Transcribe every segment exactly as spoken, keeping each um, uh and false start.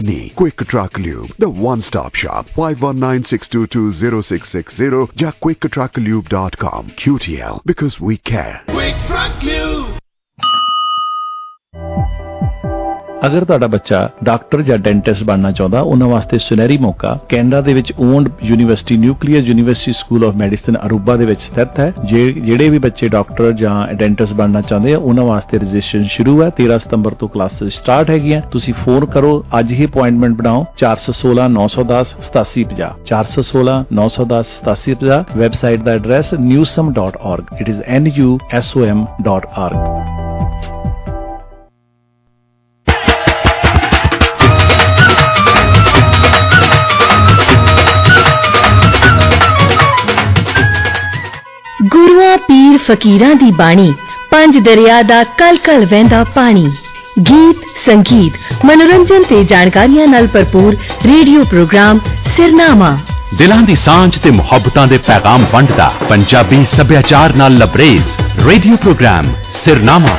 Quick Truck Lube, the one-stop shop. five one nine, six two two, zero six six zero ਜਾਂ quick truck lube dot com. Q T L, because we care. Quick Truck Lube. ਅਗਰ ਤੁਹਾਡਾ ਬੱਚਾ doctor ਜਾਂ dentist ਬਣਨਾ ਚਾਹੁੰਦਾ, ਉਹਨਾਂ ਵਾਸਤੇ ਸੁਨਹਿਰੀ ਮੌਕਾ ਕੈਨੇਡਾ ਦੇ ਵਿੱਚ owned university nuclear university school of medicine Aruba ਦੇ ਵਿੱਚ ਸਥਿਤ ਹੈ। ਜਿਹੜੇ ਵੀ ਬੱਚੇ ਡਾਕਟਰ ਜਾਂ ਡੈਂਟਿਸਟ ਬਣਨਾ ਚਾਹੁੰਦੇ ਆ, ਉਹਨਾਂ ਵਾਸਤੇ ਰਜਿਸਟ੍ਰੇਸ਼ਨ ਸ਼ੁਰੂ ਹੈ। ਤੇਰਾਂ ਸਤੰਬਰ ਤੋਂ ਕਲਾਸਿਸ ਸਟਾਰਟ ਹੈਗੀਆਂ। ਤੁਸੀਂ ਫੋਨ ਕਰੋ, ਅੱਜ ਹੀ ਅਪਾਇੰਟਮੈਂਟ ਬਣਾਓ। ਚਾਰ ਸੌ ਸੋਲਾਂ ਨੌ ਸੌ ਦਸ ਸਤਾਸੀ ਪੰਜਾਹ ਚਾਰ ਸੌ ਸੋਲਾਂ ਨੌ ਸੌ ਦਸ ਸਤਾਸੀ ਪੰਜਾਹ। ਵੈਬਸਾਈਟ ਦਾ address newsum dot org। It is N U S O M dot org। ਗੁਰੂਆਂ ਪੀਰ ਫਕੀਰਾਂ ਦੀ ਬਾਣੀ, ਪੰਜ ਦਰਿਆ ਦਾ ਕਲ ਕਲ ਵਹਿੰਦਾ ਪਾਣੀ। ਗੀਤ, ਸੰਗੀਤ, ਮਨੋਰੰਜਨ ਤੇ ਜਾਣਕਾਰੀਆਂ ਨਾਲ ਭਰਪੂਰ ਰੇਡੀਓ ਪ੍ਰੋਗਰਾਮ ਸਿਰਨਾਮਾ। ਦਿਲਾਂ ਦੀ ਸਾਂਝ ਤੇ ਮੁਹੱਬਤਾਂ ਦੇ ਪੈਗਾਮ ਵੰਡਦਾ ਪੰਜਾਬੀ ਸੱਭਿਆਚਾਰ ਨਾਲ ਲਬਰੇਜ਼ ਰੇਡੀਓ ਪ੍ਰੋਗਰਾਮ ਸਿਰਨਾਮਾ।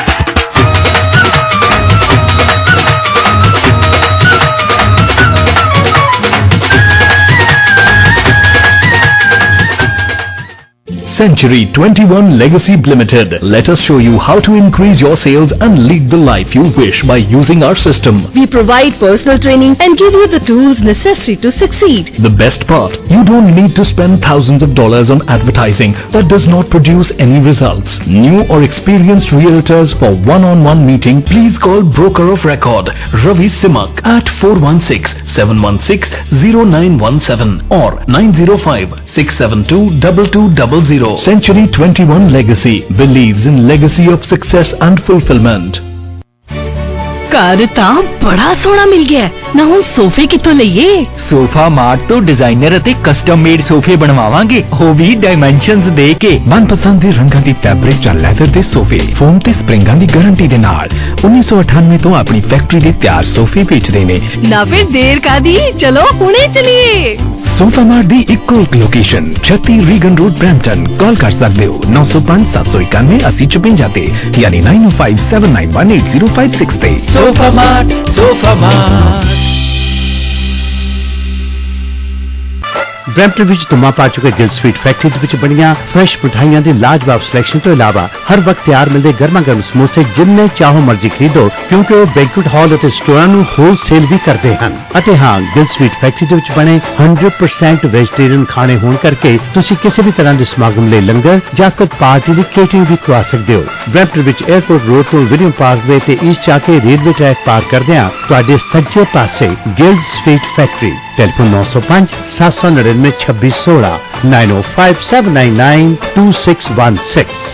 Century twenty-one Legacy Limited. Let us show you how to increase your sales and lead the life you wish by using our system. We provide personal training and give you the tools necessary to succeed. The best part, you don't need to spend thousands of dollars on advertising that does not produce any results. New or experienced realtors for one-on-one meeting, please call Broker of Record Ravi Simak at four one six, seven one six, zero nine one seven or nine zero five, six seven two, two two zero zero. Century twenty-one Legacy believes in legacy of success and fulfillment. ਘਰ ਤਾਂ ਬੜਾ ਸੋਹਣਾ ਮਿਲ ਗਿਆ ਨਾ, ਹੁਣ ਸੋਫੇ ਕਿੱਥੋਂ ਲਈਏ? ਸੋਫਾ ਮਾਰਟ ਤੋਂ ਡਿਜ਼ਾਈਨਰ ਅਤੇ ਕਸਟਮ ਮੇਡ ਸੋਫੇ ਬਣਵਾਵਾਂਗੇ, ਉਹ ਵੀ ਡਾਈਮੈਂਸ਼ਨਸ ਦੇ ਕੇ। ਮਨਪਸੰਦ ਦੇ ਰੰਗਾਂ ਦੀ ਫੈਬਰਿਕ ਜਾਂ ਲੈਦਰ ਦੇ ਸੋਫੇ ਫੋਮ ਤੇ ਸਪਰਿੰਗਾਂ ਦੀ ਗਾਰੰਟੀ ਦੇ ਨਾਲ ਉੱਨੀ ਸੌ ਅਠਾਨਵੇਂ ਤੋਂ ਆਪਣੀ ਫੈਕਟਰੀ ਦੇ ਤਿਆਰ ਸੋਫੇ ਵੇਚਦੇ ਨੇ। ਨਾ ਫਿਰ ਦੇਰ ਕਾਦੀ, ਚਲੋ ਹੁਣੇ ਚਲੀਏ। ਸੋਫਾ ਮਾਰਟ ਦੀ ਇੱਕੋ ਇੱਕ ਲੋਕੇਸ਼ਨ ਛੱਤੀ ਰੀਗਨ ਰੋਡ ਬ੍ਰੈਂਪਟਨ। ਕਾਲ ਕਰ ਸਕਦੇ ਹੋ ਨੌ ਸੌ ਪੰਜ ਸੱਤ ਸੌ ਇਕਾਨਵੇਂ ਅੱਸੀ ਚੁਪੰਜਾ ਤੇ ਯਾਨੀ nine O five seven nine one eight zero five six ਤੇ। Sofa Mart, Sofa Mart. Brampton ਵਿੱਚ ਧੁੰਮਾਂ ਪਾ ਚੁੱਕੇ ਗਿਲ ਸਵੀਟ ਫੈਕਟਰੀ ਦੇ ਵਿੱਚ ਬਣੀਆਂ ਫਰੈਸ਼ ਮਿਠਾਈਆਂ ਦੀ ਲਾਜਵਾਬ ਸਿਲੈਕਸ਼ਨ ਤੋਂ ਇਲਾਵਾ ਹਰ ਵਕਤ ਤਿਆਰ ਮਿਲਦੇ ਗਰਮਾ ਗਰਮ ਸਮੋਸੇ ਜਿੰਨੇ ਚਾਹੋ ਮਰਜ਼ੀ ਖਰੀਦੋ, ਕਿਉਂਕਿ ਉਹ ਬੈਂਕੁਏਟ ਹਾਲ ਅਤੇ ਸਟੋਰਾਂ ਨੂੰ ਹੋਲਸੇਲ ਵੀ ਕਰਦੇ ਹਨ। ਅਤੇ ਹਾਂ, ਗਿਲ ਸਵੀਟ ਫੈਕਟਰੀ ਦੇ ਵਿੱਚ ਬਣੇ ਸੌ ਪਰਸੈਂਟ ਵੈਜੀਟੇਰੀਅਨ ਖਾਣੇ ਹੋਣ ਕਰਕੇ ਤੁਸੀਂ ਕਿਸੇ ਵੀ ਤਰ੍ਹਾਂ ਦੇ ਸਮਾਗਮ ਲਈ ਲੰਗਰ ਜਾਂ ਕੋਈ ਪਾਰਟੀ ਦੀ ਕੇਟਰਿੰਗ ਵੀ ਕਰਵਾ ਸਕਦੇ ਹੋ। ਬ੍ਰੈਂਪਟਨ ਵਿੱਚ 에ਅਰਪੋਰਟ ਰੋਡ ਤੋਂ ਵਿਲੀਅਮ ਪਾਰਕਵੇ ਤੇ ਈਸਟ ਜਾ ਕੇ ਰੇਲਵੇ ਟਰੈਕ ਪਾਰ ਕਰਦਿਆਂ ਤੁਹਾਡੇ ਸੱਜੇ ਪਾਸੇ ਗਿਲ ਸਵੀਟ ਫੈਕਟਰੀ। ਟੈਲੀਫੋਨ ਨੌ ਸੌ ਪੰਜ ਸੱਤ ਸੌ ਨੜਿਨਵੇਂ ਛੱਬੀ ਸੋਲਾਂ nine O five seven nine nine two six one six.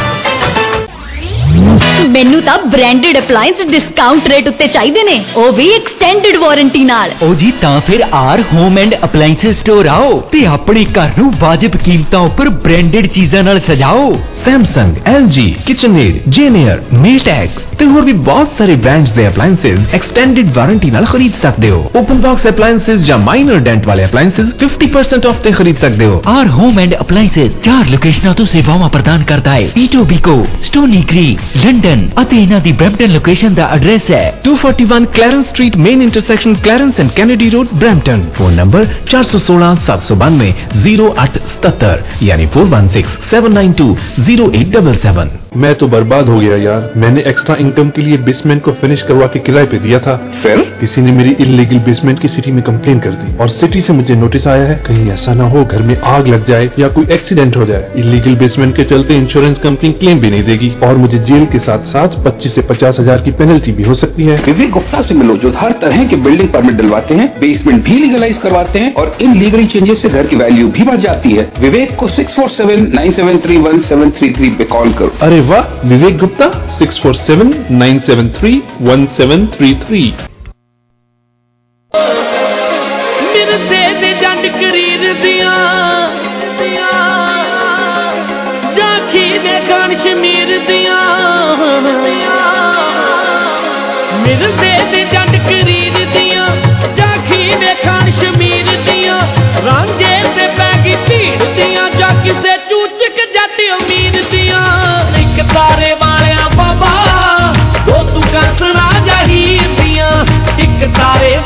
ਮੈਨੂੰ ਤਾਂ ਬ੍ਰਾਂਡਡ ਅਪਲਾਈਐਂਸ ਡਿਸਕਾਊਂਟ ਰੇਟ ਉੱਤੇ ਚਾਹੀਦੇ ਨੇ, ਉਹ ਵੀ ਐਕਸਟੈਂਡਡ ਵਾਰੰਟੀ ਨਾਲ। ਉਹ ਜੀ ਤਾਂ ਫਿਰ R Home and Appliance Store ਆਓ ਤੇ ਆਪਣੇ ਘਰ ਨੂੰ ਵਾਜਬ ਕੀਮਤਾਂ ਉੱਪਰ ਬ੍ਰਾਂਡਡ ਚੀਜ਼ਾਂ ਨਾਲ ਸਜਾਓ। ਸੈਮਸੰਗ, ਐਲ ਜੀ, ਕਿਚਨਏਡ, ਜੇਨੀਅਰ, ਮੇਟੈਕ ਤੇ ਹੋਰ ਵੀ ਬਹੁਤ ਸਾਰੇ ਬ੍ਰਾਂਡਸ ਦੇ ਅਪਲਾਈਐਂਸਸ ਐਕਸਟੈਂਡਡ ਵਾਰੰਟੀ ਨਾਲ ਖਰੀਦ ਸਕਦੇ ਹੋ। ਓਪਨ ਬਾਕਸ ਅਪਲਾਈਐਂਸਸ ਜਾਂ ਮਾਈਨਰ ਡੈਂਟ ਵਾਲੇ ਅਪਲਾਈਐਂਸਸ ਫਿਫਟੀ ਪਰਸੈਂਟ ਆਫ ਤੇ ਖਰੀਦ ਸਕਦੇ ਹੋ। ਆਰ ਹੋਮ ਐਂਡ ਅਪਲਾਈਐਂਸਸ ਚਾਰ ਲੋਕੇਸ਼ਨਾਂ ਤੋਂ ਸੇਵਾਵਾਂ ਪ੍ਰਦਾਨ ਕਰਦਾ ਹੈ, ਈਟੋਬੀਕੋ, ਸਟੋਨੀ ਕ੍ਰੀਕ, ਲੰਡਨ ਅਤੇ ਇਹਨਾਂ ਦੀ ਬ੍ਰੈਂਪਟਨ ਲੋਕੇਸ਼ਨ ਦਾ ਐਡਰੈਸ ਹੈ two forty-one Clarence Street, main intersection Clarence and Kennedy Road, Brampton. Phone number ਚਾਰ ਸੌ ਸੋਲਾਂ ਸੱਤ ਸੌ ਬਾਨਵੇਂ ਜ਼ੀਰੋ ਅੱਠ ਸਤੱਤਰ यानी four one six seven nine two zero eight seven seven। मैं तो बर्बाद हो गया यार। मैंने एक्स्ट्रा इनकम के लिए बेसमेंट को फिनिश करवा के किराए पे दिया था, फिर किसी ने मेरी इलीगल बेसमेंट की सिटी में कंप्लेन कर दी और सिटी से मुझे नोटिस आया है कहीं ऐसा ना हो घर में आग लग जाए या कोई एक्सीडेंट हो जाए। इलीगल बेसमेंट के चलते इंश्योरेंस कंपनी क्लेम भी नहीं देगी और मुझे जेल के साथ साथ पच्चीस से पचास हजार की पेनल्टी भी हो सकती है। विवेक गुप्ता से मिलो जो हर तरह के बिल्डिंग परमिट दिलवाते हैं, बेसमेंट भी लीगलाइज करवाते हैं और इन लीगल चेंजेस से घर की वैल्यू भी बढ़ जाती है। विवेक को six four seven nine seven three one seven three three पे कॉल करो। अरे वाह, Vivek Gupta six four seven nine seven three one seven three three. तारे वाले बाबा वो तू कसना जहीर दिया, एक तारे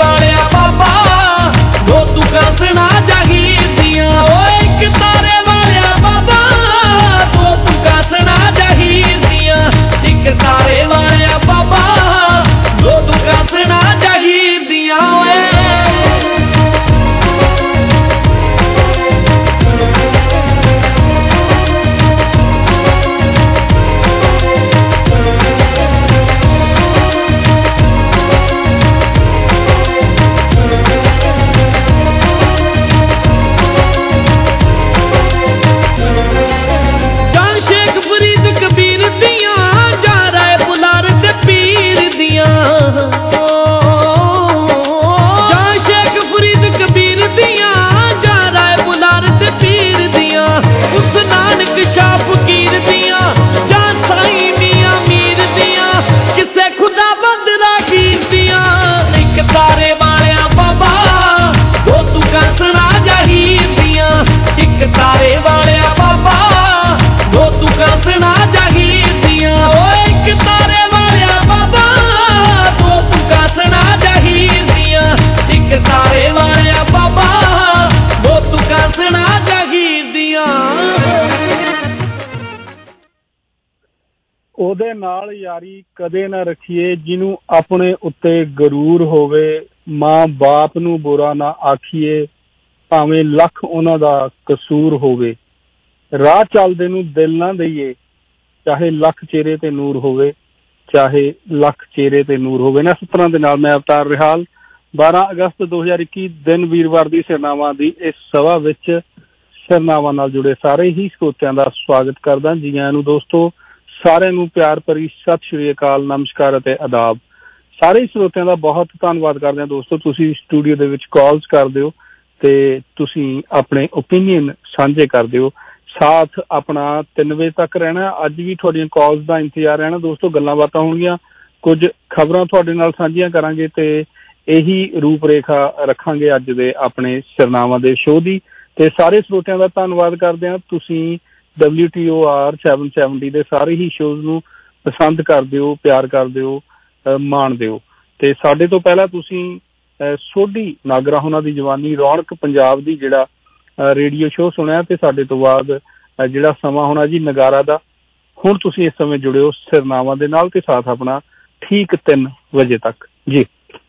ਉਹਦੇ ਨਾਲ ਯਾਰੀ ਕਦੇ ਨਾ ਰੱਖੀਏ ਜਿਹਨੂੰ ਆਪਣੇ ਉੱਤੇ ਗਰੂਰ ਹੋਵੇ, ਮਾਂ ਬਾਪ ਨੂੰ ਬੁਰਾ ਨਾ ਆਖੀਏ ਭਾਵੇਂ ਲੱਖ ਉਹਨਾਂ ਦਾ ਕਸੂਰ ਹੋਵੇ, ਰਾਹ ਚੱਲਦੇ ਨੂੰ ਦਿਲ ਨਾ ਦਈਏ ਚਾਹੇ ਲੱਖ ਚਿਹਰੇ ਤੇ ਨੂਰ ਹੋਵੇ, ਚਾਹੇ ਲੱਖ ਚਿਹਰੇ ਤੇ ਨੂਰ ਹੋਵੇ। ਨਾ ਇਸ ਤਰ੍ਹਾਂ ਦੇ ਨਾਲ ਮੈਂ ਅਵਤਾਰ ਰਿਹਾਲ ਬਾਰਾਂ ਅਗਸਤ ਦੋ ਹਜ਼ਾਰ ਇੱਕੀ ਦਿਨ ਵੀਰਵਾਰ ਦੀ ਸਿਰਨਾਵਾਂ ਦੀ ਇਸ ਸਭਾ ਵਿੱਚ ਸਿਰਨਾਵਾਂ ਨਾਲ ਜੁੜੇ ਸਾਰੇ ਹੀ ਸਰੋਤਿਆਂ ਦਾ ਸਵਾਗਤ ਕਰਦਾ। ਜੀ ਆਇਆਂ ਨੂੰ ਦੋਸਤੋ, ਸਾਰਿਆਂ ਨੂੰ ਪਿਆਰ ਭਰੀ ਸਤਿ ਸ਼੍ਰੀ ਅਕਾਲ, ਨਮਸਕਾਰ ਅਤੇ ਆਦਾਬ। ਸਾਰੇ ਸਰੋਤਿਆਂ ਦਾ ਬਹੁਤ ਧੰਨਵਾਦ ਕਰਦੇ ਹਾਂ ਦੋਸਤੋ, ਤੁਸੀਂ ਸਟੂਡੀਓ ਦੇ ਵਿੱਚ ਕਾਲਸ ਕਰਦੇ ਹੋ ਤੇ ਤੁਸੀਂ ਆਪਣੇ ਓਪੀਨੀਅਨ ਸਾਂਝੇ ਕਰਦੇ ਹੋ। ਸਾਥ ਆਪਣਾ ਤਿੰਨ ਵਜੇ ਤੱਕ ਰਹਿਣਾ। ਅੱਜ ਵੀ ਤੁਹਾਡੀਆਂ ਕਾਲਸ ਦਾ ਇੰਤਜ਼ਾਰ ਰਹਿਣਾ ਦੋਸਤੋ। ਗੱਲਾਂ ਬਾਤਾਂ ਹੋਣਗੀਆਂ, ਕੁਝ ਖਬਰਾਂ ਤੁਹਾਡੇ ਨਾਲ ਸਾਂਝੀਆਂ ਕਰਾਂਗੇ ਤੇ ਇਹੀ ਰੂਪ ਰੇਖਾ ਰੱਖਾਂਗੇ ਅੱਜ ਦੇ ਆਪਣੇ ਸਿਰਨਾਵਾਂ ਦੇ ਸ਼ੋਅ ਦੀ। ਤੇ ਸਾਰੇ ਸਰੋਤਿਆਂ ਦਾ ਧੰਨਵਾਦ ਕਰਦੇ ਹਾਂ। ਤੁਸੀਂ W T O R seven seventy ਦੇ ਸਾਰੇ ਹੀ ਸ਼ੋਅਜ਼ ਨੂੰ ਪਸੰਦ ਕਰਦੇ ਹੋ, ਪਿਆਰ ਕਰਦੇ ਹੋ, ਮਾਣਦੇ ਹੋ। ਤੇ ਸਾਡੇ ਤੋਂ ਪਹਿਲਾਂ ਤੁਸੀਂ ਸੋਢੀ ਨਾਗਰਾ ਉਹਨਾਂ ਦੀ ਜਵਾਨੀ ਰੌਣਕ ਪੰਜਾਬ ਦੀ ਜਿਹੜਾ ਰੇਡੀਓ ਸ਼ੋਅ ਸੁਣਿਆ ਤੇ ਸਾਡੇ ਤੋਂ ਬਾਅਦ ਜਿਹੜਾ ਸਮਾਂ ਹੋਣਾ ਜੀ ਨਗਾਰਾ ਦਾ। ਹੁਣ ਤੁਸੀਂ ਇਸ ਸਮੇਂ ਜੁੜੇ ਹੋ ਸਿਰਨਾਵਾਂ ਦੇ ਨਾਲ ਤੇ ਸਾਥ ਆਪਣਾ ਠੀਕ ਤਿੰਨ ਵਜੇ ਤੱਕ ਜੀ।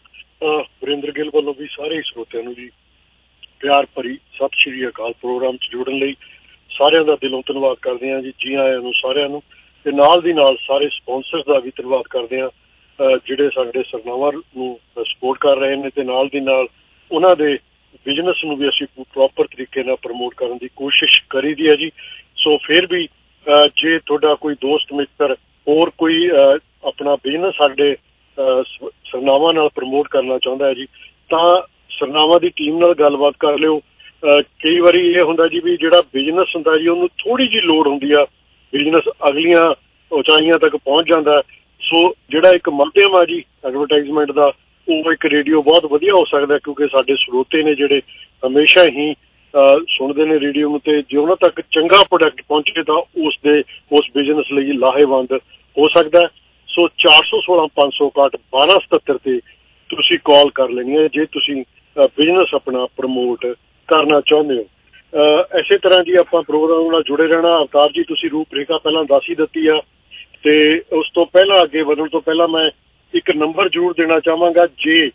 ਵਰਿੰਦਰ ਗਿੱਲ ਵੱਲੋਂ ਵੀ ਸਾਰੇ ਸਰੋਤਿਆਂ ਨੂੰ ਜੀ ਪਿਆਰ ਭਰੀ ਸਤਿ ਸ਼੍ਰੀ ਅਕਾਲ। ਪ੍ਰੋਗਰਾਮ 'ਚ ਜੁੜਨ ਲਈ ਸਾਰਿਆਂ ਦਾ ਦਿਲੋਂ ਧੰਨਵਾਦ ਕਰਦੇ ਹਾਂ ਜੀ। ਜੀ ਆਇਆਂ ਨੂੰ ਸਾਰਿਆਂ ਨੂੰ। ਤੇ ਨਾਲ ਦੀ ਨਾਲ ਸਾਰੇ ਸਪੋਂਸਰਸ ਦਾ ਵੀ ਧੰਨਵਾਦ ਕਰਦੇ ਹਾਂ ਜਿਹੜੇ ਸਾਡੇ ਸਿਰਨਾਵਾਂ ਨੂੰ ਸਪੋਰਟ ਕਰ ਰਹੇ ਨੇ ਤੇ ਨਾਲ ਦੀ ਨਾਲ ਉਹਨਾਂ ਦੇ ਬਿਜ਼ਨਸ ਨੂੰ ਵੀ ਅਸੀਂ ਪ੍ਰੋਪਰ ਤਰੀਕੇ ਨਾਲ ਪ੍ਰਮੋਟ ਕਰਨ ਦੀ ਕੋਸ਼ਿਸ਼ ਕਰੀ ਦੀ ਹੈ ਜੀ। ਸੋ ਫਿਰ ਵੀ ਜੇ ਤੁਹਾਡਾ ਕੋਈ ਦੋਸਤ ਮਿੱਤਰ ਹੋਰ ਕੋਈ ਆਪਣਾ ਬਿਜ਼ਨਸ ਸਾਡੇ ਸਰਨਾਵਾਂ ਨਾਲ ਪ੍ਰਮੋਟ ਕਰਨਾ ਚਾਹੁੰਦਾ ਹੈ ਜੀ ਤਾਂ ਸਰਨਾਵਾਂ ਦੀ ਟੀਮ ਨਾਲ ਗੱਲਬਾਤ ਕਰ ਲਿਓ। ਕਈ ਵਾਰੀ ਇਹ ਹੁੰਦਾ ਜੀ ਵੀ ਜਿਹੜਾ ਬਿਜ਼ਨਸ ਹੁੰਦਾ ਜੀ ਉਹਨੂੰ ਥੋੜ੍ਹੀ ਜਿਹੀ ਲੋੜ ਹੁੰਦੀ ਆ, ਬਿਜ਼ਨਸ ਅਗਲੀਆਂ ਉਚਾਈਆਂ ਤੱਕ ਪਹੁੰਚ ਜਾਂਦਾ। ਸੋ ਜਿਹੜਾ ਇੱਕ ਮਾਧਿਅਮ ਆ ਜੀ ਐਡਵਰਟਾਈਜ਼ਮੈਂਟ ਦਾ, ਉਹ ਇੱਕ ਰੇਡੀਓ ਬਹੁਤ ਵਧੀਆ ਹੋ ਸਕਦਾ ਕਿਉਂਕਿ ਸਾਡੇ ਸਰੋਤੇ ਨੇ ਜਿਹੜੇ ਹਮੇਸ਼ਾ ਹੀ ਸੁਣਦੇ ਨੇ ਰੇਡੀਓ ਨੂੰ ਤੇ ਜੇ ਉਹਨਾਂ ਤੱਕ ਚੰਗਾ ਪ੍ਰੋਡਕਟ ਪਹੁੰਚੇ ਤਾਂ ਉਸ ਦੇ ਉਸ ਬਿਜ਼ਨਸ ਲਈ ਲਾਹੇਵੰਦ ਹੋ ਸਕਦਾ। ਸੋ ਚਾਰ ਸੌ ਸੋਲਾਂ ਪੰਜ ਸੌ ਇਕਾਹਠ ਬਾਰਾਂ ਸਤੱਤਰ ਤੇ ਤੁਸੀਂ ਕਾਲ ਕਰ ਲੈਣੀ ਹੈ ਜੇ ਤੁਸੀਂ ਬਿਜ਼ਨਸ ਆਪਣਾ ਪ੍ਰਮੋਟ ਕਰਨਾ ਚਾਹੁੰਦੇ ਹੋ। ਇਸੇ ਤਰ੍ਹਾਂ ਜੀ ਆਪਾਂ ਪ੍ਰੋਗਰਾਮ ਨਾਲ ਜੁੜੇ ਰਹਿਣਾ। ਅਵਤਾਰ ਜੀ ਤੁਸੀਂ ਰੂਪ ਰੇਖਾ ਪਹਿਲਾਂ ਦੱਸ ਹੀ ਦਿੱਤੀ ਆ ਤੇ ਉਸ ਤੋਂ ਪਹਿਲਾਂ ਅੱਗੇ ਵਧਣ ਤੋਂ ਪਹਿਲਾਂ ਮੈਂ ਇੱਕ ਨੰਬਰ ਜ਼ਰੂਰ ਦੇਣਾ ਚਾਹਾਂਗਾ। ਜੇ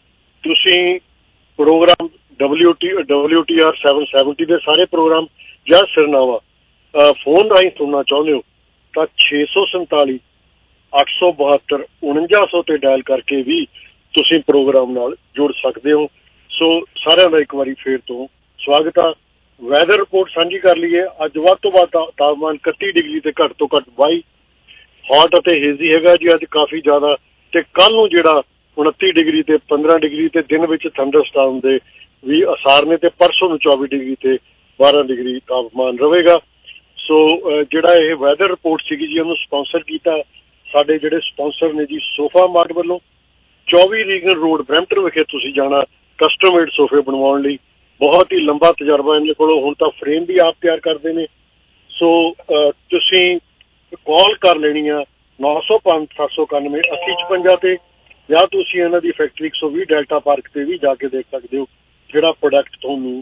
ਤੁਸੀਂ programme W T W T R seven seventy ਦੇ ਸਾਰੇ ਪ੍ਰੋਗਰਾਮ ਜਾਂ ਸਿਰਨਾਵਾ ਫੋਨ ਰਾਹੀਂ ਸੁਣਨਾ ਚਾਹੁੰਦੇ ਹੋ ਤਾਂ ਛੇ ਸੌ ਸੰਤਾਲੀ ਅੱਠ ਸੌ ਬਹੱਤਰ ਉਣੰਜਾ ਸੌ ਤੇ ਡਾਇਲ ਕਰਕੇ ਵੀ ਤੁਸੀਂ ਪ੍ਰੋਗਰਾਮ ਨਾਲ ਜੁੜ ਸਕਦੇ ਹੋ। ਸੋ ਸਾਰਿਆਂ ਦਾ ਇੱਕ ਵਾਰੀ ਫੇਰ ਤੋਂ ਸਵਾਗਤ ਆ। ਵੈਦਰ ਰਿਪੋਰਟ ਸਾਂਝੀ ਕਰ ਲਈਏ। ਅੱਜ ਵੱਧ ਤੋਂ ਵੱਧ ਤਾਪਮਾਨ ਇਕੱਤੀ ਡਿਗਰੀ ਤੇ ਘੱਟ ਤੋਂ ਘੱਟ ਬਾਈ, ਹੌਟ ਅਤੇ ਹੇਜ਼ੀ ਹੈਗਾ ਜੀ ਅੱਜ ਕਾਫੀ ਜ਼ਿਆਦਾ। ਤੇ ਕੱਲ੍ਹ ਨੂੰ ਜਿਹੜਾ ਉਨੱਤੀ ਡਿਗਰੀ ਤੇ ਪੰਦਰਾਂ ਡਿਗਰੀ ਤੇ ਦਿਨ ਵਿੱਚ ਥੰਡਰ ਸਟਾਰਮ ਦੇ ਵੀ ਅਸਾਰ ਨੇ ਤੇ ਪਰਸੋਂ ਨੂੰ ਚੌਵੀ ਡਿਗਰੀ ਤੇ ਬਾਰਾਂ ਡਿਗਰੀ ਤਾਪਮਾਨ ਰਹੇਗਾ। ਸੋ ਜਿਹੜਾ ਇਹ ਵੈਦਰ ਰਿਪੋਰਟ ਸੀਗੀ ਜੀ ਉਹਨੂੰ ਸਪਾਂਸਰ ਕੀਤਾ ਸਾਡੇ ਜਿਹੜੇ ਸਪਾਂਸਰ ਨੇ ਜੀ ਸੋਫਾ ਮਾਰਟ ਵੱਲੋਂ। ਚੌਵੀ ਰੀਗਨ ਰੋਡ ਬਰੈਂਪਟਨ ਵਿਖੇ ਤੁਸੀਂ ਜਾਣਾ ਕਸਟਮ ਮੇਡ ਸੋਫੇ ਬਣਵਾਉਣ ਲਈ। ਬਹੁਤ ਹੀ ਲੰਬਾ ਤਜਰਬਾ ਇਹਨਾਂ ਕੋਲੋਂ, ਹੁਣ ਤਾਂ ਫਰੇਮ ਵੀ ਆਪ ਤਿਆਰ ਕਰਦੇ ਨੇ। ਸੋ ਤੁਸੀਂ ਕਾਲ ਕਰ ਲੈਣੀ ਆ ਨੌ ਸੌ ਪੰਜ ਸੱਤ ਸੌ ਇਕਾਨਵੇਂ ਅੱਸੀ ਛਪੰਜਾ ਤੇ ਜਾਂ ਤੁਸੀਂ ਇਹਨਾਂ ਦੀ ਫੈਕਟਰੀ ਇੱਕ ਸੌ ਵੀਹ ਡੈਲਟਾ ਪਾਰਕ ਤੇ ਵੀ ਜਾ ਕੇ ਦੇਖ ਸਕਦੇ ਹੋ ਜਿਹੜਾ ਪ੍ਰੋਡਕਟ ਤੁਹਾਨੂੰ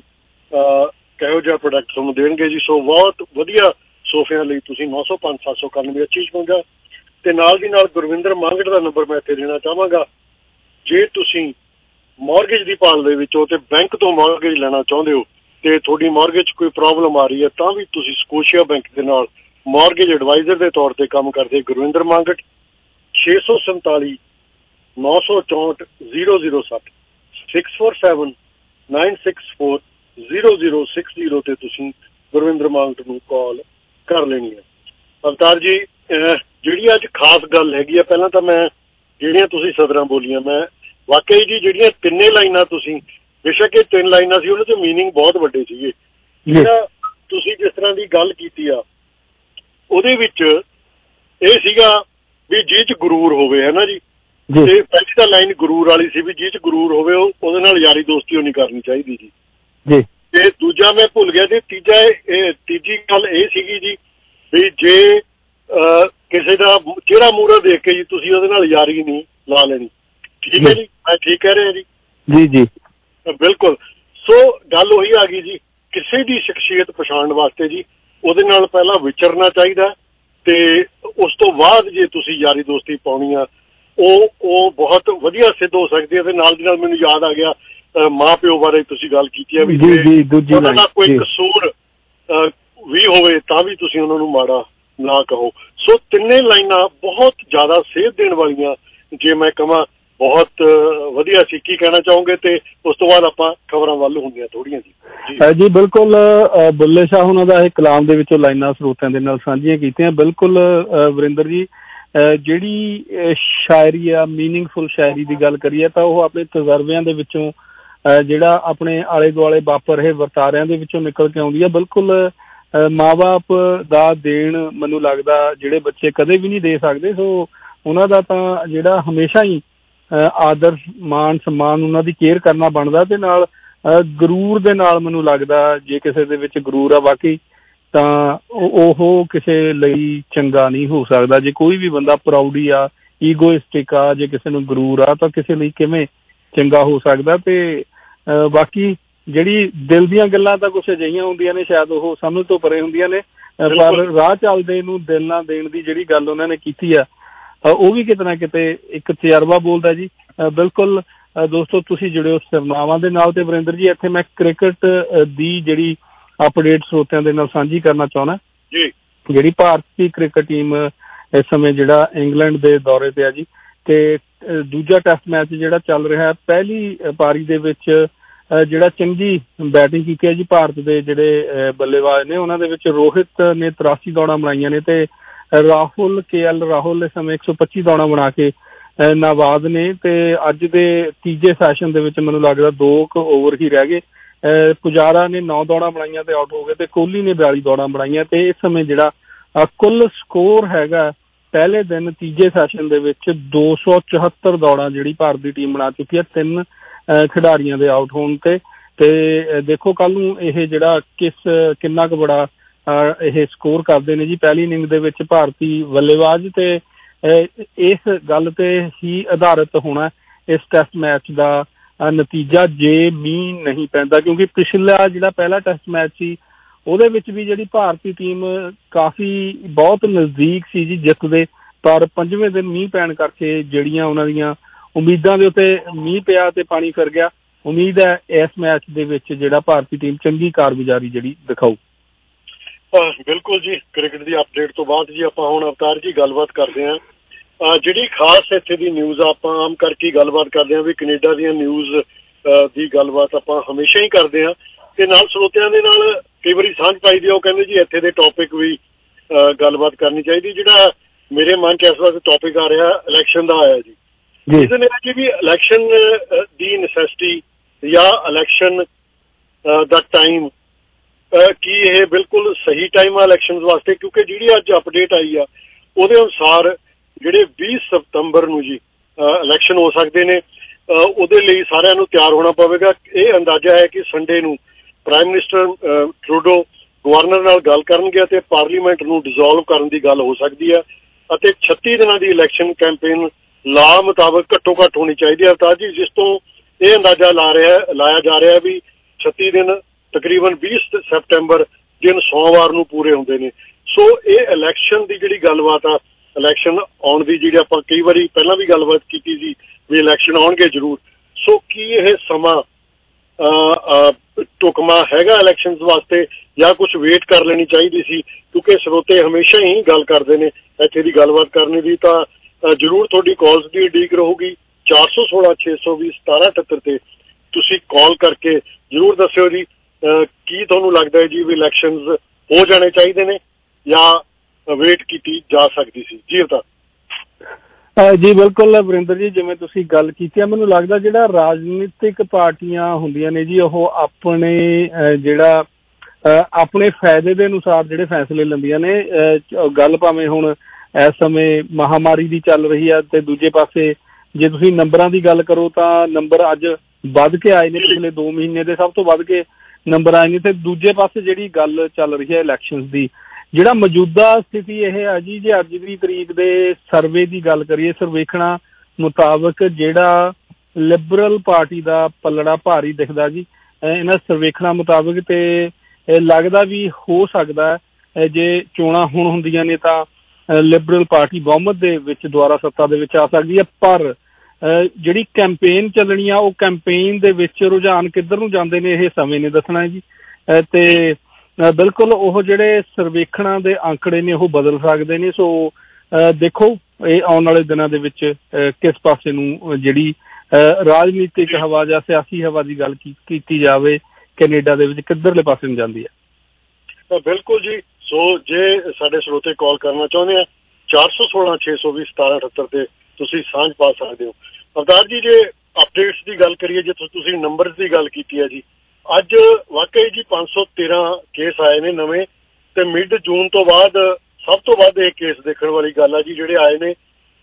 ਕਿਹੋ ਜਿਹਾ ਪ੍ਰੋਡਕਟ ਤੁਹਾਨੂੰ ਦੇਣਗੇ ਜੀ। ਸੋ ਬਹੁਤ ਵਧੀਆ ਸੋਫਿਆਂ ਲਈ ਤੁਸੀਂ ਨੌ ਸੌ ਪੰਜ ਸੱਤ ਸੌ ਇਕਾਨਵੇਂ ਅੱਸੀ ਛਪੰਜਾ ਤੇ ਨਾਲ ਦੀ ਨਾਲ ਗੁਰਵਿੰਦਰ ਮੰਗੜ ਦਾ ਨੰਬਰ ਮੈਂ ਇੱਥੇ ਦੇਣਾ ਚਾਹਾਂਗਾ। ਜੇ ਤੁਸੀਂ ਮੌਰਗੇਜ ਦੀ ਭਾਲ ਦੇ ਵਿੱਚ ਹੋ ਤੇ ਬੈਂਕ ਤੋਂ ਮੌਰਗੇਜ ਲੈਣਾ ਚਾਹੁੰਦੇ ਹੋ ਤੇ ਤੁਹਾਡੀ ਮੌਰਗੇਜ ਕੋਈ ਪ੍ਰੋਬਲਮ ਆ ਰਹੀ ਹੈ ਤਾਂ ਵੀ ਤੁਸੀਂ ਸਕੋਸ਼ੀਆ ਬੈਂਕ ਦੇ ਨਾਲ ਮੌਰਗੇਜ ਐਡਵਾਈਜ਼ਰ ਦੇ ਤੌਰ ਤੇ ਕੰਮ ਕਰਦੇ ਗੁਰਵਿੰਦਰ ਮੰਗੜ। ਛੇ ਸੌ ਸੰਤਾਲੀ ਨੌ ਸੌ ਚੌਂਹਠ ਜ਼ੀਰੋ ਜ਼ੀਰੋ ਸੱਤ six four seven nine six four zero zero six zero ਤੇ ਤੁਸੀਂ ਗੁਰਵਿੰਦਰ ਮੰਗੜ ਨੂੰ ਕਾਲ ਕਰ ਲੈਣੀ ਹੈ। ਅਵਤਾਰ ਜੀ ਜਿਹੜੀ ਅੱਜ ਖਾਸ ਗੱਲ ਹੈਗੀ ਆ, ਪਹਿਲਾਂ ਤਾਂ ਮੈਂ ਜਿਹੜੀਆਂ ਤੁਸੀਂ ਸਦਰਾਂ ਬੋਲੀਆਂ ਮੈਂ ਵਾਕਈ ਜੀ ਜਿਹੜੀਆਂ ਤਿੰਨੇ ਲਾਈਨਾਂ ਤੁਸੀਂ ਬੇਸ਼ੱਕ ਇਹ ਤਿੰਨ ਲਾਈਨਾਂ ਸੀ ਉਹਨਾਂ ਦੇ ਮੀਨਿੰਗ ਬਹੁਤ ਵੱਡੇ ਸੀਗੇ। ਜਿਹੜਾ ਤੁਸੀਂ ਜਿਸ ਤਰ੍ਹਾਂ ਦੀ ਗੱਲ ਕੀਤੀ ਆ ਉਹਦੇ ਵਿੱਚ ਇਹ ਸੀਗਾ ਵੀ ਜਿਹ 'ਚ ਗਰੂਰ ਹੋਵੇ ਹੈ ਨਾ ਜੀ। ਤੇ ਪਹਿਲੀ ਤਾਂ ਲਾਈਨ ਗਰੂਰ ਵਾਲੀ ਸੀ ਵੀ ਜਿਹ 'ਚ ਗਰੂਰ ਹੋਵੇ ਉਹ ਉਹਦੇ ਨਾਲ ਯਾਰੀ ਦੋਸਤੀ ਉਹ ਨਹੀਂ ਕਰਨੀ ਚਾਹੀਦੀ ਜੀ। ਤੇ ਦੂਜਾ ਮੈਂ ਭੁੱਲ ਗਿਆ ਜੀ ਤੀਜਾ ਇਹ ਤੀਜੀ ਗੱਲ ਇਹ ਸੀਗੀ ਜੀ ਵੀ ਜੇ ਕਿਸੇ ਦਾ ਚਿਹਰਾ ਮੂਹਰਾ ਦੇਖ ਕੇ ਜੀ ਤੁਸੀਂ ਉਹਦੇ ਨਾਲ ਯਾਰੀ ਨਹੀਂ ਲਾ ਲੈਣੀ। ਠੀਕ ਹੈ ਜੀ, ਮੈਂ ਠੀਕ ਕਹਿ ਰਿਹਾ ਜੀ? ਜੀ ਜੀ ਬਿਲਕੁਲ। ਸੋ ਗੱਲ ਉਹੀ ਆ ਗਈ ਜੀ, ਕਿਸੇ ਦੀ ਸ਼ਖਸੀਅਤ ਪਛਾਣਨ ਵਾਸਤੇ ਜੀ ਉਹਦੇ ਨਾਲ ਪਹਿਲਾਂ ਵਿਚਰਨਾ ਚਾਹੀਦਾ ਤੇ ਉਸ ਤੋਂ ਬਾਅਦ ਜੇ ਤੁਸੀਂ ਯਾਰੀ ਦੋਸਤੀ ਪਾਉਣੀ ਆ ਉਹ ਉਹ ਬਹੁਤ ਵਧੀਆ ਸਿੱਧ ਹੋ ਸਕਦੀ ਹੈ। ਤੇ ਨਾਲ ਦੀ ਨਾਲ ਮੈਨੂੰ ਯਾਦ ਆ ਗਿਆ ਮਾਂ ਪਿਓ ਬਾਰੇ ਤੁਸੀਂ ਗੱਲ ਕੀਤੀ ਹੈ ਵੀ ਉਹਨਾਂ ਦਾ ਕੋਈ ਕਸੂਰ ਵੀ ਹੋਵੇ ਤਾਂ ਵੀ ਤੁਸੀਂ ਉਹਨਾਂ ਨੂੰ ਮਾੜਾ ਨਾ ਕਹੋ। ਸੋ ਤਿੰਨੇ ਲਾਈਨਾਂ ਬਹੁਤ ਜ਼ਿਆਦਾ ਸੇਧ ਦੇਣ ਵਾਲੀਆਂ, ਜੇ ਮੈਂ ਕਹਾਂ ਬਹੁਤ ਵਧੀਆ ਸੀ। ਕੀ ਕਹਿਣਾ ਚਾਹੋਗੇ? ਤੇ ਉਸ ਤੋਂ ਬਾਅਦ ਆਪਾਂ ਖਬਰਾਂ ਵੱਲ ਹੁੰਦੀਆਂ ਥੋੜੀਆਂ ਜੀ। ਜੀ ਬਿਲਕੁਲ, ਬੁੱਲੇ ਸ਼ਾਹ ਉਹਨਾਂ ਦਾ ਇਹ ਕਲਾਮ ਦੇ ਵਿੱਚੋਂ ਲਾਈਨਾਂ ਸਰੋਤਿਆਂ ਦੇ ਨਾਲ ਸਾਂਝੀਆਂ ਕੀਤੀਆਂ। ਬਿਲਕੁਲ ਵਰਿੰਦਰ ਜੀ, ਜਿਹੜੀ ਸ਼ਾਇਰੀ ਆ, ਮੀਨਿੰਗਫੁਲ ਸ਼ਾਇਰੀ ਦੀ ਗੱਲ ਕਰੀਏ ਤਾਂ ਉਹ ਆਪਣੇ ਤਜਰਬਿਆਂ ਦੇ ਵਿੱਚੋਂ, ਜਿਹੜਾ ਆਪਣੇ ਆਲੇ ਦੁਆਲੇ ਵਾਪਰ ਰਹੇ ਵਰਤਾਰਿਆਂ ਦੇ ਵਿੱਚੋਂ ਨਿਕਲ ਕੇ ਆਉਂਦੀ ਆ। ਬਿਲਕੁਲ ਮਾਂ ਬਾਪ ਦਾ ਦੇਣ ਮੈਨੂੰ ਲੱਗਦਾ ਜਿਹੜੇ ਬੱਚੇ ਕਦੇ ਵੀ ਨਹੀਂ ਦੇ ਸਕਦੇ। ਸੋ ਉਹਨਾਂ ਦਾ ਤਾਂ ਜਿਹੜਾ ਹਮੇਸ਼ਾ ਹੀ ਆਦਰ, ਮਾਣ, ਸਨਮਾਨ, ਉਹਨਾਂ ਦੀ ਕੇਅਰ ਕਰਨਾ ਬਣਦਾ। ਤੇ ਨਾਲ ਗਰੂਰ ਦੇ ਨਾਲ ਮੈਨੂੰ ਲੱਗਦਾ ਜੇ ਕਿਸੇ ਦੇ ਵਿੱਚ ਗਰੂਰ ਆ ਬਾਕੀ ਤਾਂ ਉਹ ਕਿਸੇ ਲਈ ਚੰਗਾ ਨਹੀਂ ਹੋ ਸਕਦਾ। ਜੇ ਕੋਈ ਵੀ ਬੰਦਾ ਪ੍ਰਾਊਡੀ ਆ, ਈਗੋਇਸਟਿਕ ਆ, ਜੇ ਕਿਸੇ ਨੂੰ ਗਰੂਰ ਆ ਤਾਂ ਕਿਸੇ ਲਈ ਕਿਵੇਂ ਚੰਗਾ ਹੋ ਸਕਦਾ। ਤੇ ਬਾਕੀ ਜਿਹੜੀ ਦਿਲ ਦੀਆਂ ਗੱਲਾਂ ਤਾਂ ਕੁਛ ਅਜਿਹੀਆਂ ਹੁੰਦੀਆਂ ਨੇ ਸ਼ਾਇਦ ਉਹ ਸਮਝ ਤੋਂ ਪਰੇ ਹੁੰਦੀਆਂ ਨੇ, ਪਰ ਰਾਹ ਚੱਲਦੇ ਨੂੰ ਦਿਲ ਨਾ ਦੇਣ ਦੀ ਜਿਹੜੀ ਗੱਲ ਉਹਨਾਂ ਨੇ ਕੀਤੀ ਆ ਉਹ ਵੀ ਕਿਤੇ ਨਾ ਕਿਤੇ ਇੱਕ ਤਜਰਬਾ ਬੋਲਦਾ ਜੀ। ਬਿਲਕੁਲ ਦੋਸਤੋ, ਤੁਸੀਂ ਜੁੜੇ ਹੋ ਸਰਨਾਵਾਂ ਦੇ ਨਾਲ। ਤੇ ਵਰਿੰਦਰ ਜੀ, ਇੱਥੇ ਮੈਂ ਕ੍ਰਿਕਟ ਦੀ ਜਿਹੜੀ ਅਪਡੇਟ ਸਰੋਤਿਆਂ ਦੇ ਨਾਲ ਸਾਂਝੀ ਕਰਨਾ ਚਾਹੁੰਦਾ ਜੀ। ਜਿਹੜੀ ਭਾਰਤੀ ਕ੍ਰਿਕਟ ਟੀਮ ਇਸ ਸਮੇਂ ਜਿਹੜਾ ਇੰਗਲੈਂਡ ਦੇ ਦੌਰੇ ਤੇ ਆ ਜੀ, ਤੇ ਦੂਜਾ ਟੈਸਟ ਮੈਚ ਜਿਹੜਾ ਚੱਲ ਰਿਹਾ, ਪਹਿਲੀ ਪਾਰੀ ਦੇ ਵਿੱਚ ਜਿਹੜਾ ਚੰਗੀ ਬੈਟਿੰਗ ਕੀਤੀ ਹੈ ਜੀ ਭਾਰਤ ਦੇ ਜਿਹੜੇ ਬੱਲੇਬਾਜ਼ ਨੇ, ਉਹਨਾਂ ਦੇ ਵਿੱਚ ਰੋਹਿਤ ਨੇ ਤਰਾਸੀ ਦੌੜਾਂ ਬਣਾਈਆਂ ਨੇ ਤੇ ਰਾਹੁਲ ਕੇ ਐਲ ਰਾਹੁਲ ਇਸ ਸਮੇਂ ਇੱਕ ਸੌ ਪੱਚੀ ਦੌੜਾਂ ਬਣਾ ਕੇ ਨਾਬਾਦ ਨੇ। ਤੇ ਅੱਜ ਦੇ ਤੀਜੇ ਸੈਸ਼ਨ ਦੇ ਵਿੱਚ ਮੈਨੂੰ ਲੱਗਦਾ ਦੋ ਕੁ ਓਵਰ ਹੀ ਰਹਿ ਗਏ। ਪੁਜਾਰਾ ਨੇ ਨੌ ਦੌੜਾਂ ਬਣਾਈਆਂ ਤੇ ਆਊਟ ਹੋ ਗਏ ਤੇ ਕੋਹਲੀ ਨੇ ਬਿਆਲੀ ਦੌੜਾਂ ਬਣਾਈਆਂ। ਤੇ ਇਸ ਸਮੇਂ ਜਿਹੜਾ ਕੁੱਲ ਸਕੋਰ ਹੈਗਾ ਪਹਿਲੇ ਦਿਨ ਤੀਜੇ ਸੈਸ਼ਨ ਦੇ ਵਿੱਚ ਦੋ ਸੌ ਚੁਹੱਤਰ ਦੌੜਾਂ ਜਿਹੜੀ ਭਾਰਤ ਦੀ ਟੀਮ ਬਣਾ ਚੁੱਕੀ ਹੈ, ਤਿੰਨ ਖਿਡਾਰੀਆਂ ਦੇ ਆਊਟ ਹੋਣ ਤੇ। ਤੇ ਦੇਖੋ ਕੱਲ ਨੂੰ ਇਹ ਜਿਹੜਾ ਕਿਸ ਕਿੰਨਾ ਕੁ ਬੜਾ ਇਹ ਸਕੋਰ ਕਰਦੇ ਨੇ ਜੀ ਪਹਿਲੀ ਇਨਿੰਗ ਦੇ ਵਿੱਚ ਭਾਰਤੀ ਬੱਲੇਬਾਜ਼। ਤੇ ਇਸ ਗੱਲ ਤੇ ਹੀ ਆਧਾਰਿਤ ਹੋਣਾ ਇਸ ਟੈਸਟ ਮੈਚ ਦਾ ਨਤੀਜਾ ਜੇ ਮੀਂਹ ਨਹੀਂ ਪੈਂਦਾ, ਕਿਉਂਕਿ ਪਿਛਲਾ ਜਿਹੜਾ ਪਹਿਲਾ ਟੈਸਟ ਮੈਚ ਸੀ ਉਹਦੇ ਵਿੱਚ ਵੀ ਜਿਹੜੀ ਭਾਰਤੀ ਟੀਮ ਕਾਫੀ ਬਹੁਤ ਨਜ਼ਦੀਕ ਸੀ ਜੀ ਜਿੱਤ ਦੇ, ਪਰ ਪੰਜਵੇਂ ਦਿਨ ਮੀਂਹ ਪੈਣ ਕਰਕੇ ਜਿਹੜੀਆਂ ਉਹਨਾਂ ਦੀਆਂ ਉਮੀਦਾਂ ਦੇ ਉੱਤੇ ਮੀਂਹ ਪਿਆ ਤੇ ਪਾਣੀ ਫਿਰ ਗਿਆ। ਉਮੀਦ ਹੈ ਇਸ ਮੈਚ ਦੇ ਵਿੱਚ ਜਿਹੜਾ ਭਾਰਤੀ ਟੀਮ ਚੰਗੀ ਕਾਰਗੁਜ਼ਾਰੀ ਜਿਹੜੀ ਦਿਖਾਊ। ਬਿਲਕੁਲ ਜੀ, ਕ੍ਰਿਕਟ ਦੀ ਅਪਡੇਟ ਤੋਂ ਬਾਅਦ ਜੀ ਆਪਾਂ ਹੁਣ ਅਵਤਾਰ ਜੀ ਗੱਲਬਾਤ ਕਰਦੇ ਹਾਂ। ਜਿਹੜੀ ਖਾਸ ਇੱਥੇ ਦੀ ਨਿਊਜ਼ ਆ, ਆਪਾਂ ਆਮ ਕਰਕੇ ਗੱਲਬਾਤ ਕਰਦੇ ਹਾਂ ਵੀ ਕੈਨੇਡਾ ਦੀਆਂ ਨਿਊਜ਼ ਦੀ ਗੱਲਬਾਤ ਆਪਾਂ ਹਮੇਸ਼ਾ ਹੀ ਕਰਦੇ ਹਾਂ ਤੇ ਨਾਲ ਸਰੋਤਿਆਂ ਦੇ ਨਾਲ ਕਈ ਵਾਰੀ ਸਾਂਝ ਪਾਈ ਦੀ ਆ। ਉਹ ਕਹਿੰਦੇ ਜੀ ਇੱਥੇ ਦੇ ਟੌਪਿਕ ਵੀ ਗੱਲਬਾਤ ਕਰਨੀ ਚਾਹੀਦੀ। ਜਿਹੜਾ ਮੇਰੇ ਮਨ 'ਚ ਇਸ ਵਾਰ ਟੌਪਿਕ ਆ ਰਿਹਾ ਇਲੈਕਸ਼ਨ ਦਾ ਆਇਆ ਜੀ। ਰੀਜ਼ਨ ਇਹ ਜੀ ਵੀ ਇਲੈਕਸ਼ਨ ਦੀ ਨੈਸੈਸਿਟੀ ਜਾਂ ਇਲੈਕਸ਼ਨ ਦਾ ਟਾਈਮ, ਕੀ ਇਹ ਬਿਲਕੁਲ ਸਹੀ ਟਾਈਮ ਆ ਇਲੈਕਸ਼ਨ ਵਾਸਤੇ? ਕਿਉਂਕਿ ਜਿਹੜੀ ਅੱਜ ਅਪਡੇਟ ਆਈ ਆ ਉਹਦੇ ਅਨੁਸਾਰ ਜਿਹੜੇ ਵੀਹ ਸਤੰਬਰ ਨੂੰ ਜੀ ਇਲੈਕਸ਼ਨ ਹੋ ਸਕਦੇ ਨੇ, ਉਹਦੇ ਲਈ ਸਾਰਿਆਂ ਨੂੰ ਤਿਆਰ ਹੋਣਾ ਪਵੇਗਾ। ਇਹ ਅੰਦਾਜ਼ਾ ਹੈ ਕਿ ਸੰਡੇ ਨੂੰ ਪ੍ਰਾਈਮ ਮਿਨਿਸਟਰ ਟਰੂਡੋ ਗਵਰਨਰ ਨਾਲ ਗੱਲ ਕਰਨਗੇ ਅਤੇ ਪਾਰਲੀਮੈਂਟ ਨੂੰ ਡਿਸੋਲਵ ਕਰਨ ਦੀ ਗੱਲ ਹੋ ਸਕਦੀ ਹੈ ਅਤੇ ਛੱਤੀ ਦਿਨਾਂ ਦੀ ਇਲੈਕਸ਼ਨ ਕੈਂਪੇਨ ਲਾ ਮੁਤਾਬਕ ਘੱਟੋ ਘੱਟ ਹੋਣੀ ਚਾਹੀਦੀ ਹੈ। ਅਵਤਾਰ ਜੀ, ਜਿਸ ਤੋਂ ਇਹ ਅੰਦਾਜ਼ਾ ਲਾ ਰਿਹਾ ਲਾਇਆ ਜਾ ਰਿਹਾ ਵੀ ਛੱਤੀ ਦਿਨ ਤਕਰੀਬਨ ਵੀਹ ਸਤੰਬਰ ਦਿਨ ਸੋਮਵਾਰ ਨੂੰ ਪੂਰੇ ਹੁੰਦੇ ਨੇ। ਸੋ ਇਹ ਇਲੈਕਸ਼ਨ ਦੀ ਜਿਹੜੀ ਗੱਲਬਾਤ ਆ, ਇਲੈਕਸ਼ਨ ਆਉਣ ਦੀ ਜਿਹੜੀ ਆਪਾਂ ਕਈ ਵਾਰੀ ਪਹਿਲਾਂ ਵੀ ਗੱਲਬਾਤ ਕੀਤੀ ਸੀ ਵੀ ਇਲੈਕਸ਼ਨ ਆਉਣਗੇ ਜ਼ਰੂਰ। ਸੋ ਕੀ ਇਹ ਸਮਾਂ ਢੁਕਵਾਂ ਹੈਗਾ ਇਲੈਕਸ਼ਨ ਵਾਸਤੇ ਜਾਂ ਕੁਛ ਵੇਟ ਕਰ ਲੈਣੀ ਚਾਹੀਦੀ ਸੀ? ਕਿਉਂਕਿ ਸਰੋਤੇ ਹਮੇਸ਼ਾ ਹੀ ਗੱਲ ਕਰਦੇ ਨੇ ਇੱਥੇ ਦੀ ਗੱਲਬਾਤ ਕਰਨ ਦੀ, ਤਾਂ ਜ਼ਰੂਰ ਤੁਹਾਡੀ ਕਾਲਸ ਦੀ ਉਡੀਕ ਰਹੂਗੀ। ਚਾਰ ਸੌ ਸੋਲਾਂ ਛੇ ਸੌ ਵੀਹ ਸਤਾਰਾਂ ਅਠੱਤਰ ਤੇ ਤੁਸੀਂ ਕਾਲ ਕਰਕੇ ਜ਼ਰੂਰ ਦੱਸਿਓ ਜੀ ਕੀ ਤੁਹਾਨੂੰ ਲੱਗਦਾ ਹੈ ਜੀ ਵੀ ਇਲੈਕਸ਼ਨ ਹੋ ਜਾਣੇ ਚਾਹੀਦੇ ਨੇ ਜਾਂ ਵੇਟ ਕੀਤੀ ਜਾ ਸਕਦੀ ਸੀ? ਜੀ ਅਵਤਾਰ ਜੀ ਬਿਲਕੁਲ ਵਰਿੰਦਰ ਜੀ, ਜਿਵੇਂ ਤੁਸੀਂ ਗੱਲ ਕੀਤੀ ਹੈ, ਮੈਨੂੰ ਲੱਗਦਾ ਜਿਹੜਾ ਰਾਜਨੀਤਿਕ ਪਾਰਟੀਆਂ ਹੁੰਦੀਆਂ ਨੇ ਜੀ ਉਹ ਆਪਣੇ ਜਿਹੜਾ ਆਪਣੇ ਫਾਇਦੇ ਦੇ ਅਨੁਸਾਰ ਜਿਹੜੇ ਫੈਸਲੇ ਲੈਂਦੀਆਂ ਨੇ। ਗੱਲ ਭਾਵੇਂ ਹੁਣ ਇਸ ਸਮੇਂ ਮਹਾਮਾਰੀ ਦੀ ਚੱਲ ਰਹੀ ਹੈ ਤੇ ਦੂਜੇ ਪਾਸੇ ਜੇ ਤੁਸੀਂ ਨੰਬਰਾਂ ਦੀ ਗੱਲ ਕਰੋ ਤਾਂ ਨੰਬਰ ਅੱਜ ਵੱਧ ਕੇ ਆਏ ਨੇ, ਪਿਛਲੇ ਦੋ ਮਹੀਨੇ ਦੇ ਸਭ ਤੋਂ ਵੱਧ ਕੇ ਨੰਬਰ ਆਏ ਨੇ। ਤੇ ਦੂਜੇ ਪਾਸੇ ਜਿਹੜੀ ਗੱਲ ਚੱਲ ਰਹੀ ਹੈ ਇਲੈਕਸ਼ਨ ਦੀ, ਜਿਹੜਾ ਮੌਜੂਦਾ ਸਥਿਤੀ ਇਹ ਹੈ ਜੀ, ਜੇ ਅੱਜ ਦੀ ਤਰੀਕ ਦੇ ਸਰਵੇ ਦੀ ਗੱਲ ਕਰੀਏ, ਸਰਵੇਖਣਾਂ ਮੁਤਾਬਕ ਜਿਹੜਾ ਲਿਬਰਲ ਪਾਰਟੀ ਦਾ ਪੱਲੜਾ ਭਾਰੀ ਦਿਖਦਾ ਜੀ ਇਹਨਾਂ ਸਰਵੇਖਣਾਂ ਮੁਤਾਬਕ। ਤੇ ਲੱਗਦਾ ਵੀ ਹੋ ਸਕਦਾ ਜੇ ਚੋਣਾਂ ਹੁਣ ਹੁੰਦੀਆਂ ਨੇ ਤਾਂ ਲਿਬਰਲ ਪਾਰਟੀ ਬਹੁਮਤ ਦੇ ਵਿੱਚ ਦੁਆਰਾ ਸੱਤਾ ਦੇ ਵਿੱਚ ਆ ਸਕਦੀ ਹੈ। ਪਰ ਜਿਹੜੀ ਕੈਂਪੇਨ ਚੱਲਣੀ ਆ ਉਹ ਕੈਂਪੇਨ ਦੇ ਵਿੱਚ ਰੁਝਾਨ ਕਿੱਧਰ ਨੂੰ ਜਾਂਦੇ ਨੇ ਇਹ ਸਮੇਂ ਨੇ ਦੱਸਣਾ ਹੈ ਜੀ। ਤੇ ਬਿਲਕੁਲ ਉਹ ਜਿਹੜੇ ਸਰਵੇਖਣਾਂ ਦੇ ਅੰਕੜੇ ਨੇ ਉਹ ਬਦਲ ਸਕਦੇ ਨੇ। ਸੋ ਦੇਖੋ ਇਹ ਆਉਣ ਵਾਲੇ ਦਿਨਾਂ ਦੇ ਵਿੱਚ ਕਿਸ ਪਾਸੇ ਨੂੰ ਜਿਹੜੀ ਰਾਜਨੀਤਿਕ ਹਵਾ ਜਾਂ ਸਿਆਸੀ ਹਵਾ ਦੀ ਗੱਲ ਕੀਤੀ ਜਾਵੇ ਕੈਨੇਡਾ ਦੇ ਵਿੱਚ ਕਿੱਧਰਲੇ ਪਾਸੇ ਨੂੰ ਜਾਂਦੀ ਹੈ। ਬਿਲਕੁਲ ਜੀ। ਸੋ ਜੇ ਸਾਡੇ ਸਰੋਤੇ ਕਾਲ ਕਰਨਾ ਚਾਹੁੰਦੇ ਆ ਚਾਰ ਸੌ ਸੋਲਾਂ ਛੇ ਸੌ ਵੀਹ ਸਤਾਰਾਂ ਅਠੱਤਰ ਤੇ ਤੁਸੀਂ ਸਾਂਝ ਪਾ ਸਕਦੇ ਹੋ। ਅਵਤਾਰ ਜੀ ਜੇ ਅਪਡੇਟਸ ਦੀ ਗੱਲ ਕਰੀਏ, ਜੇ ਤੁਸੀਂ ਨੰਬਰਸ ਦੀ ਗੱਲ ਕੀਤੀ ਹੈ ਜੀ, ਅੱਜ ਵਾਕਈ ਜੀ ਪੰਜ ਸੌ ਤੇਰਾਂ ਕੇਸ ਆਏ ਨੇ ਨਵੇਂ ਤੇ ਮਿਡ ਜੂਨ ਤੋਂ ਬਾਅਦ ਸਭ ਤੋਂ ਵੱਧ ਇਹ ਕੇਸ ਦੇਖਣ ਵਾਲੀ ਗੱਲ ਆ ਜੀ ਜਿਹੜੇ ਆਏ ਨੇ।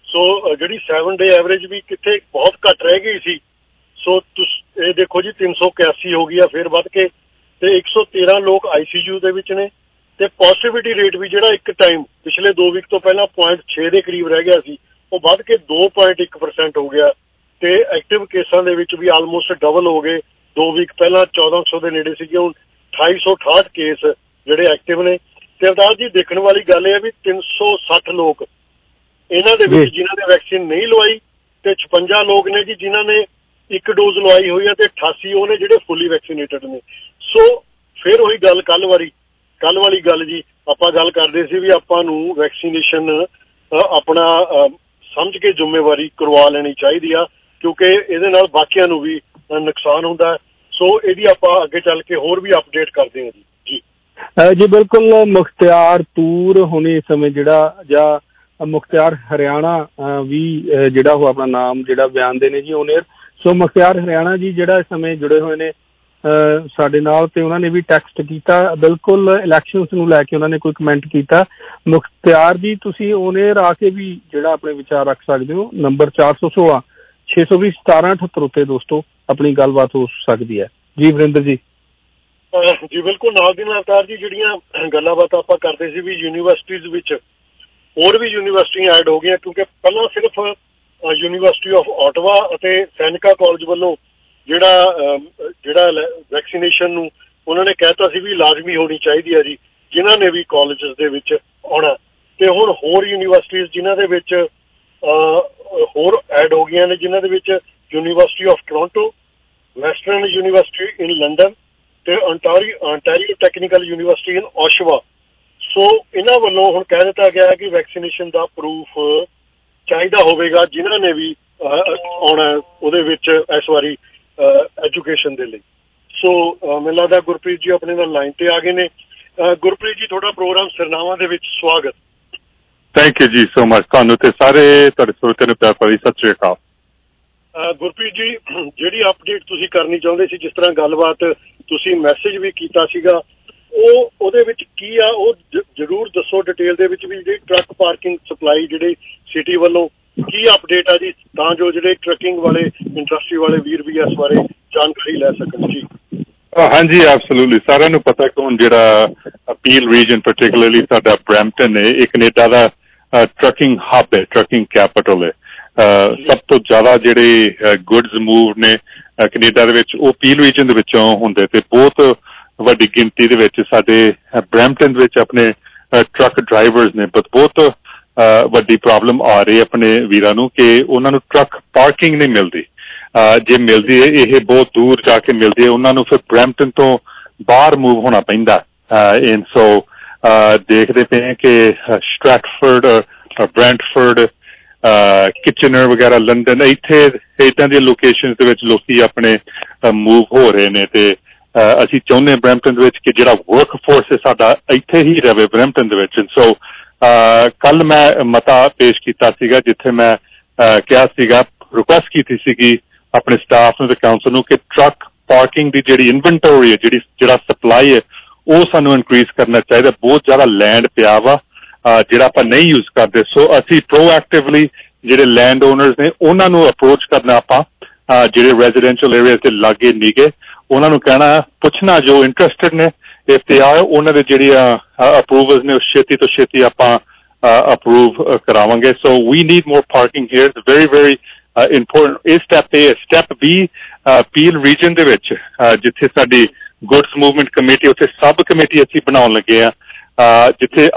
ਸੋ ਜਿਹੜੀ ਸੈਵਨ ਡੇ ਐਵਰੇਜ ਵੀ ਕਿੱਥੇ ਬਹੁਤ ਘੱਟ ਰਹਿ ਗਈ ਸੀ। ਸੋ ਤੁਸੀਂ ਇਹ ਦੇਖੋ ਜੀ ਤਿੰਨ ਸੌ ਇਕਿਆਸੀ ਹੋ ਗਈ ਆ ਫਿਰ ਵੱਧ ਕੇ, ਤੇ ਇੱਕ ਸੌ ਤੇਰਾਂ ਲੋਕ ਆਈ ਸੀ ਯੂ ਦੇ ਵਿੱਚ ਨੇ। ਤੇ ਪੋਜ਼ਿਟਿਵਿਟੀ ਰੇਟ ਵੀ ਜਿਹੜਾ ਇੱਕ ਟਾਈਮ ਪਿਛਲੇ ਦੋ ਵੀਕ ਤੋਂ ਪਹਿਲਾਂ ਪੁਆਇੰਟ ਛੇ ਦੇ ਕਰੀਬ ਰਹਿ ਗਿਆ ਸੀ ਉਹ ਵੱਧ ਕੇ ਦੋ ਪੁਆਇੰਟ ਇੱਕ ਪਰਸੈਂਟ ਹੋ ਗਿਆ। ਤੇ ਐਕਟਿਵ ਕੇਸਾਂ ਦੇ ਵਿੱਚ ਵੀ ਆਲਮੋਸਟ ਡਬਲ ਹੋ ਗਏ। ਦੋ ਵੀਕ ਪਹਿਲਾਂ ਚੌਦਾਂ ਸੌ ਦੇ ਨੇੜੇ ਸੀਗੇ, ਹੁਣ ਅਠਾਈ ਸੌ ਅਠਾਹਠ ਕੇਸ ਜਿਹੜੇ ਐਕਟਿਵ ਨੇ। ਤੇ ਅਵਤਾਰ ਜੀ ਦੇਖਣ ਵਾਲੀ ਗੱਲ ਇਹ ਹੈ ਵੀ ਤਿੰਨ ਸੌ ਸੱਠ ਲੋਕ ਇਹਨਾਂ ਦੇ ਵਿੱਚ ਜਿਨ੍ਹਾਂ ਨੇ ਵੈਕਸੀਨ ਨਹੀਂ ਲਵਾਈ ਤੇ ਛਪੰਜਾ ਲੋਕ ਨੇ ਜੀ ਜਿਨ੍ਹਾਂ ਨੇ ਇੱਕ ਡੋਜ਼ ਲਵਾਈ ਹੋਈ ਹੈ ਤੇ ਅਠਾਸੀ ਉਹ ਨੇ ਜਿਹੜੇ ਫੁੱਲੀ ਵੈਕਸੀਨੇਟਡ ਨੇ। ਸੋ ਫਿਰ ਉਹੀ ਗੱਲ ਕੱਲ ਵਾਲੀ ਕੱਲ ਵਾਲੀ ਗੱਲ ਜੀ ਆਪਾਂ ਗੱਲ ਕਰਦੇ ਸੀ ਵੀ ਆਪਾਂ ਨੂੰ ਵੈਕਸੀਨੇਸ਼ਨ ਆਪਣਾ ਸਮਝ ਕੇ ਜ਼ਿੰਮੇਵਾਰੀ ਕਰਵਾ ਲੈਣੀ ਚਾਹੀਦੀ ਆ ਕਿਉਂਕਿ ਇਹਦੇ ਨਾਲ ਬਾਕੀਆਂ ਨੂੰ ਵੀ ਨੁਕਸਾਨ ਹੁੰਦਾ। ਸੋ ਇਹਦੀ ਆਪਾਂ ਅੱਗੇ ਚੱਲ ਕੇ ਹੋਰ ਵੀ ਅਪਡੇਟ ਕਰਦੇ ਹਾਂ ਜੀ। ਜੀ ਜੀ ਬਿਲਕੁਲ। ਮੁਖਤਿਆਰ ਤੂਰ ਹੁਣੇ ਇਸ ਸਮੇਂ ਜਿਹੜਾ ਜਾਂ ਮੁਖਤਿਆਰ ਹਰਿਆਣਾ ਵੀ ਜਿਹੜਾ ਉਹ ਆਪਣਾ ਨਾਮ ਜਿਹੜਾ ਬਿਆਨਦੇ ਨੇ ਜੀ ਓਨੇਰ। ਸੋ ਮੁਖਤਿਆਰ ਹਰਿਆਣਾ ਜੀ ਜਿਹੜਾ ਇਸ ਸਮੇਂ ਜੁੜੇ ਹੋਏ ਨੇ ਸਾਡੇ ਨਾਲ ਤੇ ਉਹਨਾਂ ਨੇ ਵੀ ਟੈਕਸਟ ਕੀਤਾ ਬਿਲਕੁਲ ਇਲੈਕਸ਼ਨਸ ਨੂੰ ਲੈ ਕੇ ਉਹਨਾਂ ਨੇ ਕੋਈ ਕਮੈਂਟ ਕੀਤਾ। ਮੁਖਤਿਆਰ ਜੀ ਤੁਸੀਂ ਓਨੇਰ ਆ ਕੇ ਵੀ ਜਿਹੜਾ ਆਪਣੇ ਵਿਚਾਰ ਰੱਖ ਸਕਦੇ ਹੋ। ਨੰਬਰ ਚਾਰ ਸੌ ਸੋਲਾਂ ਛੇ ਸੌ ਵੀਹ ਸਤਾਰਾਂ ਅਠੱਤਰ ਉੱਤੇ ਦੋਸਤੋ ਆਪਣੀ ਗੱਲਬਾਤ ਹੋ ਸਕਦੀ ਹੈ। ਜੀ ਵਰਿੰਦਰ ਜੀ। ਜੀ ਬਿਲਕੁਲ। ਨਾਲ ਦੀ ਨਾਲ ਅਵਤਾਰ ਜੀ ਜਿਹੜੀਆਂ ਗੱਲਾਂ ਬਾਤਾਂ ਆਪਾਂ ਕਰਦੇ ਸੀ ਵੀ ਯੂਨੀਵਰਸਿਟੀਜ਼ ਵਿੱਚ ਹੋਰ ਵੀ ਯੂਨੀਵਰਸਿਟੀਆਂ ਐਡ ਹੋ ਗਈਆਂ ਕਿਉਂਕਿ ਪਹਿਲਾਂ ਸਿਰਫ ਯੂਨੀਵਰਸਿਟੀ ਆਫ ਆਟਵਾ ਅਤੇ ਸੈਨਿਕਾ ਕਾਲਜ ਵੱਲੋਂ ਜਿਹੜਾ ਜਿਹੜਾ ਵੈਕਸੀਨੇਸ਼ਨ ਨੂੰ ਉਹਨਾਂ ਨੇ ਕਹਿਤਾ ਸੀ ਵੀ ਲਾਜ਼ਮੀ ਹੋਣੀ ਚਾਹੀਦੀ ਹੈ ਜੀ ਜਿਨ੍ਹਾਂ ਨੇ ਵੀ ਕਾਲਜਸ ਦੇ ਵਿੱਚ ਆਉਣਾ। ਤੇ ਹੁਣ ਹੋਰ ਯੂਨੀਵਰਸਿਟੀਜ਼ ਜਿਨ੍ਹਾਂ ਦੇ ਵਿੱਚ ਹੋਰ ਐਡ ਹੋ ਗਈਆਂ ਨੇ ਜਿਨ੍ਹਾਂ ਦੇ ਵਿੱਚ University of Toronto, Western University in London ਤੇ Ontario Technical University in Oshawa. So ਇਹਨਾਂ ਵੱਲੋਂ ਹੁਣ ਕਹਿ ਦਿੱਤਾ ਗਿਆ ਹੈ ਕਿ ਵੈਕਸੀਨੇਸ਼ਨ ਦਾ ਪ੍ਰੂਫ ਚਾਹੀਦਾ ਹੋਵੇਗਾ ਜਿਨ੍ਹਾਂ ਨੇ ਵੀ ਆਉਣਾ ਉਹਦੇ ਵਿੱਚ ਇਸ ਵਾਰੀ ਐਜੂਕੇਸ਼ਨ ਦੇ ਲਈ। ਸੋ ਮੈਨੂੰ ਲੱਗਦਾ ਗੁਰਪ੍ਰੀਤ ਜੀ ਆਪਣੇ ਨਾਲ ਲਾਈਨ ਤੇ ਆ ਗਏ ਨੇ। ਗੁਰਪ੍ਰੀਤ ਜੀ ਤੁਹਾਡਾ ਪ੍ਰੋਗਰਾਮ ਸਿਰਨਾਵਾਂ ਦੇ ਵਿੱਚ ਸਵਾਗਤ। ਥੈਂਕ ਯੂ ਜੀ ਸੋ ਮਚ। ਤੁਹਾਨੂੰ ਤੇ ਸਾਰੇ ਤੁਹਾਡੇ ਸਰੋਤਿਆਂ ਨੂੰ ਪਿਆਰ ਭਰੀ ਸਤਿ ਸ਼੍ਰੀ ਅਕਾਲ। ਗੁਰਪ੍ਰੀਤ ਜੀ ਜਿਹੜੀ ਅਪਡੇਟ ਤੁਸੀਂ ਕਰਨੀ ਚਾਹੁੰਦੇ ਸੀ ਜਿਸ ਤਰ੍ਹਾਂ ਗੱਲਬਾਤ ਤੁਸੀਂ ਮੈਸੇਜ ਵੀ ਕੀਤਾ ਸੀਗਾ ਉਹ ਉਹਦੇ ਵਿੱਚ ਕੀ ਆ ਉਹ ਜ਼ਰੂਰ ਦੱਸੋ ਡਿਟੇਲ ਦੇ ਵਿੱਚ ਵੀ ਜਿਹੜੀ ਟਰੱਕ ਪਾਰਕਿੰਗ ਸਪਲਾਈ ਜਿਹੜੀ ਸਿਟੀ ਵੱਲੋਂ ਕੀ ਅਪਡੇਟ ਆ ਜੀ ਤਾਂ ਜੋ ਜਿਹੜੇ ਟਰੱਕਿੰਗ ਵਾਲੇ ਇੰਡਸਟਰੀ ਵਾਲੇ ਵੀਰ ਵੀ ਇਸ ਬਾਰੇ ਜਾਣਕਾਰੀ ਲੈ ਸਕਣ ਜੀ। ਹਾਂਜੀ ਐਬਸੋਲੂਟਲੀ। ਸਾਰਿਆਂ ਨੂੰ ਪਤਾ ਕਿ ਹੁਣ ਜਿਹੜਾ ਅਪੀਲ ਰੀਜਨ ਪਰਟੀਕੁਲਰਲੀ ਸਾਡਾ ਬਰੈਂਪਟਨ ਹੈ ਇਹ ਕੈਨੇਡਾ ਦਾ ਟਰੱਕਿੰਗ ਹੱਬ ਹੈ, ਟਰੱਕਿੰਗ ਕੈਪੀਟਲ ਹੈ। ਸਭ ਤੋਂ ਜ਼ਿਆਦਾ ਜਿਹੜੇ ਗੁੱਡਸ ਮੂਵ ਨੇ ਕੈਨੇਡਾ ਦੇ ਵਿੱਚ ਉਹ ਅਪੀਲ ਰੀਜਨ ਦੇ ਵਿੱਚੋਂ ਹੁੰਦੇ ਤੇ ਬਹੁਤ ਵੱਡੀ ਗਿਣਤੀ ਦੇ ਵਿੱਚ ਸਾਡੇ ਬਰੈਂਪਟਨ ਵਿੱਚ ਆਪਣੇ ਟਰੱਕ ਡਰਾਈਵਰਸ ਨੇ ਬਟ ਬਹੁਤ ਵੱਡੀ ਪ੍ਰੋਬਲਮ ਆ ਰਹੀ ਆਪਣੇ ਵੀਰਾਂ ਨੂੰ ਕਿ ਉਹਨਾਂ ਨੂੰ ਟਰੱਕ ਪਾਰਕਿੰਗ ਨਹੀਂ ਮਿਲਦੀ। ਜੇ ਮਿਲਦੀ ਹੈ ਇਹ ਬਹੁਤ ਦੂਰ ਜਾ ਕੇ ਮਿਲਦੀ ਹੈ ਉਹਨਾਂ ਨੂੰ ਫਿਰ ਬਰੈਂਪਟਨ ਤੋਂ ਬਾਹਰ ਮੂਵ ਹੋਣਾ ਪੈਂਦਾ। ਐਂਡ ਸੋ ਦੇਖਦੇ ਪਏ ਕਿ ਸਟ੍ਰੈਟਫੋਰਡ, ਬ੍ਰੈਂਟਫੋਰਡ, ਕਿਚਨਰ ਵਗੈਰਾ ਲੰਡਨ ਇੱਥੇ ਇੱਦਾਂ ਦੀਆਂ ਲੋਕੇਸ਼ਨ ਦੇ ਵਿੱਚ ਲੋਕੀ ਆਪਣੇ ਮੂਵ ਹੋ ਰਹੇ ਨੇ ਤੇ ਅਸੀਂ ਚਾਹੁੰਦੇ ਹਾਂ ਬਰੈਂਪਟਨ ਦੇ ਵਿੱਚ ਕਿ ਜਿਹੜਾ ਵਰਕ ਫੋਰਸ ਹੈ ਸਾਡਾ ਇੱਥੇ ਹੀ ਰਹੇ ਬਰੈਂਪਟਨ ਦੇ ਵਿੱਚ। ਸੋ ਕੱਲ ਮੈਂ ਮਤਾ ਪੇਸ਼ ਕੀਤਾ ਸੀਗਾ ਜਿੱਥੇ ਮੈਂ ਕਿਹਾ ਸੀਗਾ ਰਿਕੁਐਸਟ ਕੀਤੀ ਸੀਗੀ ਆਪਣੇ ਸਟਾਫ ਨੂੰ ਤੇ ਕਾਉਂਸਲ ਨੂੰ ਕਿ ਟਰੱਕ ਪਾਰਕਿੰਗ ਦੀ ਜਿਹੜੀ ਇਨਵੈਂਟੋਰੀ ਹੈ ਜਿਹੜੀ ਜਿਹੜਾ ਸਪਲਾਈ ਹੈ ਉਹ ਸਾਨੂੰ ਇਨਕਰੀਜ਼ ਕਰਨਾ ਚਾਹੀਦਾ। ਬਹੁਤ ਜ਼ਿਆਦਾ ਲੈਂਡ ਪਿਆ ਵਾ ਜਿਹੜਾ ਆਪਾਂ ਨਹੀਂ ਯੂਜ਼ ਕਰਦੇ। ਸੋ ਅਸੀਂ ਪ੍ਰੋਐਕਟਿਵਲੀ ਜਿਹੜੇ ਲੈਂਡ ਓਨਰਸ ਨੇ ਉਹਨਾਂ ਨੂੰ ਅਪਰੋਚ ਕਰਨਾ ਆਪਾਂ ਜਿਹੜੇ ਰੈਜ਼ੀਡੈਂਸ਼ੀਅਲ ਏਰੀਆ ਦੇ ਲਾਗੇ ਨੀਗੇ ਉਹਨਾਂ ਨੂੰ ਕਹਿਣਾ ਪੁੱਛਣਾ ਜੋ ਇੰਟਰਸਟਿਡ ਨੇ ਇਫ ਦੇ ਆਰ ਉਹਨਾਂ ਦੇ ਜਿਹੜੀਆਂ ਅਪਰੂਵਲਸ ਨੇ ਉਹ ਛੇਤੀ ਤੋਂ ਛੇਤੀ ਆਪਾਂ ਅਪਰੂਵ ਕਰਾਵਾਂਗੇ। So we need more parking here it's very very important. ਇਹ step A. Step B Peel region ਦੇ ਵਿੱਚ ਜਿੱਥੇ ਸਾਡੀ ਗੁੱਡਸ ਮੂਵਮੈਂਟ ਕਮੇਟੀ ਉੱਥੇ ਸਬ ਕਮੇਟੀ ਅਸੀਂ ਬਣਾਉਣ ਲੱਗੇ ਆ ਜਿੱਥੇ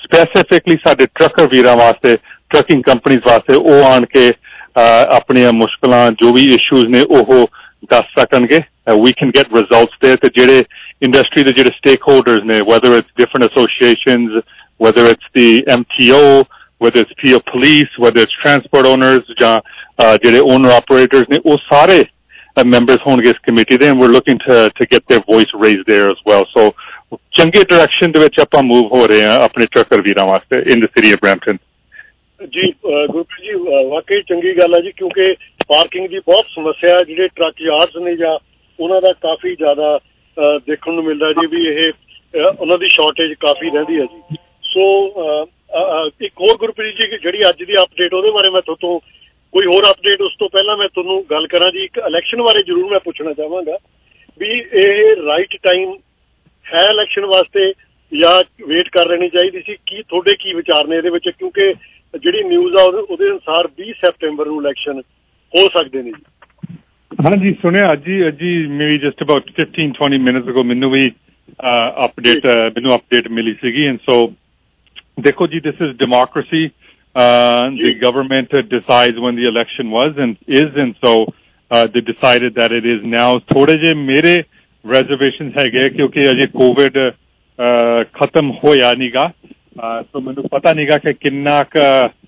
ਸਪੈਸੀਫਿਕਲੀ ਸਾਡੇ ਟਰੱਕਰ ਵੀਰਾਂ ਵਾਸਤੇ, ਟਰੱਕਿੰਗ ਕੰਪਨੀਜ਼ ਵਾਸਤੇ ਉਹ ਆਣ ਕੇ ਆਪਣੀਆਂ ਮੁਸ਼ਕਲਾਂ ਜੋ ਵੀ ਇਸ਼ੂਜ਼ ਨੇ ਉਹ ਦੱਸ ਸਕਣਗੇ. We can get results there ਤੇ ਜਿਹੜੇ ਇੰਡਸਟਰੀ ਦੇ ਜਿਹੜੇ ਸਟੇਕ ਹੋਲਡਰਸ ਨੇ, whether it's different associations, whether it's the M T O, whether it's P O police, whether it's transport owners ਜਾਂ ਜਿਹੜੇ owner operators ਨੇ, ਉਹ ਸਾਰੇ members ਹੋਣਗੇ ਇਸ ਕਮੇਟੀ ਦੇ, and we're looking to to get their voice raised there as well. So ਚੰਗੇ direction ਦੇ ਵਿੱਚ ਆਪਾਂ ਮੂਵ ਹੋ ਰਹੇ ਹਾਂ ਆਪਣੇ ਟਰੱਕਰ ਵੀਰਾਂ ਵਾਸਤੇ in the city of Brampton. ਜੀ ਗੁਰਪ੍ਰੀਤ ਜੀ, ਵਾਕਈ ਚੰਗੀ ਗੱਲ ਹੈ ਜੀ, ਕਿਉਂਕਿ ਪਾਰਕਿੰਗ ਦੀ ਬਹੁਤ ਸਮੱਸਿਆ ਹੈ. ਜਿਹੜੇ ਟਰੱਕ ਯਾਰਡਸ ਨੇ ਜਾਂ ਉਹਨਾਂ ਦਾ ਕਾਫੀ ਜ਼ਿਆਦਾ ਦੇਖਣ ਨੂੰ ਮਿਲਦਾ ਜੀ ਵੀ ਇਹ ਉਹਨਾਂ ਦੀ ਸ਼ਾਰਟੇਜ ਕਾਫੀ ਰਹਿੰਦੀ ਹੈ ਜੀ. ਸੋ ਇੱਕ ਹੋਰ ਗੁਰਪ੍ਰੀਤ ਜੀ, ਜਿਹੜੀ ਅੱਜ ਦੀ ਅਪਡੇਟ ਉਹਦੇ ਬਾਰੇ ਮੈਂ ਤੁਹਾਤੋਂ ਕੋਈ ਹੋਰ ਅਪਡੇਟ ਉਸ ਤੋਂ ਪਹਿਲਾਂ ਮੈਂ ਤੁਹਾਨੂੰ ਗੱਲ ਕਰਾਂ ਜੀ, ਇੱਕ ਇਲੈਕਸ਼ਨ ਬਾਰੇ ਜ਼ਰੂਰ ਮੈਂ ਪੁੱਛਣਾ ਚਾਹਾਂਗਾ ਵੀ ਇਹ ਰਾਈਟ ਟਾਈਮ ਹੈ ਇਲੈਕਸ਼ਨ ਵਾਸਤੇ ਜਾਂ ਵੇਟ ਕਰ ਲੈਣੀ ਚਾਹੀਦੀ ਸੀ? ਕੀ ਤੁਹਾਡੇ ਕੀ ਵਿਚਾਰ ਨੇ ਇਹਦੇ ਵਿੱਚ, ਕਿਉਂਕਿ ਜਿਹੜੀ ਨਿਊਜ਼ ਆ ਉਹਦੇ ਅਨੁਸਾਰ ਵੀਹ ਸੈਪਟੈਂਬਰ ਨੂੰ ਇਲੈਕਸ਼ਨ ਹੋ ਸਕਦੇ ਨੇ ਜੀ? ਹਾਂਜੀ, ਸੁਣਿਆ ਅੱਜ ਹੀ ਅੱਜ ਹੀ maybe just about fifteen twenty minutes ago ਮੈਨੂੰ ਵੀ ਅਪਡੇਟ ਮੈਨੂੰ ਅਪਡੇਟ ਮਿਲੀ ਸੀਗੀ. ਐਂਡ ਸੋ ਦੇਖੋ ਜੀ, this is democracy. The government decides when the election was and is, and so uh, they decided that it is now. ਥੋੜੇ ਜਿਹੇ ਮੇਰੇ reservations ਹੈਗੇ ਕਿਉਂਕਿ ਅਜੇ ਕੋਵਿਡ ਖਤਮ ਹੋਇਆ ਨੀਗਾ, ਸੋ ਮੈਨੂੰ ਪਤਾ ਨੀਗਾ ਕਿ ਕਿੰਨਾ ਕੁ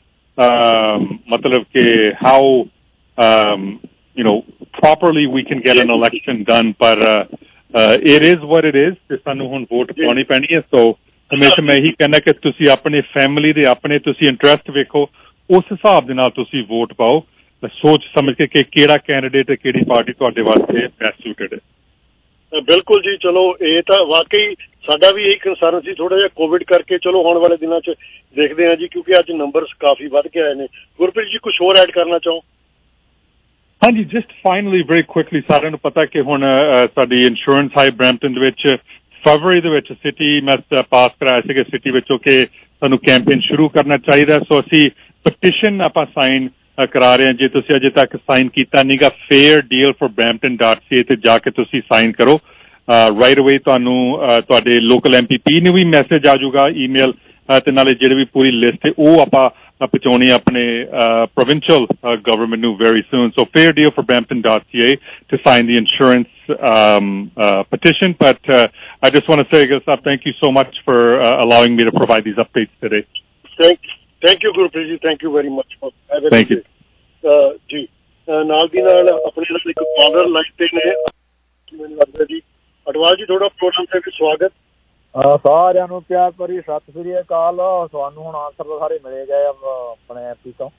ਮਤਲਬ ਕਿ how um, you know properly we can get an election done, but uh, uh, it is what it is. ਤੇ ਸਾਨੂੰ ਹੁਣ ਵੋਟ ਪਾਉਣੀ ਪੈਣੀ ਹੈ. ਸੋ ਹਮੇਸ਼ਾ ਮੈਂ ਇਹੀ ਕਹਿੰਦਾ ਕਿ ਤੁਸੀਂ ਆਪਣੀ ਫੈਮਿਲੀ ਦੇ ਆਪਣੇ ਤੁਸੀਂ ਇੰਟਰਸਟ ਵੇਖੋ, ਉਸ ਹਿਸਾਬ ਦੇ ਨਾਲ ਤੁਸੀਂ ਵੋਟ ਪਾਓ, ਸੋਚ ਸਮਝ ਕੇ ਕਿ ਕਿਹੜਾ ਕੈਂਡੀਡੇਟ ਕਿਹੜੀ ਪਾਰਟੀ ਤੁਹਾਡੇ ਵਾਸਤੇ ਬੈਸਟ ਸੂਟਡ ਹੈ. ਬਿਲਕੁਲ ਜੀ, ਚਲੋ ਇਹ ਤਾਂ ਵਾਕਈ ਸਾਡਾ ਵੀ ਇਹੀ ਕੰਸਰਨ ਸੀ ਥੋੜਾ ਜਿਹਾ ਕੋਵਿਡ ਕਰਕੇ. ਚਲੋ ਆਉਣ ਵਾਲੇ ਦਿਨਾਂ 'ਚ ਦੇਖਦੇ ਹਾਂ ਜੀ, ਕਿਉਂਕਿ ਅੱਜ ਨੰਬਰਸ ਕਾਫੀ ਵੱਧ ਕੇ ਆਏ ਨੇ. ਗੁਰਪ੍ਰੀਤ ਜੀ, ਕੁਝ ਹੋਰ ਐਡ ਕਰਨਾ ਚਾਹੋ? ਹਾਂਜੀ, ਜਸਟ ਫਾਈਨਲੀ ਵੈਰੀ ਕੁਇਕਲੀ, ਸਾਰਿਆਂ ਨੂੰ ਪਤਾ ਕਿ ਹੁਣ ਸਾਡੀ ਇੰਸ਼ੋਰੈਂਸ ਹਾਈ ਬਰੈਂਪਟਨ ਦੇ ਵਿੱਚ ਫਰਵਰੀ ਦੇ ਵਿੱਚ ਸਿਟੀ ਮੈਂ ਪਾਸ ਕਰਾਇਆ ਸੀਗਾ ਸਿਟੀ ਵਿੱਚੋਂ ਕਿ ਸਾਨੂੰ ਕੈਂਪੇਨ ਸ਼ੁਰੂ ਕਰਨਾ ਚਾਹੀਦਾ. ਸੋ ਅਸੀਂ ਪਟੀਸ਼ਨ ਆਪਾਂ ਸਾਈਨ ਕਰਾ ਰਹੇ ਹਾਂ. ਜੇ ਤੁਸੀਂ ਅਜੇ ਤੱਕ ਸਾਈਨ ਕੀਤਾ ਨੀਗਾ, fair deal for Brampton dot C A ਤੇ ਜਾ ਕੇ ਤੁਸੀਂ ਸਾਈਨ ਕਰੋ. ਰਾਈਟ ਅਵੇ ਤੁਹਾਨੂੰ ਤੁਹਾਡੇ ਲੋਕਲ ਐਮ ਪੀ ਪੀ ਨੂੰ ਵੀ ਮੈਸੇਜ ਆ ਜਾਊਗਾ ਈਮੇਲ, ਤੇ ਨਾਲੇ ਜਿਹੜੇ ਵੀ ਪੂਰੀ ਲਿਸਟ ਹੈ ਉਹ ਆਪਾਂ ਪਹੁੰਚਾਉਣੀ ਆਪਣੇ ਪ੍ਰੋਵਿੰਸ਼ੀਅਲ ਗਵਰਨਮੈਂਟ ਨੂੰ very soon. So fair deal for brampton dot c a to sign the insurance um, uh, petition. But uh, I just want to say, Gustaf, thank you so much for uh, allowing me to provide these updates today. Thank, thank you, Gurpreet ji. Thank you very much. For thank you. Uh, ji, ਨਾਲ ਦੀ ਨਾਲ ਆਪਣੇ ਨਾਲ ਇੱਕ collar line ਤੇ ਨੇ, ਮੈਨੂੰ ਲੱਗਦਾ ਜੀ ਅਟਵਾਲ ਜੀ, ਤੁਹਾਡਾ ਪ੍ਰੋਗਰਾਮ ਤੇ ਵੀ ਸਵਾਗਤ. ਸਾਰਿਆਂ ਨੂੰ ਪਿਆਰ ਭਰੀ ਸਤਿ ਸ੍ਰੀ ਅਕਾਲ. ਤੁਹਾਨੂੰ ਹੁਣ ਆਨਸਰ ਤਾਂ ਸਾਰੇ ਮਿਲੇ ਗਏ ਆਪਣੇ ਐਮ ਪੀ ਤੋਂ.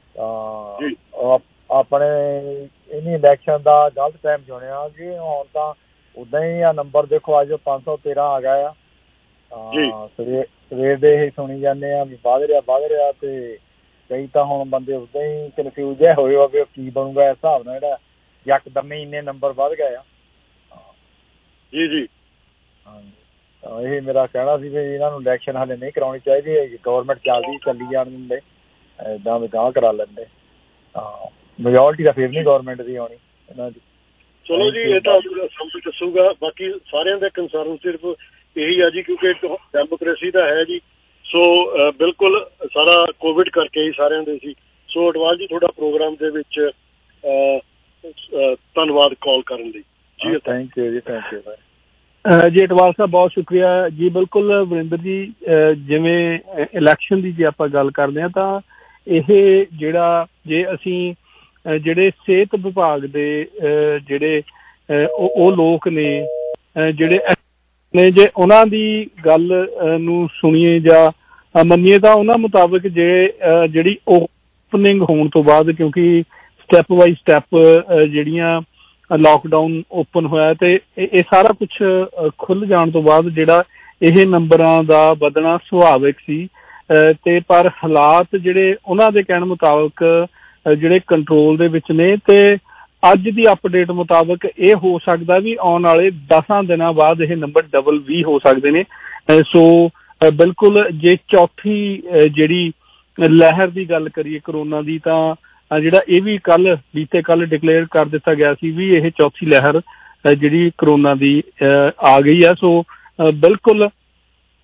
ਤਾਂ ਆਪਣੇ ਇਹਨੀ ਇਲੈਕਸ਼ਨ ਦਾ ਗਲਤ ਟਾਈਮ ਚੁਣਿਆ ਕਿ ਹੁਣ ਤਾਂ ਉੱਦਾਂ ਹੀ ਆ ਨੰਬਰ ਦੇਖੋ, ਅੱਜ ਪੰਜ ਸੌ ਤੇਰਾਂ ਆ ਗਿਆ ਆ. ਸਵੇਰ ਸਵੇਰ ਦੇ ਇਹ ਸੁਣੀ ਜਾਂਦੇ ਆ ਵੀ ਵੱਧ ਰਿਹਾ ਵੱਧ ਰਿਹਾ, ਤੇ ਕਈ ਤਾਂ ਹੁਣ ਬੰਦੇ ਉੱਦਾਂ ਹੀ ਕਨਫਿਊਜ਼ ਹੋਏ ਆ ਵੀ ਕੀ ਬਣੂਗਾ ਇਸ ਹਿਸਾਬ ਨਾਲ, ਜਿਹੜਾ ਯਕਦਮ ਹੀ ਇੰਨੇ ਨੰਬਰ ਵੱਧ ਗਏ ਆ. ਜੀ ਜੀ, ਹਾਂਜੀ, ਇਹ ਮੇਰਾ ਕਹਿਣਾ ਸੀ ਵੀ ਇਹਨਾਂ ਨੂੰ ਇਲੈਕਸ਼ਨ ਹਾਲੇ ਨਹੀਂ ਕਰਾਉਣੀ ਚਾਹੀਦੀ. ਗੌਰਮੈਂਟ ਚੱਲਦੀ ਚੱਲੀ ਜਾਣ ਦਿੰਦੇ, ਇੱਦਾਂ ਵੀ ਗਾਂਹ ਕਰਾ ਲੈਂਦੇ. ਹਾਂ, ਮੈਜੋਰਟੀ ਤਾਂ ਫਿਰ ਨਹੀਂ ਗੌਰਮੈਂਟ ਦੀ ਆਉਣੀ ਇਹਨਾਂ ਦੀ. ਚਲੋ ਜੀ, ਇਹ ਤਾਂ ਸਮਝ ਦੱਸੂਗਾ. ਬਾਕੀ ਸਾਰਿਆਂ ਦਾ ਕੰਸਰਨ ਸਿਰਫ ਇਹੀ ਆ ਜੀ, ਕਿਉਂਕਿ ਡੈਮੋਕ੍ਰੇਸੀ ਦਾ ਹੈ ਜੀ. ਸੋ ਬਿਲਕੁਲ ਸਾਰਾ ਕੋਵਿਡ ਕਰਕੇ ਹੀ ਸਾਰਿਆਂ ਦੇ ਸੀ. ਸੋ ਅਟਵਾਲ ਜੀ, ਤੁਹਾਡਾ ਪ੍ਰੋਗਰਾਮ ਦੇ ਵਿੱਚ ਧੰਨਵਾਦ ਕਾਲ ਕਰਨ ਲਈ ਜੀ. ਥੈਂਕ ਯੂ ਜੀ, ਥੈਂਕ ਯੂ ਜੀ ਅਟਵਾਲ ਸਾਹਿਬ, ਬਹੁਤ ਸ਼ੁਕਰੀਆ ਜੀ. ਬਿਲਕੁਲ ਵਰਿੰਦਰ ਜੀ, ਜਿਵੇਂ ਇਲੈਕਸ਼ਨ ਦੀ ਜੇ ਆਪਾਂ ਗੱਲ ਕਰਦੇ ਹਾਂ ਤਾਂ ਇਹ ਜਿਹੜਾ ਜੇ ਅਸੀਂ ਜਿਹੜੇ ਸਿਹਤ ਵਿਭਾਗ ਦੇ ਜਿਹੜੇ ਉਹ ਲੋਕ ਨੇ ਜਿਹੜੇ ਨੇ, ਜੇ ਉਹਨਾਂ ਦੀ ਗੱਲ ਨੂੰ ਸੁਣੀਏ ਜਾਂ ਮੰਨੀਏ ਤਾਂ ਉਹਨਾਂ ਮੁਤਾਬਕ ਜੇ ਜਿਹੜੀ ਓਪਨਿੰਗ ਹੋਣ ਤੋਂ ਬਾਅਦ, ਕਿਉਂਕਿ ਸਟੈਪ ਬਾਈ ਸਟੈਪ ਜਿਹੜੀਆਂ ਲਾਕਡਾਊਨ ਓਪਨ ਹੋਇਆ ਤੇ ਇਹ ਸਾਰਾ ਕੁਛ ਖੁੱਲ੍ਹ ਜਾਣ ਤੋਂ ਬਾਅਦ ਜਿਹੜਾ ਇਹ ਨੰਬਰਾਂ ਦਾ ਵਧਣਾ ਸੁਭਾਵਿਕ ਸੀ, ਤੇ ਪਰ ਹਾਲਾਤ ਜਿਹੜੇ ਉਹਨਾਂ ਦੇ ਕਹਿਣ ਮੁਤਾਬਕ ਜਿਹੜੇ ਕੰਟਰੋਲ ਦੇ ਵਿੱਚ ਨੇ. ਤੇ ਅੱਜ ਦੀ ਅਪਡੇਟ ਮੁਤਾਬਕ ਇਹ ਹੋ ਸਕਦਾ ਵੀ ਆਉਣ ਵਾਲੇ ਦਸਾਂ ਦਿਨਾਂ ਬਾਅਦ ਇਹ ਨੰਬਰ ਡਬਲ ਵੀ ਹੋ ਸਕਦੇ ਨੇ. ਸੋ ਬਿਲਕੁਲ ਜੇ ਚੌਥੀ ਜਿਹੜੀ ਲਹਿਰ ਦੀ ਗੱਲ ਕਰੀਏ ਕਰੋਨਾ ਦੀ, ਤਾਂ ਜਿਹੜਾ ਇਹ ਵੀ ਕੱਲ੍ਹ ਬੀਤੇ ਕੱਲ੍ਹ ਡਿਕਲੇਅਰ ਕਰ ਦਿੱਤਾ ਗਿਆ ਸੀ ਵੀ ਇਹ ਚੌਥੀ ਲਹਿਰ ਜਿਹੜੀ ਕਰੋਨਾ ਦੀ ਆ ਗਈ ਆ. ਸੋ ਬਿਲਕੁਲ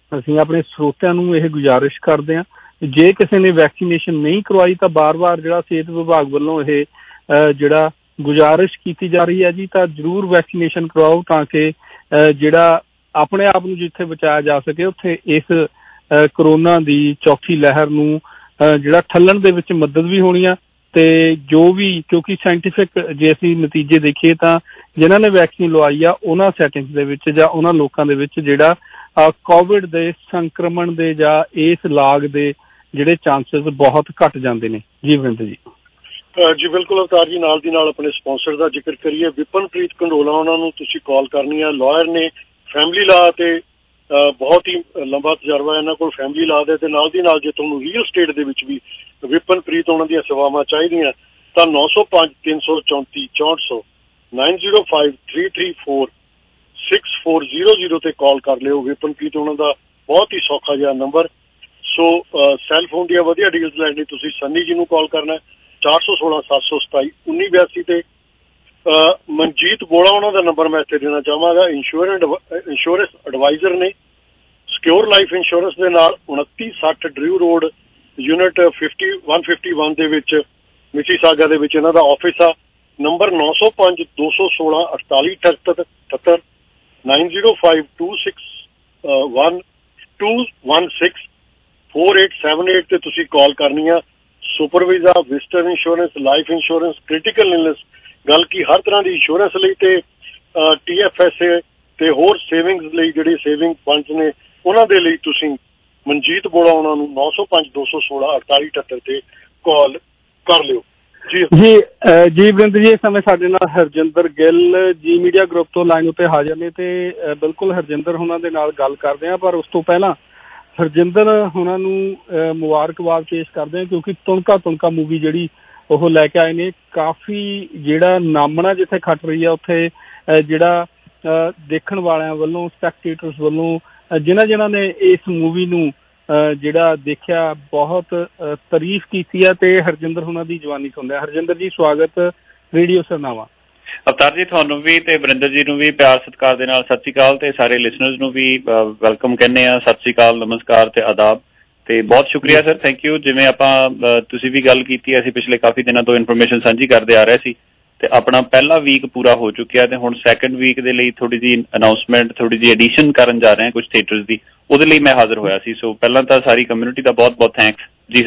ਅਸੀਂ ਆਪਣੇ ਸਰੋਤਿਆਂ ਨੂੰ ਇਹ ਗੁਜ਼ਾਰਿਸ਼ ਕਰਦੇ ਹਾਂ ਜੇ ਕਿਸੇ ਨੇ ਵੈਕਸੀਨੇਸ਼ਨ ਨਹੀਂ ਕਰਵਾਈ ਤਾਂ ਬਾਰ-ਬਾਰ ਜਿਹੜਾ ਸਿਹਤ ਵਿਭਾਗ ਵੱਲੋਂ ਇਹ ਜਿਹੜਾ ਗੁਜ਼ਾਰਿਸ਼ ਕੀਤੀ ਜਾ ਰਹੀ ਹੈ ਜੀ ਤਾਂ ਜ਼ਰੂਰ ਵੈਕਸੀਨੇਸ਼ਨ ਕਰਵਾਓ ਤਾਂ ਕਿ ਜਿਹੜਾ ਆਪਣੇ ਆਪ ਨੂੰ ਜਿੱਥੇ ਬਚਾਇਆ ਜਾ ਸਕੇ ਉੱਥੇ ਇਸ ਕਰੋਨਾ ਦੀ ਚੌਥੀ ਲਹਿਰ ਨੂੰ ਜਿਹੜਾ ਠੱਲਣ ਦੇ ਵਿੱਚ ਮਦਦ ਵੀ ਹੋਣੀ ਆ। ਤੇ ਜੋ ਵੀ ਕਿਉਂਕਿ ਸਾਇੰਟੀਫਿਕ ਜੇ ਅਸੀਂ ਨਤੀਜੇ ਦੇਖੀਏ ਤਾਂ ਜਿਨ੍ਹਾਂ ਨੇ ਵੈਕਸੀਨ ਲਵਾਈ ਆ ਉਹਨਾਂ ਸੈਟਿੰਗਸ ਦੇ ਵਿੱਚ ਜਾਂ ਉਹਨਾਂ ਲੋਕਾਂ ਦੇ ਵਿੱਚ ਜਿਹੜਾ ਕੋਵਿਡ ਦੇ ਸੰਕਰਮਣ ਦੇ ਜਾਂ ਇਸ ਲਾਗ ਦੇ ਜਿਹੜੇ ਚਾਂਸਸ ਬਹੁਤ ਘੱਟ ਜਾਂਦੇ ਨੇ। ਜੀ ਵਰਿੰਦਰ ਜੀ। ਜੀ ਬਿਲਕੁਲ ਅਵਤਾਰ ਜੀ, ਨਾਲ ਦੀ ਨਾਲ ਆਪਣੇ ਸਪਾਂਸਰ ਦਾ ਜ਼ਿਕਰ ਕਰੀਏ, ਵਿਪਨਪ੍ਰੀਤ ਕੰਡੋਲਾ, ਉਹਨਾਂ ਨੂੰ ਤੁਸੀਂ ਕਾਲ ਕਰਨੀ ਆ। ਲਾਇਰ ਨੇ, ਫੈਮਿਲੀ ਲਾ ਤੇ ਬਹੁਤ ਹੀ ਲੰਬਾ ਤਜਰਬਾ ਇਹਨਾਂ ਕੋਲ ਫੈਮਿਲੀ ਲਾ ਦੇ, ਤੇ ਨਾਲ ਦੀ ਨਾਲ ਜੇ ਤੁਹਾਨੂੰ ਰੀਅਲ ਸਟੇਟ ਦੇ ਵਿੱਚ ਵੀ ਵਿਪਨਪ੍ਰੀਤ ਉਹਨਾਂ ਦੀਆਂ ਸੇਵਾਵਾਂ ਚਾਹੀਦੀਆਂ ਤਾਂ ਨੌ ਸੌ ਪੰਜ ਤਿੰਨ ਸੌ ਚੌਂਤੀ ਚੌਂਹਠ ਸੌ nine zero five three three four six four zero zero ਤੇ ਕਾਲ ਕਰ ਲਿਓ। ਵਿਪਨਪ੍ਰੀਤ ਉਹਨਾਂ ਦਾ ਬਹੁਤ ਹੀ ਸੌਖਾ ਜਿਹਾ ਨੰਬਰ। ਸੋ ਸੈੱਲ ਫੋਨ ਦੀਆਂ ਵਧੀਆ ਡੀਲਸ ਲੈਣ ਲਈ ਤੁਸੀਂ ਸੰਨੀ ਜੀ ਨੂੰ ਕਾਲ ਕਰਨਾ ਚਾਰ ਸੌ ਸੋਲਾਂ ਸੱਤ ਸੌ ਸਤਾਈ ਉੱਨੀ ਬਿਆਸੀ ਤੇ ਮਨਜੀਤ ਬੋਲਾ ਉਹਨਾਂ ਦਾ ਨੰਬਰ ਮੈਂ ਇੱਥੇ ਦੇਣਾ ਚਾਹਾਂਗਾ। ਇੰਸ਼ੋਰੈਂਸ ਇੰਸ਼ੋਰੈਂਸ ਐਡਵਾਈਜ਼ਰ ਨੇ, ਸਿਕਿਉਰ ਲਾਈਫ ਇੰਸ਼ੋਰੈਂਸ ਦੇ ਨਾਲ ਉਨੱਤੀ ਸੱਠ Drew Road unit fifty one fifty one ਦੇ ਵਿੱਚ ਮਿਸੀਸਾਗਾ ਦੇ ਵਿੱਚ ਇਹਨਾਂ ਦਾ ਆਫਿਸ ਆ। ਨੰਬਰ ਨੌ ਸੌ ਪੰਜ ਦੋ ਸੌ ਸੋਲਾਂ ਅਠਤਾਲੀ ਅਠੱਤਰ ਅਠੱਤਰ nine zero five two six one two one six four eight seven eight ਤੇ ਤੁਸੀਂ ਕਾਲ ਕਰਨੀ ਆ। Super visa, visitor insurance, life insurance, critical illness, ਗੱਲ ਕੀ ਹਰ ਤਰ੍ਹਾਂ ਦੀ ਇੰਸ਼ੋਰੈਂਸ ਲਈ ਤੇ ਟੀ ਐਫ ਐਸ ਏ ਤੇ ਹੋਰ ਸੇਵਿੰਗਸ ਲਈ ਜਿਹੜੇ ਸੇਵਿੰਗ ਫੰਡਸ ਨੇ ਉਹਨਾਂ ਦੇ ਲਈ ਤੁਸੀਂ ਮਨਜੀਤ ਬੋਲਾ ਉਹਨਾਂ ਨੂੰ ਨੌ ਸੌ ਪੰਜ ਦੋ ਸੌ ਸੋਲਾਂ ਅਠਤਾਲੀ ਅਠੱਤਰ ਤੇ ਕਾਲ ਕਰ ਲਿਓ। ਜੀ ਜੀ ਜੀ ਵਰਿੰਦਰ ਜੀ, ਇਸ ਸਮੇਂ ਸਾਡੇ ਨਾਲ ਹਰਜਿੰਦਰ ਗਿੱਲ ਜੀ ਮੀਡੀਆ ਗਰੁੱਪ ਤੋਂ ਲਾਈਨ ਉੱਤੇ ਹਾਜ਼ਰ ਨੇ ਤੇ ਬਿਲਕੁਲ ਹਰਜਿੰਦਰ ਉਹਨਾਂ ਦੇ ਨਾਲ ਗੱਲ ਕਰਦੇ ਹਾਂ। ਪਰ ਉਸ ਤੋਂ ਪਹਿਲਾਂ ਹਰਜਿੰਦਰ ਉਹਨਾਂ ਨੂੰ ਮੁਬਾਰਕਬਾਦ ਪੇਸ਼ ਕਰਦੇ ਹਾਂ ਕਿਉਂਕਿ ਤੁਣਕਾ ਤੁਣਕਾ ਮੂਵੀ ਜਿਹੜੀ ਉਹ ਲੈ ਕੇ ਆਏ ਨੇ, ਕਾਫੀ ਜਿਹੜਾ ਨਾਮਣਾ ਜਿੱਥੇ ਖੱਟ ਰਹੀ ਆ ਉੱਥੇ ਜਿਹੜਾ ਦੇਖਣ ਵਾਲਿਆਂ ਵੱਲੋਂ, ਸਪੈਕਟੇਟਰਸ ਵੱਲੋਂ, ਜਿਨ੍ਹਾਂ ਜਿਨ੍ਹਾਂ ਨੇ ਇਸ ਮੂਵੀ ਨੂੰ ਜਿਹੜਾ ਦੇਖਿਆ ਬਹੁਤ ਤਾਰੀਫ ਕੀਤੀ ਆ ਤੇ ਹਰਜਿੰਦਰ ਉਹਨਾਂ ਦੀ ਜਵਾਨੀ ਸੁਣਦੇ ਆ। ਹਰਜਿੰਦਰ ਜੀ, ਸਵਾਗਤ ਰੇਡੀਓ ਸਰਨਾਵਾ। ਅਵਤਾਰ ਜੀ, ਤੁਹਾਨੂੰ ਵੀ ਤੇ ਵਰਿੰਦਰ ਜੀ ਨੂੰ ਵੀ ਪਿਆਰ ਸਤਿਕਾਰ ਦੇ ਨਾਲ ਸਤਿ ਸ਼੍ਰੀ ਅਕਾਲ ਤੇ ਸਾਰੇ ਲਿਸਨਰਸ ਨੂੰ ਵੀ ਵੈਲਕਮ ਕਹਿੰਦੇ ਆ। ਸਤਿ ਸ਼੍ਰੀ ਅਕਾਲ, ਨਮਸਕਾਰ ਤੇ ਆਦਾਬ ਤੇ ਬਹੁਤ ਸ਼ੁਕਰੀਆ ਸਰ, ਥੈਂਕ ਯੂ। ਜਿਵੇਂ ਆਪਾਂ ਤੁਸੀਂ ਵੀ ਗੱਲ ਕੀਤੀ, ਅਸੀਂ ਪਿਛਲੇ ਕਾਫੀ ਦਿਨਾਂ ਤੋਂ ਇਨਫੋਰਮੇਸ਼ਨ ਸਾਂਝੀ ਕਰਦੇ ਆ ਰਹੇ ਸੀ ਤੇ ਆਪਣਾ ਪਹਿਲਾ ਵੀਕ ਪੂਰਾ ਹੋ ਚੁੱਕਿਆ ਤੇ ਹੁਣ ਸੈਕੰਡ ਵੀਕ ਦੇ ਲਈ ਥੋੜੀ ਜਿਹੀ ਅਨਾਊਂਸਮੈਂਟ, ਥੋੜੀ ਜਿਹੀ ਐਡੀਸ਼ਨ ਕਰਨ ਜਾ ਰਹੇ ਹਾਂ ਕੁਝ ਥੀਏਟਰਸ ਦੀ, ਉਹਦੇ ਲਈ ਮੈਂ ਹਾਜ਼ਰ ਹੋਇਆ ਸੀ। ਸੋ ਪਹਿਲਾਂ ਤਾਂ ਸਾਰੀ ਕਮਿਊਨਿਟੀ ਦਾ ਬਹੁਤ ਬਹੁਤ ਥੈਂਕਸ ਜੀ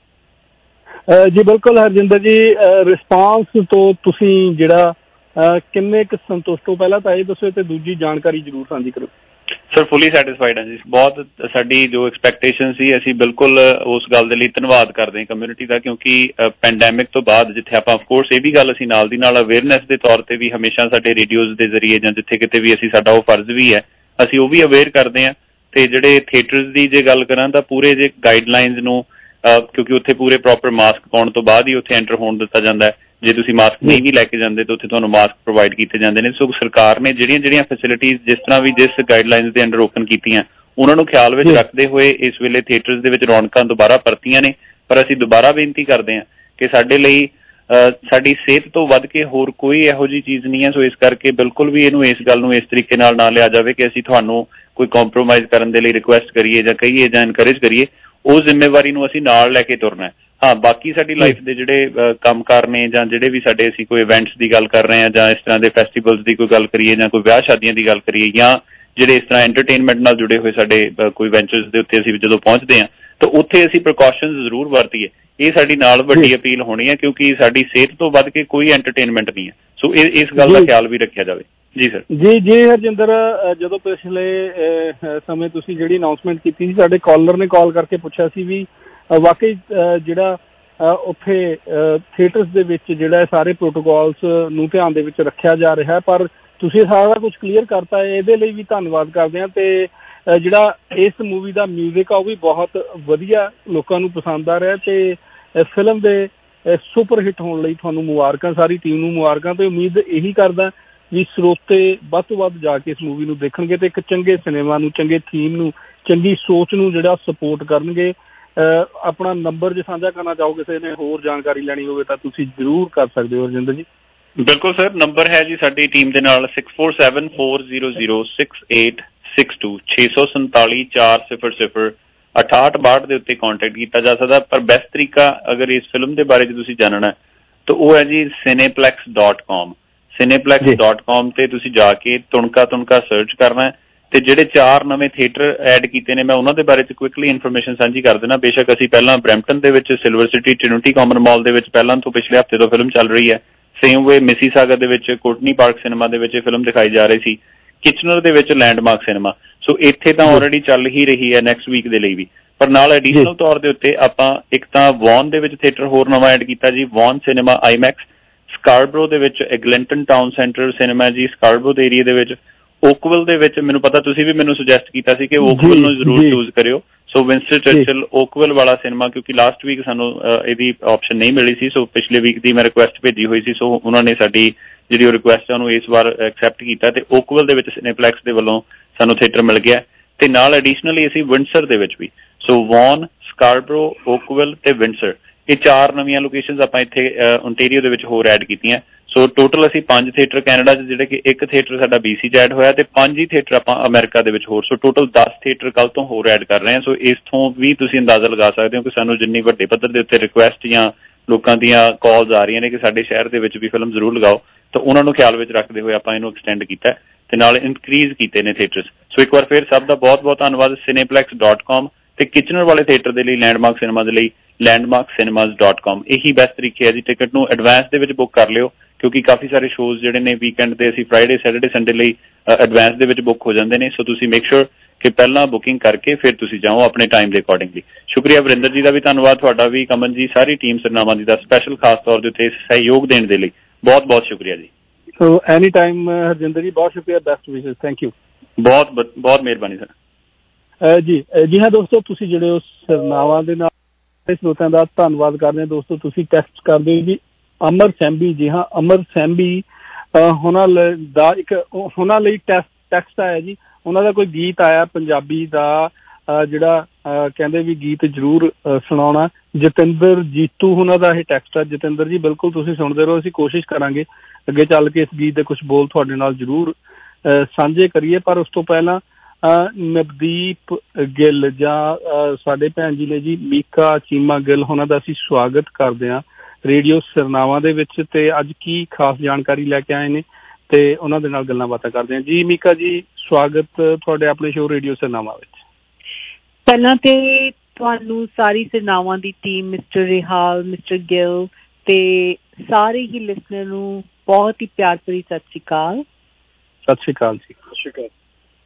ਸਰ। ਜੀ ਬਿਲਕੁਲ ਹਰਜਿੰਦਰ ਜੀ, ਰਿਸਪਾਂਸ ਤੋਂ ਤੁਸੀਂ ਜਿਹੜਾ ਕਿੰਨੇ ਕੁ ਸੰਤੁਸ਼ਟ ਹੋ, ਪਹਿਲਾਂ ਤਾਂ ਇਹ ਦੱਸੋ ਤੇ ਦੂਜੀ ਜਾਣਕਾਰੀ ਜ਼ਰੂਰ ਸਾਂਝੀ ਕਰੋ। ਸਰ ਫੁੱਲੀ ਸੈਟਿਸਫਾਈਡ ਹਾਂ ਜੀ, ਬਹੁਤ ਸਾਡੀ ਜੋ ਐਕਸਪੈਕਟੇਸ਼ਨ ਸੀ ਅਸੀਂ ਬਿਲਕੁਲ ਉਸ ਗੱਲ ਦੇ ਲਈ ਧੰਨਵਾਦ ਕਰਦੇ ਹਾਂ ਕਮਿਊਨਿਟੀ ਦਾ, ਕਿਉਂਕਿ ਪੈਂਡੈਮਿਕ ਤੋਂ ਬਾਅਦ ਜਿੱਥੇ ਆਪਾਂ ਅਫਕੋਰਸ ਇਹ ਵੀ ਗੱਲ ਅਸੀਂ ਨਾਲ ਦੀ ਨਾਲ ਅਵੇਅਰਨੈਸ ਦੇ ਤੌਰ ਤੇ ਵੀ ਹਮੇਸ਼ਾ ਸਾਡੇ ਰੇਡੀਓਜ਼ ਦੇ ਜ਼ਰੀਏ ਜਾਂ ਜਿੱਥੇ ਕਿਤੇ ਵੀ ਅਸੀਂ ਸਾਡਾ ਉਹ ਫਰਜ਼ ਵੀ ਹੈ ਅਸੀਂ ਉਹ ਵੀ ਅਵੇਅਰ ਕਰਦੇ ਹਾਂ। ਤੇ ਜਿਹੜੇ ਥੀਏਟਰਸ ਦੀ ਜੇ ਗੱਲ ਕਰਾਂ ਤਾਂ ਪੂਰੇ ਜੇ ਗਾਈਡਲਾਈਨਸ ਨੂੰ, ਕਿਉਂਕਿ ਉੱਥੇ ਪੂਰੇ ਪ੍ਰੋਪਰ ਮਾਸਕ ਪਾਉਣ ਤੋਂ ਬਾਅਦ ਹੀ ਉੱਥੇ ਐਂਟਰ ਹੋਣ ਦਿੱਤਾ ਜਾਂਦਾ ਹੈ। ਜੇ ਤੁਸੀਂ ਮਾਸਕ ਨਹੀਂ ਵੀ ਲੈ ਕੇ ਜਾਂਦੇ ਤਾਂ ਉੱਥੇ ਤੁਹਾਨੂੰ ਮਾਸਕ ਪ੍ਰੋਵਾਈਡ ਕੀਤੇ ਜਾਂਦੇ ਨੇ। ਸੋ ਸਰਕਾਰ ਨੇ ਜਿਹੜੀਆਂ ਜਿਹੜੀਆਂ ਫੈਸਿਲਿਟੀਜ਼ ਜਿਸ ਤਰ੍ਹਾਂ ਵੀ ਜਿਸ ਗਾਈਡਲਾਈਨਸ ਦੇ ਅੰਡਰ ਓਪਨ ਕੀਤੀਆਂ ਉਹਨਾਂ ਨੂੰ ਖਿਆਲ ਵਿੱਚ ਰੱਖਦੇ ਹੋਏ ਇਸ ਵੇਲੇ ਥੀਏਟਰਸ ਦੇ ਵਿੱਚ ਰੌਣਕਾਂ ਦੁਬਾਰਾ ਪਰਤੀਆਂ ਨੇ। ਪਰ ਅਸੀਂ ਦੁਬਾਰਾ ਬੇਨਤੀ ਕਰਦੇ ਹਾਂ ਕਿ ਸਾਡੇ ਲਈ ਸਾਡੀ ਸਿਹਤ ਤੋਂ ਵੱਧ ਕੇ ਹੋਰ ਕੋਈ ਇਹੋ ਜਿਹੀ ਚੀਜ਼ ਨਹੀਂ ਹੈ। ਸੋ ਇਸ ਕਰਕੇ ਬਿਲਕੁਲ ਵੀ ਇਹਨੂੰ ਇਸ ਗੱਲ ਨੂੰ ਇਸ ਤਰੀਕੇ ਨਾਲ ਨਾ ਲਿਆ ਜਾਵੇ ਕਿ ਅਸੀਂ ਤੁਹਾਨੂੰ ਕੋਈ ਕੰਪਰੋਮਾਈਜ਼ ਕਰਨ ਦੇ ਲਈ ਰਿਕੁਐਸਟ ਕਰੀਏ ਜਾਂ ਕਹੀਏ ਜਾਂ ਇਨਕਰੇਜ ਕਰੀਏ। ਉਸ ਜ਼ਿੰਮੇਵਾਰੀ ਨੂੰ ਅਸੀਂ ਨਾਲ ਲੈ ਕੇ ਤੁਰਨਾ ਹੈ। ਹਾਂ, ਬਾਕੀ ਸਾਡੀ ਲਾਈਫ ਦੇ ਜਿਹੜੇ ਕੰਮਕਾਰ ਨੇ ਜਾਂ ਜਿਹੜੇ ਵੀ ਸਾਡੇ ਅਸੀਂ ਕੋਈ ਇਵੈਂਟਸ ਦੀ ਗੱਲ ਕਰ ਰਹੇ ਹਾਂ ਜਾਂ ਇਸ ਤਰ੍ਹਾਂ ਦੇ ਫੈਸਟੀਵਲਸ ਦੀ ਕੋਈ ਗੱਲ ਕਰੀਏ ਜਾਂ ਕੋਈ ਵਿਆਹ ਸ਼ਾਦੀਆਂ ਦੀ ਗੱਲ ਕਰੀਏ ਜਾਂ ਜਿਹੜੇ ਇਸ ਤਰ੍ਹਾਂ ਐਂਟਰਟੇਨਮੈਂਟ ਨਾਲ ਜੁੜੇ ਹੋਏ ਸਾਡੇ ਕੋਈ ਵੈਂਚਰਸ ਦੇ ਉੱਤੇ ਅਸੀਂ ਜਦੋਂ ਪਹੁੰਚਦੇ ਹਾਂ ਤਾਂ ਉੱਥੇ ਅਸੀਂ ਪ੍ਰੀਕਾਸ਼ਨਸ ਜ਼ਰੂਰ ਵਰਤੀਏ। ਇਹ ਸਾਡੀ ਨਾਲ ਵੱਡੀ ਅਪੀਲ ਹੋਣੀ ਹੈ ਕਿਉਂਕਿ ਸਾਡੀ ਸਿਹਤ ਤੋਂ ਵੱਧ ਕੇ ਕੋਈ ਐਂਟਰਟੇਨਮੈਂਟ ਨਹੀਂ ਹੈ। ਸੋ ਇਹ ਇਸ ਗੱਲ ਦਾ ਖਿਆਲ ਵੀ ਰੱਖਿਆ ਜਾਵੇ। ਜੀ ਸਰ। ਜੀ ਜੀ ਹਰਜਿੰਦਰ, ਜਦੋਂ ਪਿਛਲੇ ਸਮੇਂ ਤੁਸੀਂ ਜਿਹੜੀ ਅਨਾਊਂਸਮੈਂਟ ਕੀਤੀ ਸੀ ਸਾਡੇ ਕਾਲਰ ਨੇ ਕਾਲ ਕਰਕੇ ਪੁੱਛਿਆ ਸੀ ਵੀ ਵਾਕਈ ਜਿਹੜਾ ਉੱਥੇ ਥੀਏਟਰਸ ਦੇ ਵਿੱਚ ਜਿਹੜਾ ਸਾਰੇ ਪ੍ਰੋਟੋਕੋਲਸ ਨੂੰ ਧਿਆਨ ਦੇ ਵਿੱਚ ਰੱਖਿਆ ਜਾ ਰਿਹਾ, ਪਰ ਤੁਸੀਂ ਸਾਰਾ ਕੁਝ ਕਲੀਅਰ ਕਰਤਾ ਹੈ, ਇਹਦੇ ਲਈ ਵੀ ਧੰਨਵਾਦ ਕਰਦੇ ਹਾਂ। ਤੇ ਜਿਹੜਾ ਇਸ ਮੂਵੀ ਦਾ ਮਿਊਜ਼ਿਕ ਆ ਉਹ ਵੀ ਬਹੁਤ ਵਧੀਆ ਲੋਕਾਂ ਨੂੰ ਪਸੰਦ ਆ ਰਿਹਾ ਤੇ ਫਿਲਮ ਦੇ ਸੁਪਰ ਹਿੱਟ ਹੋਣ ਲਈ ਤੁਹਾਨੂੰ ਮੁਬਾਰਕਾਂ, ਸਾਰੀ ਟੀਮ ਨੂੰ ਮੁਬਾਰਕਾਂ ਤੇ ਉਮੀਦ ਇਹੀ ਕਰਦਾ ਵੀ ਸਰੋਤੇ ਵੱਧ ਤੋਂ ਵੱਧ ਜਾ ਕੇ ਇਸ ਮੂਵੀ ਨੂੰ ਦੇਖਣਗੇ ਤੇ ਇੱਕ ਚੰਗੇ ਸਿਨੇਮਾ ਨੂੰ, ਚੰਗੇ ਥੀਮ ਨੂੰ, ਚੰਗੀ ਸੋਚ ਨੂੰ ਜਿਹੜਾ ਸਪੋਰਟ ਕਰਨਗੇ। ਆਪਣਾ ਨੰਬਰ ਜੇ ਸਾਂਝਾ ਕਰਨਾ ਚਾਹੋ, ਕਿਸੇ ਨੇ ਹੋਰ ਜਾਣਕਾਰੀ ਲੈਣੀ ਹੋਵੇ ਤਾਂ ਤੁਸੀਂ ਜ਼ਰੂਰ ਕਰ ਸਕਦੇ ਹੋ ਰਜਿੰਦਰ ਜੀ। ਬਿਲਕੁਲ ਸਰ, ਨੰਬਰ ਹੈ ਜੀ ਸਾਡੀ ਟੀਮ ਦੇ ਨਾਲ six four seven four zero zero six eight six two ਛੇ ਸੌ ਸੰਤਾਲੀ ਚਾਰ ਸਿਫਰ ਸਿਫਰ ਅਠਾਹਠ ਬਾਹਠ ਦੇ ਉੱਤੇ ਕੰਟੈਕਟ ਕੀਤਾ ਜਾ ਸਕਦਾ। ਪਰ ਬੈਸਟ ਤਰੀਕਾ ਅਗਰ ਇਸ ਫਿਲਮ ਦੇ ਬਾਰੇ 'ਚ ਤੁਸੀਂ ਜਾਣਨਾ ਤਾਂ ਉਹ ਹੈ ਜੀ ਸਿਨੇਪਲੈਕਸ ਡਾਟ ਕਾਮ। ਸਿਨੇਪਲੈਕਸ ਡਾਟ ਕਾਮ ਤੇ ਤੁਸੀਂ ਜਾ ਕੇ ਤੁਣਕਾ ਤੁਣਕਾ ਸਰਚ ਕਰਨਾ ਤੇ ਜਿਹੜੇ ਚਾਰ ਨਵੇਂ ਥੀਏਟਰ ਐਡ ਕੀਤੇ ਨੇ ਮੈਂ ਉਹਨਾਂ ਦੇ ਬਾਰੇ 'ਚ ਕੁਇਕਲੀ ਇਨਫੋਰਮੇਸ਼ਨ ਸਾਂਝੀ ਕਰ ਦੇਣਾ। ਬੇਸ਼ੱਕ ਅਸੀਂ ਪਹਿਲਾਂ ਬਰੈਂਪਟਨ ਦੇ ਵਿੱਚ Silver City Trinity Common mall ਦੇ ਵਿੱਚ ਪਹਿਲਾਂ ਤੋਂ ਪਿਛਲੇ ਹਫ਼ਤੇ ਤੋਂ ਫਿਲਮ ਚੱਲ ਰਹੀ ਹੈ। ਸੇਮ ਵੇ ਮਿਸੀਸਾਗਾ ਦੇ ਵਿੱਚ ਕੋਟਨੀ ਪਾਰਕ ਸਿਨੇਮਾ ਦੇ ਵਿੱਚ ਇਹ ਫਿਲਮ ਦਿਖਾਈ ਜਾ ਰਹੀ ਸੀ। ਕਿਚਨਰ ਦੇ ਵਿੱਚ ਲੈਂਡਮਾਰਕ ਸਿਨੇਮਾ। ਸੋ ਇੱਥੇ ਤਾਂ ਆਲਰੇਡੀ ਚੱਲ ਹੀ ਰਹੀ ਹੈ ਨੈਕਸਟ ਵੀਕ ਦੇ ਲਈ ਵੀ। ਪਰ ਨਾਲ ਐਡੀਸ਼ਨਲ ਤੌਰ ਦੇ ਉੱਤੇ ਆਪਾਂ ਇੱਕ ਤਾਂ ਵੌਨ ਦੇ ਵਿੱਚ ਥੀਏਟਰ ਹੋਰ ਨਵਾਂ ਐਡ ਕੀਤਾ ਜੀ, ਵੌਨ ਸਿਨੇਮਾ ਆਈਮੈਕਸ। ਸਕਾਰਬਰੋ ਦੇ ਵਿੱਚ ਐਗਲਿੰਟਨ ਟਾਊਨ ਸੈਂਟਰ ਸਿਨੇਮਾ ਜੀ ਸਕਾਰਬਰੋ ਦੇ ਏਰੀਏ ਦੇ ਵਿੱਚ। ਓਕਵਿਲ ਦੇ ਵਿੱਚ ਮੈਨੂੰ ਪਤਾ ਤੁਸੀਂ ਵੀ ਮੈਨੂੰ ਸੁਜੈਸਟ ਕੀਤਾ ਸੀ ਕਿ ਓਕਵਿਲ ਨੂੰ ਜ਼ਰੂਰ ਚੂਜ਼ ਕਰਿਓ। ਸੋ ਵਿੰਸਟਨ ਚਰਚਿਲ ਓਕਵਿਲ ਵਾਲਾ ਸਿਨੇਮਾ, ਕਿਉਂਕਿ ਲਾਸਟ ਵੀਕ ਸਾਨੂੰ ਇਹਦੀ ਆਪਸ਼ਨ ਨਹੀਂ ਮਿਲੀ ਸੀ। ਸੋ ਪਿਛਲੇ ਵੀਕ ਦੀ ਮੈਂ ਰਿਕੁਐਸਟ ਭੇਜੀ ਹੋਈ ਸੀ। ਸੋ ਉਹਨਾਂ ਨੇ ਸਾਡੀ ਜਿਹੜੀ ਉਹ ਰਿਕੁਐਸਟ ਹੈ ਉਹਨੂੰ ਇਸ ਵਾਰ ਐਕਸੈਪਟ ਕੀਤਾ ਤੇ ਓਕਵਿਲ ਦੇ ਵਿੱਚ ਸਿਨੇਪਲੈਕਸ ਦੇ ਵੱਲੋਂ ਸਾਨੂੰ ਥੀਏਟਰ ਮਿਲ ਗਿਆ। ਤੇ ਨਾਲ ਐਡੀਸ਼ਨਲੀ ਅਸੀਂ ਵਿੰਡਸਰ ਦੇ ਵਿੱਚ ਵੀ, ਸੋ ਵੌਨ, ਸਕਾਰਬਰੋ, ਓਕਵਿਲ ਤੇ ਵਿੰਡਸਰ, ਇਹ ਚਾਰ ਨਵੀਆਂ ਲੋਕੇਸ਼ਨਸ ਆਪਾਂ ਇੱਥੇ ਓਨਟੇਰੀਓ ਦੇ ਵਿੱਚ ਹੋਰ ਐਡ ਕੀਤੀਆਂ। ਸੋ ਟੋਟਲ ਅਸੀਂ ਪੰਜ ਥੀਏਟਰ ਕੈਨੇਡਾ 'ਚ, ਜਿਹੜੇ ਕਿ ਇੱਕ ਥੀਏਟਰ ਸਾਡਾ ਬੀ ਸੀ 'ਚ ਐਡ ਹੋਇਆ ਤੇ ਪੰਜ ਹੀ ਥੀਏਟਰ ਆਪਾਂ ਅਮਰੀਕਾ ਦੇ ਵਿੱਚ ਹੋਰ। ਸੋ ਟੋਟਲ ਦਸ ਥੀਏਟਰ ਕੱਲ੍ਹ ਤੋਂ ਹੋਰ ਐਡ ਕਰ ਰਹੇ ਹਾਂ। ਸੋ ਇਸ ਤੋਂ ਵੀ ਤੁਸੀਂ ਅੰਦਾਜ਼ਾ ਲਗਾ ਸਕਦੇ ਹੋ ਕਿ ਸਾਨੂੰ ਜਿੰਨੀ ਵੱਡੇ ਪੱਧਰ ਦੇ ਉੱਤੇ ਰਿਕੁਐਸਟ ਜਾਂ ਲੋਕਾਂ ਦੀਆਂ ਕਾਲਸ ਆ ਰਹੀਆਂ ਨੇ ਕਿ ਸਾਡੇ ਸ਼ਹਿਰ ਦੇ ਵਿੱਚ ਵੀ ਫਿਲਮ ਜ਼ਰੂਰ ਲਗਾਓ, ਤਾਂ ਉਹਨਾਂ ਨੂੰ ਖਿਆਲ ਵਿੱਚ ਰੱਖਦੇ ਹੋਏ ਆਪਾਂ ਇਹਨੂੰ ਐਕਸਟੈਂਡ ਕੀਤਾ ਤੇ ਨਾਲ ਇਨਕਰੀਜ਼ ਕੀਤੇ ਨੇ ਥੀਏਟਰਸ। ਸੋ ਇੱਕ ਵਾਰ ਫਿਰ ਸਭ ਦਾ ਬਹੁਤ ਬਹੁਤ ਧੰਨਵਾਦ। ਸਿਨੇਪਲੈਕਸ ਡਾਟ ਕਾਮ ਤੇ ਕਿਚਨਰ ਵਾਲੇ ਥੀਏਟਰ ਦੇ ਲਈ ਲੈਂਡਮਾਰਕ ਸਿਨੇਮਾ ਦੇ ਲਈ ਲੈਂਡਮਾਰਕ ਸਿਨੇਮਾਜ਼ ਡਾਟ ਕਾਮ। ਇਹੀ ਬੈਸਟ ਤਰੀਕੇ ਹੈ ਜੀ ਟਿਕਟ ਨੂੰ ਐਡਵਾਂਸ ਦੇ ਵਿੱਚ ਬੁੱਕ ਕਰ ਲਿਓ, ਕਿਉਂਕਿ ਕਾਫੀ ਸਾਰੇ ਸ਼ੋਜ਼ ਜਿਹੜੇ ਨੇ ਵੀਕਐਂਡ ਤੇ ਅਸੀਂ ਫਰਾਈਡੇ ਸੈਟਰਡੇ ਸੰਡੇ ਲਈ ਐਡਵਾਂਸ ਦੇ ਵਿੱਚ ਬੁੱਕ ਹੋ ਜਾਂਦੇ ਨੇ। ਸੋ ਤੁਸੀਂ ਮੇਕ ਸ਼ੋਰ ਕਿ ਪਹਿਲਾਂ ਬੁਕਿੰਗ ਕਰਕੇ ਫਿਰ ਤੁਸੀਂ ਜਾਓ ਆਪਣੇ ਟਾਈਮ ਦੇ ਅਕੋਰਡਿੰਗਲੀ। ਸ਼ੁਕਰੀਆ ਵਰਿੰਦਰ ਜੀ ਦਾ ਵੀ ਧੰਨਵਾਦ, ਤੁਹਾਡਾ ਵੀ, ਕਮਨ ਜੀ, ਸਾਰੀ ਟੀਮ ਸਿਰਨਾਵਾਂ ਦੀ ਦਾ ਸਪੈਸ਼ਲ ਖਾਸ ਤੌਰ ਦੇ ਉੱਤੇ ਸਹਿਯੋਗ ਦੇਣ ਦੇ ਲਈ ਬਹੁਤ ਬਹੁਤ ਸ਼ੁਕਰੀਆ ਜੀ। ਸੋ ਐਨੀ ਟਾਈਮ ਹਰਜਿੰਦਰ ਜੀ, ਬਹੁਤ ਸ਼ੁਕਰੀਆ, ਬੈਸਟ ਵਿਸ਼ੇਸ, ਥੈਂਕ ਯੂ। ਬਹੁਤ ਬਹੁਤ ਮਿਹਰਬਾਨੀ ਸਰ। ਜੀ ਜੀ ਹਾਂ ਦੋਸਤੋ, ਤੁਸੀਂ ਜਿਹੜੇ ਉਸ ਸਿਰਨਾਵਾਂ ਦੇ ਨਾਲ ਸਰੋਤਿਆਂ ਦਾ ਧੰਨਵਾਦ ਕਰਦੇ ਹਾਂ। ਦੋਸਤੋ ਤੁਸੀਂ ਟੈਕਸਟ ਕਰਦੇ ਹੋ ਜੀ ਅਮਰ ਸੈਂਬੀ। ਜੀ ਹਾਂ, ਅਮਰ ਸੈਂਬੀ ਉਹਨਾਂ ਦਾ ਇੱਕ ਉਹਨਾਂ ਲਈ ਟੈਕਸਟ ਟੈਕਸਟ ਆਇਆ ਜੀ। ਉਹਨਾਂ ਦਾ ਕੋਈ ਗੀਤ ਆਇਆ ਪੰਜਾਬੀ ਦਾ, ਜਿਹੜਾ ਕਹਿੰਦੇ ਵੀ ਗੀਤ ਜ਼ਰੂਰ ਸੁਣਾਉਣਾ। ਜਤਿੰਦਰ ਜੀਤੂ ਉਹਨਾਂ ਦਾ ਇਹ ਟੈਕਸਟ ਹੈ। ਜਤਿੰਦਰ ਜੀ ਬਿਲਕੁਲ ਤੁਸੀਂ ਸੁਣਦੇ ਰਹੋ, ਅਸੀਂ ਕੋਸ਼ਿਸ਼ ਕਰਾਂਗੇ ਅੱਗੇ ਚੱਲ ਕੇ ਇਸ ਗੀਤ ਦੇ ਕੁਛ ਬੋਲ ਤੁਹਾਡੇ ਨਾਲ ਜ਼ਰੂਰ ਸਾਂਝੇ ਕਰੀਏ। ਪਰ ਉਸ ਤੋਂ ਪਹਿਲਾਂ ਨਵਦੀਪ ਗਿੱਲ ਜਾਂ ਸਾਡੇ ਭੈਣ ਜੀ ਨੇ ਜੀ ਮੀਕਾ ਚੀਮਾ ਗਿੱਲ, ਉਹਨਾਂ ਦਾ ਅਸੀਂ ਸਵਾਗਤ ਕਰਦੇ ਹਾਂ ਰੇਡੀਓ ਸਿਰਨਾਵਾਂ ਦੇ ਵਿੱਚ। ਤੇ ਅੱਜ ਕੀ ਖਾਸ ਜਾਣਕਾਰੀ ਲੈ ਕੇ ਆਏ ਨੇ ਤੇ ਉਹਨਾਂ ਦੇ ਨਾਲ ਗੱਲਾਂ ਬਾਤਾਂ ਕਰਦੇ ਹਾਂ। ਜੀ ਮੀਕਾ ਜੀ, ਸਵਾਗਤ ਤੁਹਾਡੇ ਆਪਣੇ ਸ਼ੋਅ ਰੇਡੀਓ ਸਿਰਨਾਵਾਂ ਵਿੱਚ। ਪਹਿਲਾਂ ਤੇ ਤੁਹਾਨੂੰ ਸਾਰੀ ਸਿਰਨਾਵਾਂ ਦੀ team, mister Rihal, mister Gill ਤੇ ਸਾਰੇ ਹੀ ਲਿਸਨਰ ਨੂੰ ਬਹੁਤ ਹੀ ਪਿਆਰ ਭਰੀ ਸਤਿ ਸ਼੍ਰੀ ਅਕਾਲ। ਸਤਿ ਸ਼੍ਰੀ ਅਕਾਲ ਜੀ। ਸਤਿ ਸ਼੍ਰੀ ਅਕਾਲ।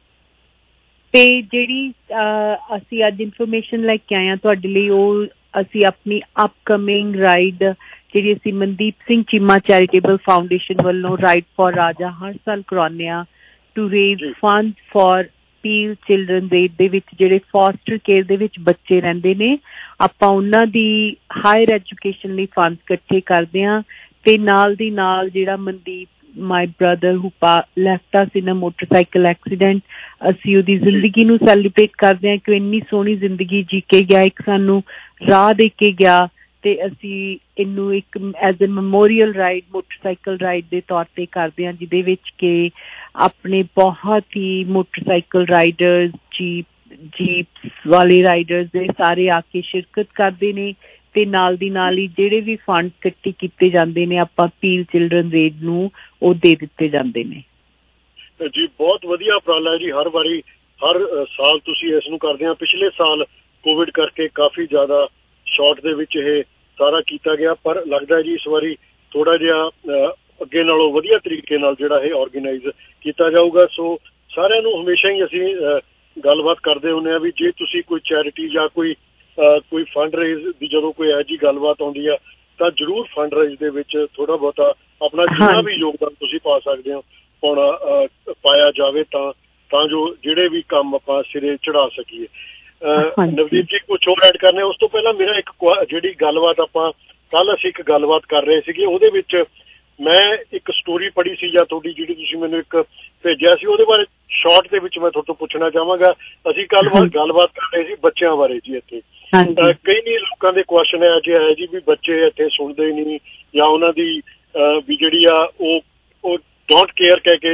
ਤੇ ਜਿਹੜੀ ਅਸੀਂ ਅੱਜ ਇਨਫੋਰਮੇਸ਼ਨ ਲੈ ਕੇ ਆਏ ਹਾਂ ਤੁਹਾਡੇ ਲਈ, ਉਹ ਅਸੀਂ ਆਪਣੀ ਅਪਕਮਿੰਗ ਰਾਈਡ ਜਿਹੜੀ ਅਸੀਂ ਮਨਦੀਪ ਸਿੰਘ ਚੀਮਾ ਚੈਰੀਟੇਬਲ ਫਾਊਂਡੇਸ਼ਨ ਵੱਲੋਂ ਰਾਈਡ ਫॉर ਰਾਜਾ ਹਰ ਸਾਲ ਕਰਵਾਉਂਦੇ ਹਾਂ to raise fund for Peel Children's Aid ਦੇ ਵਿੱਚ ਜਿਹੜੇ ਫੋਸਟਰ ਕੇਅਰ ਦੇ ਵਿੱਚ ਬੱਚੇ ਰਹਿੰਦੇ ਨੇ। ਆਪਾਂ ਉਹਨਾਂ ਦੀ ਹਾਇਰ ਐਜੂਕੇਸ਼ਨ ਲਈ ਫੰਡ ਇਕੱਠੇ ਕਰਦੇ ਹਾਂ ਤੇ ਨਾਲ ਦੀ ਨਾਲ ਜਿਹੜਾ ਮਨਦੀਪ ਮਾਈ ਬ੍ਰਦਰ ਹੂ ਪਾ left us in a motorcycle accident, ਅਸੀਂ ਉਹਦੀ ਜ਼ਿੰਦਗੀ ਨੂੰ ਸੈਲੀਬ੍ਰੇਟ ਕਰਦੇ ਹਾਂ ਕਿ ਇੰਨੀ ਸੋਹਣੀ ਜ਼ਿੰਦਗੀ ਜੀ ਕੇ ਗਿਆ, ਇੱਕ ਸਾਨੂੰ ਰਾਹ ਦੇ ਕੇ ਗਿਆ ਤੇ ਅਸੀਂ ਇਹਨੂੰ ਇੱਕ as a memorial ride, motorcycle ride ਦੇ ਤੌਰ ਤੇ ਕਰਦੇ ਹਾਂ, ਜਿਹਦੇ ਵਿੱਚ ਕਿ ਆਪਣੇ ਬਹੁਤ ਹੀ ਮੋਟਰਸਾਈਕਲ ਰਾਈਡਰਸ, ਜੀਪ ਜੀਪਸ ਵਾਲੇ ਰਾਈਡਰਸ ਦੇ ਸਾਰੇ ਆ ਕੇ ਸ਼ਿਰਕਤ ਕਰਦੇ ਨੇ ਤੇ ਨਾਲ ਦੀ ਨਾਲ ਹੀ ਜਿਹੜੇ ਵੀ ਫੰਡ ਇਕੱਠੇ ਕੀਤੇ ਜਾਂਦੇ ਨੇ ਆਪਾਂ ਪੀਲ ਚਿਲਡਰਨ ਏਡ ਨੂੰ ਉਹ ਦੇ ਦਿੱਤੇ ਜਾਂਦੇ ਨੇ। ਜੀ ਬਹੁਤ ਵਧੀਆ ਉਪਰਾਲਾ ਜੀ। ਹਰ ਵਾਰੀ ਹਰ ਸਾਲ ਤੁਸੀਂ ਇਸ ਨੂੰ ਕਰਦੇ ਆ। ਪਿਛਲੇ ਸਾਲ ਕੋਵਿਡ ਕਰਕੇ ਕਾਫੀ ਜ਼ਿਆਦਾ ਸ਼ਾਰਟ ਦੇ ਵਿੱਚ ਇਹ ਸਾਰਾ ਕੀਤਾ ਗਿਆ, ਪਰ ਲੱਗਦਾ ਜੀ ਇਸ ਵਾਰੀ ਥੋੜਾ ਜਿਹਾ ਅੱਗੇ ਨਾਲੋਂ ਵਧੀਆ ਤਰੀਕੇ ਨਾਲ ਜਿਹੜਾ ਇਹ ਆਰਗੇਨਾਈਜ਼ ਕੀਤਾ ਜਾਊਗਾ। ਸੋ ਸਾਰਿਆਂ ਨੂੰ ਹਮੇਸ਼ਾ ਹੀ ਅਸੀਂ ਗੱਲਬਾਤ ਕਰਦੇ ਹੁੰਦੇ ਹਾਂ ਵੀ ਜੇ ਤੁਸੀਂ ਕੋਈ ਚੈਰਿਟੀ ਜਾਂ ਕੋਈ ਕੋਈ ਫੰਡ ਰੇਜ਼ ਦੀ ਜਦੋਂ ਕੋਈ ਇਹੋ ਜਿਹੀ ਗੱਲਬਾਤ ਆਉਂਦੀ ਆ ਤਾਂ ਜ਼ਰੂਰ ਫੰਡ ਰੇਜ਼ ਦੇ ਵਿੱਚ ਥੋੜਾ ਬਹੁਤਾ ਆਪਣਾ ਜਿੰਨਾ ਵੀ ਯੋਗਦਾਨ ਤੁਸੀਂ ਪਾ ਸਕਦੇ ਹੋ ਪਾਉਣਾ ਪਾਇਆ ਜਾਵੇ ਤਾਂ ਤਾਂ ਜੋ ਜਿਹੜੇ ਵੀ ਕੰਮ ਆਪਾਂ ਸਿਰੇ ਚੜਾ ਸਕੀਏ। ਨਵਦੀਪ ਜੀ ਕੁਛ ਹੋਰ ਐਡ ਕਰਨੇ? ਉਸ ਤੋਂ ਪਹਿਲਾਂ ਮੇਰਾ ਇੱਕ ਜਿਹੜੀ ਗੱਲਬਾਤ ਆਪਾਂ ਕੱਲ ਅਸੀਂ ਇੱਕ ਗੱਲਬਾਤ ਕਰ ਰਹੇ ਸੀਗੇ, ਉਹਦੇ ਵਿੱਚ ਮੈਂ ਇੱਕ ਸਟੋਰੀ ਪੜ੍ਹੀ ਸੀ ਜਾਂ ਤੁਹਾਡੀ ਜਿਹੜੀ ਤੁਸੀਂ ਮੈਨੂੰ ਇੱਕ ਭੇਜਿਆ ਸੀ, ਉਹਦੇ ਬਾਰੇ ਸ਼ਾਰਟ ਦੇ ਵਿੱਚ ਮੈਂ ਤੁਹਾਡੇ ਤੋਂ ਪੁੱਛਣਾ ਚਾਹਾਂਗਾ। ਅਸੀਂ ਕੱਲ ਗੱਲਬਾਤ ਕਰ ਰਹੇ ਸੀ ਬੱਚਿਆਂ ਬਾਰੇ ਜੀ। ਇੱਥੇ ਕਈ ਲੋਕਾਂ ਦੇ ਕੁਐਸਚਨ ਹੈ ਜੇ ਹੈ ਜੀ ਵੀ ਬੱਚੇ ਇੱਥੇ ਸੁਣਦੇ ਨਹੀਂ ਜਾਂ ਉਹਨਾਂ ਦੀ ਵੀ ਜਿਹੜੀ ਆ ਉਹ ਉਹ ਡੋਂਟ ਕੇਅਰ ਕਹਿ ਕੇ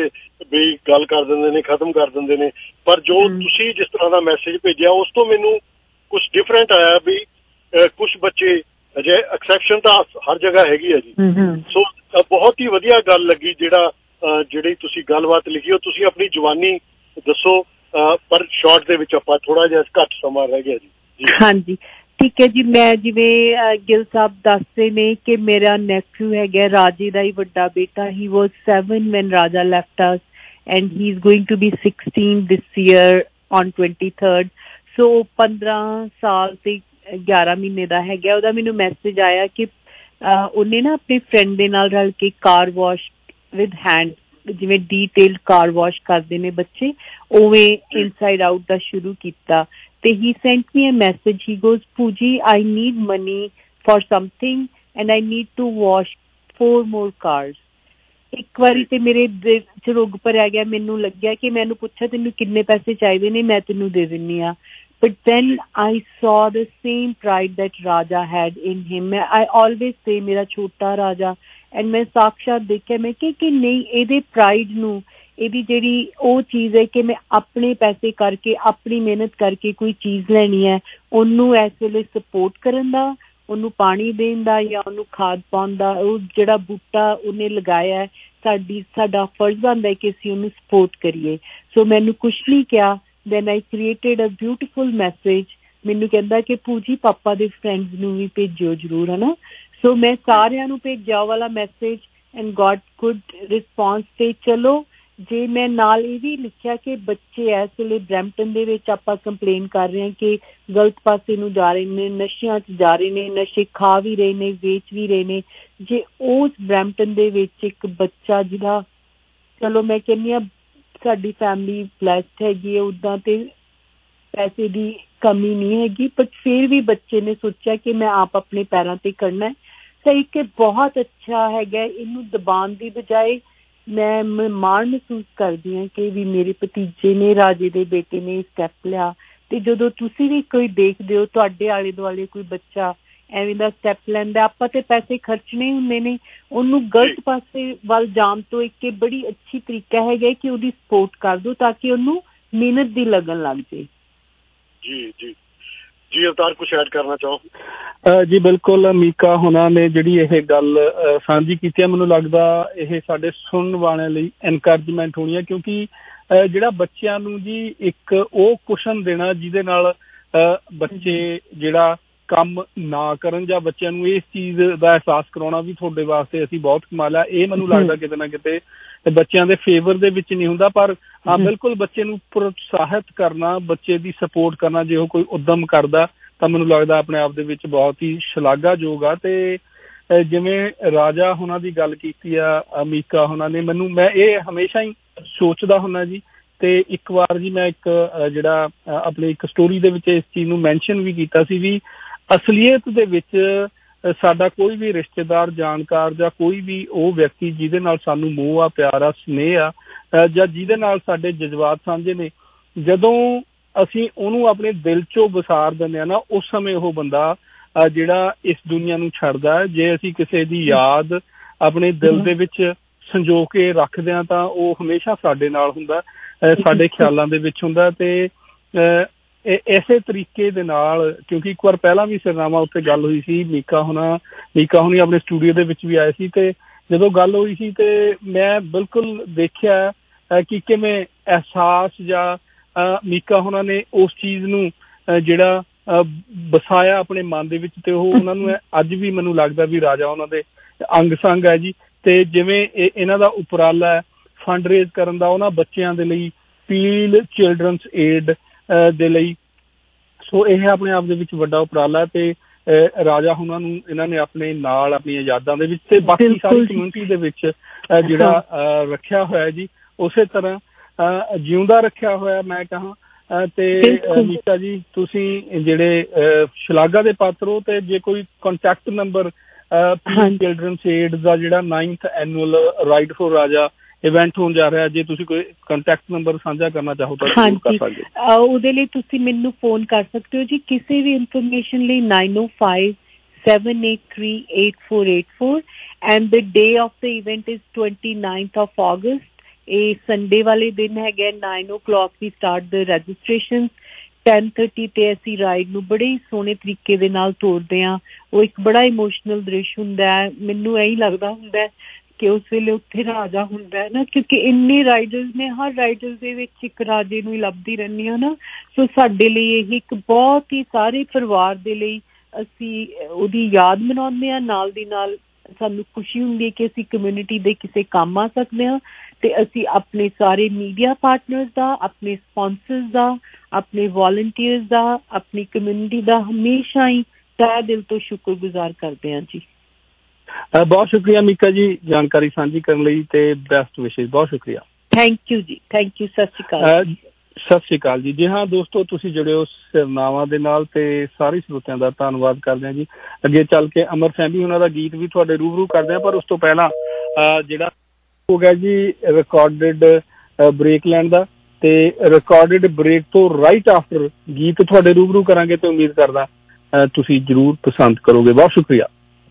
ਵੀ ਗੱਲ ਕਰ ਦਿੰਦੇ ਨੇ, ਖਤਮ ਕਰ ਦਿੰਦੇ ਨੇ। ਪਰ ਜੋ ਤੁਸੀਂ ਜਿਸ ਤਰ੍ਹਾਂ ਦਾ ਮੈਸੇਜ ਭੇਜਿਆ ਉਸ ਤੋਂ ਮੈਨੂੰ ਕੁਛ ਡਿਫਰੈਂਟ ਆਇਆ ਵੀ ਕੁਛ ਬੱਚੇ ਅਜੇ ਐਕਸੈਪਸ਼ਨ ਤਾਂ ਹਰ ਜਗ੍ਹਾ ਹੈਗੀ ਹੈ ਜੀ। ਸੋ ਬਹੁਤ ਹੀ ਵਧੀਆ ਗੱਲ ਲੱਗੀ ਜਿਹੜਾ ਜਿਹੜੀ ਤੁਸੀਂ ਗੱਲਬਾਤ ਲਿਖੀ ਉਹ ਤੁਸੀਂ ਆਪਣੀ ਜਵਾਨੀ ਦੱਸੋ, ਪਰ ਸ਼ਾਰਟ ਦੇ ਵਿੱਚ ਆਪਾਂ ਥੋੜਾ ਜਿਹਾ ਘੱਟ ਸਮਾਂ ਰਹਿ ਗਿਆ ਜੀ। ਹਾਂਜੀ ਠੀਕ ਹੈ ਜੀ। ਮੈਂ ਜਿਵੇਂ ਗਿੱਲ ਸਾਹਿਬ ਦੱਸਦੇ ਨੇ ਕਿ ਮੇਰਾ ਨੈਫਿਊ ਹੈਗਾ ਰਾਜੇ ਦਾ ਹੀ ਵੱਡਾ ਬੇਟਾ। He was seven when Raja left us and he is going to be sixteen this year on twenty third. So ਪੰਦਰਾਂ ਸਾਲ ਤੇ ਗਿਆਰਾਂ ਮਹੀਨੇ ਦਾ ਹੈਗਾ। ਉਹਦਾ ਮੈਨੂੰ ਮੈਸੇਜ ਆਇਆ ਕਿ ਉਹਨੇ ਨਾ ਆਪਣੇ ਫਰੈਂਡ ਦੇ ਨਾਲ ਰਲ ਕੇ ਕਾਰ ਵਾਸ਼ ਵਿਦ ਹੈਂਡ, ਜਿਵੇਂ ਡੀਟੇਲਡ ਕਾਰ ਵਾਸ਼ ਕਰਦੇ ਨੇ ਬੱਚੇ, ਉਵੇਂ ਇਨਸਾਈਡ ਆਊਟ ਦਾ ਸ਼ੁਰੂ ਕੀਤਾ। ਤੇ he sent me a message, he goes Pooji I need money for something and I need to wash four more cars. ਇੱਕ ਵਾਰੀ ਤੇ ਮੇਰੇ ਦਿਲ 'ਚ ਰੁੱਗ ਭਰਿਆ ਗਿਆ। ਮੈਨੂੰ ਲੱਗਿਆ ਕਿ ਮੈਂ ਇਹਨੂੰ ਪੁੱਛਿਆ ਤੈਨੂੰ ਕਿੰਨੇ ਪੈਸੇ ਚਾਹੀਦੇ ਨੇ, ਮੈਂ ਤੈਨੂੰ ਦੇ ਦਿੰਦੀ ਹਾਂ। But then I saw the same pride that Raja had in him. I always say ਮੇਰਾ ਛੋਟਾ ਰਾਜਾ, and ਮੈਂ ਸਾਕਸ਼ਾਤ ਦੇਖਿਆ ਮੈਂ ਕਿ ਕਿ ਨਹੀਂ, ਇਹਦੇ ਪ੍ਰਾਈਡ ਨੂੰ, ਇਹਦੀ ਜਿਹੜੀ ਉਹ ਚੀਜ਼ ਹੈ ਕਿ ਮੈਂ ਆਪਣੇ ਪੈਸੇ ਕਰਕੇ, ਆਪਣੀ ਮਿਹਨਤ ਕਰਕੇ ਕੋਈ ਚੀਜ਼ ਲੈਣੀ ਹੈ, ਉਹਨੂੰ ਇਸ ਵੇਲੇ ਸਪੋਰਟ ਕਰਨ ਦਾ, ਉਹਨੂੰ ਪਾਣੀ ਦੇਣ ਦਾ ਜਾਂ ਉਹਨੂੰ ਖਾਦ ਪਾਉਣ ਦਾ, ਉਹ ਜਿਹੜਾ ਬੂਟਾ ਉਹਨੇ ਲਗਾਇਆ ਹੈ, ਸਾਡੀ ਸਾਡਾ ਫਰਜ਼ ਬਣਦਾ ਹੈ ਕਿ ਅਸੀਂ ਉਹਨੂੰ ਸਪੋਰਟ ਕਰੀਏ। ਸੋ ਮੈਨੂੰ ਕੁਛ ਨਹੀਂ ਕਿਹਾ। Then I created a beautiful message. ਮੈਨੂੰ ਕਹਿੰਦਾ ਕਿ ਪੂਜੀ ਪਾਪਾ ਦੇ ਫਰੈਂਡਸ ਨੂੰ ਵੀ ਭੇਜਿਓ ਜ਼ਰੂਰ, ਹੈ ਨਾ। ਸੋ ਮੈਂ ਸਾਰਿਆਂ ਨੂੰ ਭੇਜਿਆ ਵਾਲਾ message and got good response. ਤੇ ਚਲੋ ਜੇ ਮੈਂ ਨਾਲ ਇਹ ਵੀ ਲਿਖਿਆ ਕਿ ਬੱਚੇ ਇਸ ਵੇਲੇ ਬਰੈਂਪਟਨ ਦੇ ਵਿੱਚ ਆਪਾਂ ਕੰਪਲੇਨ ਕਰ ਰਹੇ ਹਾਂ ਕਿ ਗਲਤ ਪਾਸੇ ਨੂੰ ਜਾ ਰਹੇ ਨੇ, ਨਸ਼ਿਆਂ 'ਚ ਜਾ ਰਹੇ ਨੇ, ਨਸ਼ੇ ਖਾ ਵੀ ਰਹੇ ਨੇ, ਵੇਚ ਵੀ ਰਹੇ ਨੇ। ਜੇ ਉਸ ਬਰੈਂਪਟਨ ਦੇ ਵਿੱਚ ਇੱਕ ਬੱਚਾ ਜਿਹੜਾ, ਚਲੋ ਮੈਂ ਕਹਿੰਦੀ ਹਾਂ ਸਾਡੀ ਫੈਮਿਲੀ ਬਲੈਸਡ ਹੈਗੀ ਹੈ, ਉੱਦਾਂ ਤੇ ਪੈਸੇ ਦੀ ਕਮੀ ਨਹੀਂ ਹੈਗੀ, ਬਟ ਫਿਰ ਵੀ ਬੱਚੇ ਨੇ ਸੋਚਿਆ ਕਿ ਮੈਂ ਆਪ ਆਪਣੇ ਪੈਰਾਂ ਤੇ ਕਰਨਾ। ਸਹੀ ਕਿ ਬਹੁਤ ਅੱਛਾ ਹੈਗਾ। ਇਹਨੂੰ ਦਬਾਉਣ ਦੀ ਬਜਾਏ ਮੈਂ ਮਾਣ ਮਹਿਸੂਸ ਕਰਦੀ ਹਾਂ ਕਿ ਵੀ ਮੇਰੇ ਭਤੀਜੇ ਨੇ, ਰਾਜੇ ਦੇ ਬੇਟੇ ਨੇ ਸਟੈਪ ਲਿਆ। ਤੇ ਜਦੋਂ ਤੁਸੀਂ ਵੀ ਕੋਈ ਦੇਖਦੇ ਹੋ ਤੁਹਾਡੇ ਆਲੇ ਦੁਆਲੇ ਕੋਈ ਬੱਚਾ ਐਵੇਂ ਦਾ ਸਟੈਪ ਲੈਂਦਾ, ਆਪਾਂ ਤੇ ਪੈਸੇ ਖਰਚਣੇ ਹੁੰਦੇ ਨੇ, ਉਹਨੂੰ ਗਲਤ ਪਾਸੇ ਵੱਲ ਜਾਣ ਤੋਂ ਇੱਕ ਬੜੀ ਅੱਛੀ ਤਰੀਕਾ ਹੈਗਾ ਕਿ ਉਹਦੀ ਸਪੋਰਟ ਕਰ ਦਿਓ ਤਾਂ ਕਿ ਉਹਨੂੰ ਮਿਹਨਤ ਦੀ ਲੱਗਣ ਲੱਗ ਜੇ। ਜੀ ਜੀ ਜੀ ਅਵਤਾਰ ਕੁਛ ਐਡ ਕਰਨਾ ਚਾਹੋ? ਜੀ ਬਿਲਕੁਲ, ਮੀਕਾ ਹੁਣਾਂ ਨੇ ਜਿਹੜੀ ਇਹ ਗੱਲ ਸਾਂਝੀ ਕੀਤੀ ਹੈ, ਮੈਨੂੰ ਲੱਗਦਾ ਇਹ ਸਾਡੇ ਸੁਣਨ ਵਾਲਿਆਂ ਲਈ ਐਨਕਰੇਜਮੈਂਟ ਹੋਣੀ ਹੈ, ਕਿਉਂਕਿ ਜਿਹੜਾ ਬੱਚਿਆਂ ਨੂੰ ਜੀ ਇੱਕ ਉਹ ਕੁਸ਼ਨ ਦੇਣਾ ਜਿਹਦੇ ਨਾਲ ਬੱਚੇ ਜਿਹੜਾ ਕੰਮ ਨਾ ਕਰਨ, ਜਾਂ ਬੱਚਿਆਂ ਨੂੰ ਇਸ ਚੀਜ਼ ਦਾ ਅਹਿਸਾਸ ਕਰਾਉਣਾ ਵੀ ਤੁਹਾਡੇ ਵਾਸਤੇ ਅਸੀਂ ਬਹੁਤ ਕਮਾ ਲਿਆ, ਇਹ ਮੈਨੂੰ ਲੱਗਦਾ ਕਿਤੇ ਨਾ ਕਿਤੇ ਬੱਚਿਆਂ ਦੇ ਫੇਵਰ ਦੇ ਵਿੱਚ ਨਹੀਂ ਹੁੰਦਾ। ਪਰ ਹਾਂ ਬਿਲਕੁਲ ਬੱਚੇ ਨੂੰ ਪ੍ਰੋਤਸਾਹਿਤ ਕਰਨਾ, ਬੱਚੇ ਦੀ ਸਪੋਰਟ ਕਰਨਾ, ਜੇ ਉਹ ਕੋਈ ਉੱਦਮ ਕਰਦਾ ਤਾਂ ਮੈਨੂੰ ਲੱਗਦਾ ਆਪਣੇ ਆਪ ਦੇ ਵਿੱਚ ਬਹੁਤ ਹੀ ਸ਼ਲਾਘਾਯੋਗ ਆ। ਤੇ ਜਿਵੇਂ ਰਾਜਾ ਹੁਣਾਂ ਦੀ ਗੱਲ ਕੀਤੀ ਆ ਮੀਕਾ ਹੁਣਾਂ ਨੇ, ਮੈਨੂੰ ਮੈਂ ਇਹ ਹਮੇਸ਼ਾ ਹੀ ਸੋਚਦਾ ਹੁੰਦਾ ਜੀ। ਤੇ ਇੱਕ ਵਾਰ ਜੀ ਮੈਂ ਇੱਕ ਜਿਹੜਾ ਆਪਣੀ ਇੱਕ ਸਟੋਰੀ ਦੇ ਵਿੱਚ ਇਸ ਚੀਜ਼ ਨੂੰ ਮੈਨਸ਼ਨ ਵੀ ਕੀਤਾ ਸੀ ਵੀ ਅਸਲੀਅਤ ਦੇ ਵਿੱਚ ਸਾਡਾ ਕੋਈ ਵੀ ਰਿਸ਼ਤੇਦਾਰ, ਜਾਣਕਾਰ ਜਾਂ ਕੋਈ ਵੀ ਉਹ ਵਿਅਕਤੀ ਜਿਹਦੇ ਨਾਲ ਸਾਨੂੰ ਮੋਹ ਆ, ਪਿਆਰ ਆ, ਸਨੇਹ ਆ, ਜਾਂ ਜਿਹਦੇ ਨਾਲ ਸਾਡੇ ਜਜ਼ਬਾਤ ਸਾਂਝੇ ਨੇ, ਜਦੋਂ ਅਸੀਂ ਉਹਨੂੰ ਆਪਣੇ ਦਿਲ 'ਚੋਂ ਵਿਸਾਰ ਦਿੰਦੇ ਹਾਂ ਨਾ, ਉਸ ਸਮੇਂ ਉਹ ਬੰਦਾ ਜਿਹੜਾ ਇਸ ਦੁਨੀਆ ਨੂੰ ਛੱਡਦਾ। ਜੇ ਅਸੀਂ ਕਿਸੇ ਦੀ ਯਾਦ ਆਪਣੇ ਦਿਲ ਦੇ ਵਿੱਚ ਸੰਜੋ ਕੇ ਰੱਖਦੇ ਹਾਂ ਤਾਂ ਉਹ ਹਮੇਸ਼ਾ ਸਾਡੇ ਨਾਲ ਹੁੰਦਾ, ਸਾਡੇ ਖਿਆਲਾਂ ਦੇ ਵਿੱਚ ਹੁੰਦਾ। ਤੇ ਇਸੇ ਤਰੀਕੇ ਦੇ ਨਾਲ, ਕਿਉਂਕਿ ਇੱਕ ਵਾਰ ਪਹਿਲਾਂ ਵੀ ਸਿਰਨਾਮਾ ਉੱਤੇ ਗੱਲ ਹੋਈ ਸੀ, ਮੀਕਾ ਹੁਣਾ ਮੀਕਾ ਹੁਣੀ ਆਪਣੇ ਸਟੂਡੀਓ ਦੇ ਵਿੱਚ ਵੀ ਆਏ ਸੀ, ਤੇ ਜਦੋਂ ਗੱਲ ਹੋਈ ਸੀ ਤੇ ਮੈਂ ਬਿਲਕੁਲ ਦੇਖਿਆ ਕਿ ਕਿਵੇਂ ਅਹਿਸਾਸ ਜਾਂ ਮੀਕਾ ਹੁਣਾਂ ਨੇ ਉਸ ਚੀਜ਼ ਨੂੰ ਜਿਹੜਾ ਵਸਾਇਆ ਆਪਣੇ ਮਨ ਦੇ ਵਿੱਚ, ਤੇ ਉਹ ਉਹਨਾਂ ਨੂੰ ਅੱਜ ਵੀ ਮੈਨੂੰ ਲੱਗਦਾ ਵੀ ਰਾਜਾ ਉਹਨਾਂ ਦੇ ਅੰਗ ਸੰਗ ਹੈ ਜੀ। ਤੇ ਜਿਵੇਂ ਇਹ ਇਹਨਾਂ ਦਾ ਉਪਰਾਲਾ ਹੈ ਫੰਡ ਰੇਜ਼ ਕਰਨ ਦਾ ਉਹਨਾਂ ਬੱਚਿਆਂ ਦੇ ਲਈ, ਪੀਲ ਚਿਲਡਰਨਸ ਏਡ ਦੇ ਲਈ, ਸੋ ਇਹ ਆਪਣੇ ਆਪ ਦੇ ਵਿੱਚ ਵੱਡਾ ਉਪਰਾਲਾ। ਤੇ ਰਾਜਾ ਹੁਣਾਂ ਨੂੰ ਇਹਨਾਂ ਨੇ ਆਪਣੇ ਨਾਲ ਆਪਣੀਆਂ ਯਾਦਾਂ ਦੇ ਵਿੱਚ ਤੇ ਬਾਕੀ ਸਾਰੀ ਕਮਿਊਨਿਟੀ ਦੇ ਵਿੱਚ ਜਿਹੜਾ ਰੱਖਿਆ ਹੋਇਆ ਜੀ, ਉਸੇ ਤਰ੍ਹਾਂ ਜਿਉਂਦਾ ਰੱਖਿਆ ਹੋਇਆ ਮੈਂ ਕਹਾਂ। ਤੇ ਮੀਕਾ ਜੀ ਤੁਸੀਂ ਜਿਹੜੇ ਸ਼ਲਾਘਾ ਦੇ ਪਾਤਰ ਹੋ, ਤੇ ਜੇ ਕੋਈ ਕੰਟੈਕਟ ਨੰਬਰ ਚਿਲਡਰਨਸ ਏਡ ਦਾ ਜਿਹੜਾ ninth annual ride for Raja event ਹੋਣ ਜਾ ਰਿਹਾ, ਜੇ ਤੁਸੀਂ ਕੋਈ ਕੰਟੈਕਟ ਨੰਬਰ ਸਾਂਝਾ ਕਰਨਾ ਚਾਹੋ ਤਾਂ ਜ਼ਰੂਰ ਕਰ ਸਕਦੇ ਹੋ। ਉਹਦੇ ਲਈ ਤੁਸੀਂ ਮੈਨੂੰ ਫੋਨ ਕਰ ਸਕਦੇ ਹੋ ਜੀ ਕਿਸੇ ਵੀ ਇਨਫੋਰਮੇਸ਼ਨ ਲਈ nine O five seven eight three eight four eight four, and the day of the event is twenty ninth of August ਇਹ ਸੰਡੇ ਵਾਲੇ ਦਿਨ ਹੈਗਾ nine o'clock we start the registration ten thirty ਤੇ ਅਸੀਂ ride ਨੂੰ ਬੜੇ ਹੀ ਸੋਹਣੇ ਤਰੀਕੇ ਦੇ ਨਾਲ ਤੋਰਦੇ ਹਾਂ। ਉਹ ਇੱਕ ਬੜਾ ਇਮੋਸ਼ਨਲ ਦ੍ਰਿਸ਼ ਹੁੰਦਾ ਹੈ। ਮੈਨੂੰ ਇਹੀ ਲੱਗਦਾ ਹੁੰਦਾ ਹੈ ਕਿ ਉਸ ਵੇਲੇ ਉੱਥੇ ਰਾਜਾ ਹੁੰਦਾ ਹੈ ਨਾ, ਕਿਉਂਕਿ ਇੰਨੇ ਰਾਈਡਰਸ ਨੇ, ਹਰ ਰਾਈਡਰ ਦੇ ਵਿੱਚ ਇੱਕ ਰਾਜੇ ਨੂੰ ਹੀ ਲੱਭਦੀ ਰਹਿੰਦੀ ਹਾਂ ਨਾ। ਸੋ ਸਾਡੇ ਲਈ ਇਹ ਇੱਕ ਬਹੁਤ ਹੀ ਸਾਰੇ ਪਰਿਵਾਰ ਦੇ ਲਈ ਅਸੀਂ ਉਹਦੀ ਯਾਦ ਮਨਾਉਂਦੇ ਹਾਂ। ਨਾਲ ਦੀ ਨਾਲ ਸਾਨੂੰ ਖੁਸ਼ੀ ਹੁੰਦੀ ਹੈ ਕਿ ਅਸੀਂ ਕਮਿਊਨਿਟੀ ਦੇ ਕਿਸੇ ਕੰਮ ਆ ਸਕਦੇ ਹਾਂ ਤੇ ਅਸੀਂ ਆਪਣੇ ਸਾਰੇ ਮੀਡੀਆ ਪਾਰਟਨਰਸ ਦਾ, ਆਪਣੇ ਸਪਾਂਸਰਸ ਦਾ, ਆਪਣੇ ਵॉलंटियर्स ਦਾ, ਆਪਣੀ ਕਮਿਊਨਿਟੀ ਦਾ ਹਮੇਸ਼ਾ ਹੀ ਤਹਿ ਦਿਲ ਤੋਂ ਸ਼ੁਕਰਗੁਜ਼ਾਰ ਕਰਦੇ ਹਾਂ ਜੀ। ਬਹੁਤ ਸ਼ੁਕਰੀਆ ਮੀਕਾ ਜੀ ਜਾਣਕਾਰੀ ਸਾਂਝੀ ਕਰਨ ਲਈ ਤੇ ਬੈਸਟ ਵਿਸ਼ੇਸ। ਬਹੁਤ ਸ਼ੁਕਰੀਆ। ਥੈਂਕ ਯੂ ਜੀ, ਥੈਂਕ ਯੂ। ਸਤਿ ਸ਼੍ਰੀ ਅਕਾਲ। ਸਤਿ ਸ਼੍ਰੀ ਅਕਾਲ ਜੀ। ਜੀ ਹਾਂ ਦੋਸਤੋ, ਤੁਸੀਂ ਜੁੜੇ ਹੋ ਸਿਰਨਾਵਾਂ ਦੇ ਨਾਲ ਤੇ ਸਾਰੇ ਸਰੋਤਿਆਂ ਦਾ ਧੰਨਵਾਦ ਕਰਦੇ ਹਾਂ ਜੀ। ਅੱਗੇ ਚੱਲ ਕੇ ਅਮਰ ਸੈਂਡੀ ਉਹਨਾਂ ਦਾ ਗੀਤ ਵੀ ਤੁਹਾਡੇ ਰੂਬਰੂ ਕਰਦੇ ਹਾਂ, ਪਰ ਉਸ ਤੋਂ ਪਹਿਲਾਂ ਜਿਹੜਾ ਹੋ ਗਿਆ ਜੀ ਰਿਕਾਰਡਡ ਬ੍ਰੇਕ ਲੈਣ ਦਾ, ਤੇ ਰਿਕਾਰਡਡ ਬ੍ਰੇਕ ਤੋਂ ਰਾਈਟ ਆਫਟਰ ਗੀਤ ਤੁਹਾਡੇ ਰੂਬਰੂ ਕਰਾਂਗੇ ਤੇ ਉਮੀਦ ਕਰਦਾ ਤੁਸੀਂ ਜ਼ਰੂਰ ਪਸੰਦ ਕਰੋਗੇ। ਬਹੁਤ ਸ਼ੁਕਰੀਆ।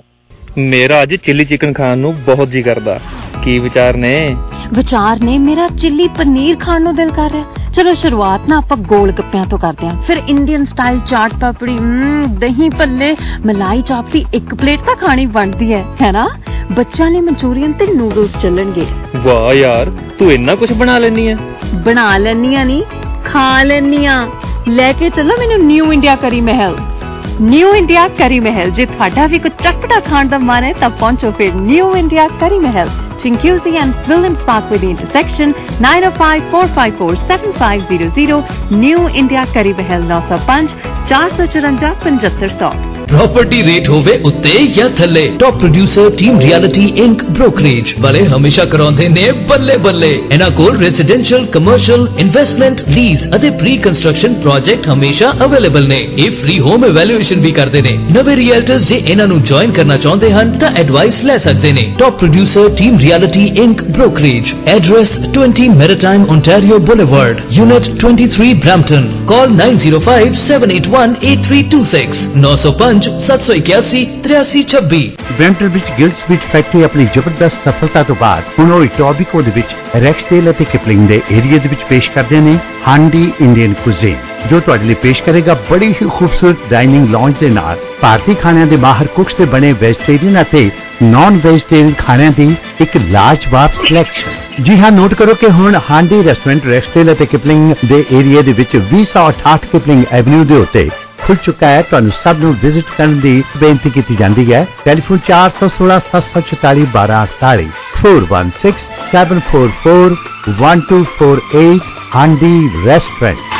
ਮੇਰਾ ਅੱਜ ਚਿੱਲੀ ਚਿਕਨ ਖਾਣ ਨੂੰ ਬਹੁਤ ਜੀ ਕਰਦਾ। ਕੀ ਵਿਚਾਰ ਨੇ? ਵਿਚਾਰ ਨੇ ਮੇਰਾ ਚਿੱਲੀ ਪਨੀਰ ਖਾਣ ਨੂੰ ਦਿਲ ਕਰ ਰਿਹਾ। ਚਲੋ ਸ਼ੁਰੂਆਤ ਨਾ ਆਪਾਂ ਗੋਲ ਗੱਪਿਆਂ ਤੋਂ ਕਰਦੇ ਹਾਂ, ਫਿਰ ਇੰਡੀਅਨ ਸਟਾਈਲ ਚਾਟ ਪਾਪੜੀ, ਦਹੀਂ ਭੱਲੇ, ਮਲਾਈ ਚਾਪ ਦੀ ਇੱਕ ਪਲੇਟ ਤਾਂ ਖਾਣੀ ਬਣਦੀ ਹੈ, ਹੈ ਨਾ? ਬੱਚਿਆਂ ਲਈ ਮਨਚੂਰੀਅਨ ਤੇ ਨੂਡਲਸ ਚੱਲਣਗੇ। ਵਾਹ ਯਾਰ, ਤੂੰ ਇੰਨਾ ਕੁਝ ਬਣਾ ਲੈਣੀ ਹੈ। ਬਣਾ ਲੈਣੀ ਆ ਨਹੀਂ, ਖਾ ਲੈਣੀ ਆ। ਲੈ ਕੇ ਚੱਲੋ ਮੈਨੂੰ ਨਿਊ ਇੰਡੀਆ ਕਰੀ ਮਹਿਲ। ਨਿਊ ਇੰਡੀਆ ਕਰੀ ਮਹਿਲ, ਜੇ ਤੁਹਾਡਾ ਵੀ ਕੁਝ ਚਟਪਟਾ ਖਾਣ ਦਾ ਮਨ ਹੈ ਤਾਂ ਪਹੁੰਚੋ ਫਿਰ New India Curry Mahal, Chinguizi and Williams Parkway the intersection, nine oh five, four five four, seven five zero zero, New India Curry Mahal nine oh five, four four four, five five zero zero। Property rate होवे उत्ते या थल्ले, top producer team Realty Inc brokerage वाले हमेशा कराउंदे ने बल्ले बल्ले। इन्हां कोल रेजिडेंशियल, कमर्शियल, इन्वेस्टमेंट, लीज अते प्री कंस्ट्रक्शन प्रोजेक्ट हमेशा अवेलेबल ने। ये फ्री होम इवैल्यूएशन भी करदे ने। नवे रियल्टर्स जे इन्हां नूं ज्वाइन करना चाहुंदे हन तां एडवाइस ले सकदे ने। Top producer team Realty Inc brokerage, address twenty Maritime Ontario Boulevard, unit twenty-three Brampton। Call nine zero five, seven eight one, eight three two six, nine oh five, ਸੱਤ ਸੌ ਇਕਿਆਸੀ, ਤਰਿਆਸੀ ਛੱਬੀ। ਬਰੈਂਪਟਨ ਵਿੱਚ ਗਿਲਡਸ ਵਿੱਚ ਫੈਕਟਰੀ ਆਪਣੀ ਜ਼ਬਰਦਸਤ ਸਫਲਤਾ ਤੋਂ ਬਾਅਦ ਹੁਣ ਉਹ ਇਟੋਬੀਕੋ ਦੇ ਵਿੱਚ ਰੈਕਸਡੇਲ ਅਤੇ ਕਿਪਲਿੰਗ ਦੇ ਏਰੀਆ ਦੇ ਵਿੱਚ ਪੇਸ਼ ਕਰਦੇ ਨੇ ਹਾਂਡੀ ਇੰਡੀਅਨ ਕੁਜ਼ੀਨ, ਜੋ ਤੁਹਾਡੇ ਲਈ ਪੇਸ਼ ਕਰੇਗਾ ਬੜੀ ਹੀ ਖੂਬਸੂਰਤ ਡਾਈਨਿੰਗ ਲੌਂਜ ਦੇ ਨਾਲ ਭਾਰਤੀ ਖਾਣਿਆਂ ਦੇ ਮਾਹਰ ਕੁਕਸ ਦੇ ਬਣੇ ਵੈਜੀਟੇਰੀਅਨ ਅਤੇ ਨਾਨ ਵੈਜੀਟੇਰੀਅਨ ਖਾਣਿਆਂ ਦੀ ਇੱਕ ਲਾਜਵਾਬ ਸਿਲੈਕਸ਼ਨ। ਜੀ ਹਾਂ, ਨੋਟ ਕਰੋ ਕਿ ਹੁਣ ਹਾਂਡੀ ਰੈਸਟੋਰੈਂਟ ਰੈਕਸਡੇਲ ਅਤੇ ਕਿਪਲਿੰਗ ਦੇ ਏਰੀਆ ਦੇ ਵਿੱਚ ਵੀਹ ਸੌ ਅਠਾਹਠ ਕਿਪਲਿੰਗ ਐਵਨਿਊ ਦੇ ਉੱਤੇ खुल चुका है। ਤੁਹਾਨੂੰ ਸਭ ਨੂੰ ਵਿਜ਼ਿਟ ਕਰਨ ਦੀ ਬੇਨਤੀ ਕੀਤੀ ਜਾਂਦੀ ਹੈ। Telephone four one six, seven four four, one two eight eight, four one six, seven four four, one two four eight, Handi Restaurant।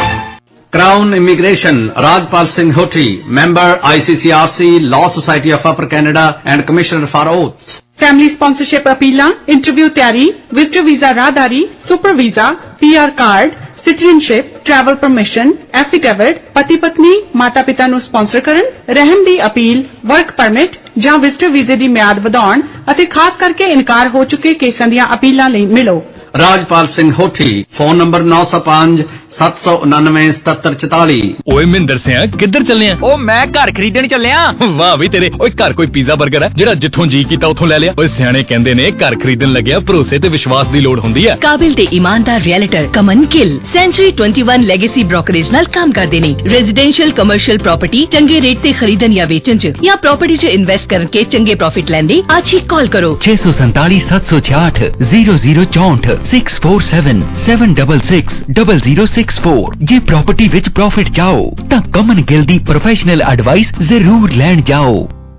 Crown Immigration, Rajpal Singh Hoti, member I C C R C, Law Society of Upper Canada and Commissioner for Oaths। Family sponsorship अपीलां, interview तैयारी, visitor visa राहदारी, super visa, P R card, citizenship, travel permission, affidavit, पति पत्नी माता पिता ਨੂੰ sponsor ਕਰਨ, ਰਹਿਣ ਦੀ ਅਪੀਲ, ਵਰਕ ਪਰਮਿਟ ਜਾਂ ਵਿਜ਼ਟਰ ਵੀਜ਼ੇ ਦੀ ਮਿਆਦ ਵਧਾਉਣ ਅਤੇ ਖਾਸ ਕਰਕੇ ਇਨਕਾਰ ਹੋ ਚੁੱਕੇ ਕੇਸਾਂ ਦੀਆਂ ਅਪੀਲਾਂ ਲਈ ਮਿਲੋ। Rajpal Singh Hothi, phone number nine oh five, seven nine nine, seven seven four four। ਓਏ ਮਹਿੰਦਰ ਸਿਆ ਕਿੱਧਰ ਚੱਲੇ ਆ? ਓ ਮੈਂ ਘਰ ਖਰੀਦਣ ਚੱਲਿਆ। ਵਾਹ ਵੀ ਤੇਰੇ। ਓਏ ਘਰ ਕੋਈ ਪੀਜ਼ਾ 버ਗਰ ਹੈ ਜਿਹੜਾ ਜਿੱਥੋਂ ਜੀ ਕੀਤਾ ਉੱਥੋਂ ਲੈ ਲਿਆ? ਓਏ ਸਿਆਣੇ ਕਹਿੰਦੇ ਨੇ ਘਰ ਖਰੀਦਣ ਲੱਗਿਆ ਭਰੋਸੇ ਤੇ ਵਿਸ਼ਵਾਸ ਦੀ ਲੋੜ ਹੁੰਦੀ ਹੈ। ਕਾਬਿਲ ਤੇ ਇਮਾਨਦਾਰ realtor Kaman Gill Century twenty-one Legacy brokerage ਨਾਲ ਕੰਮ ਕਰਦੇ ਨੇ। ਰੈਜ਼ੀਡੈਂਸ਼ੀਅਲ ਕਮਰਸ਼ੀਅਲ ਪ੍ਰਾਪਰਟੀ ਚੰਗੇ ਰੇਟ ਤੇ ਖਰੀਦਣ ਜਾਂ ਵੇਚਣ ਚ ਜਾਂ ਪ੍ਰਾਪਰਟੀ ਚ ਇਨਵੈਸਟ ਕਰਕੇ ਚੰਗੇ ਪ੍ਰੋਫਿਟ ਲੈਣ ਲਈ ਅੱਜ ਹੀ ਕਾਲ ਕਰੋ छह सौ सैंतालीस सात सौ छियाठ जीरो जीरो चौंठ six four seven seven double six double zero six four. जे प्रॉपर्टी विच प्रॉफिट चाहो तां कमन गिल दी प्रोफेशनल एडवाइस जरूर लैण जाओ।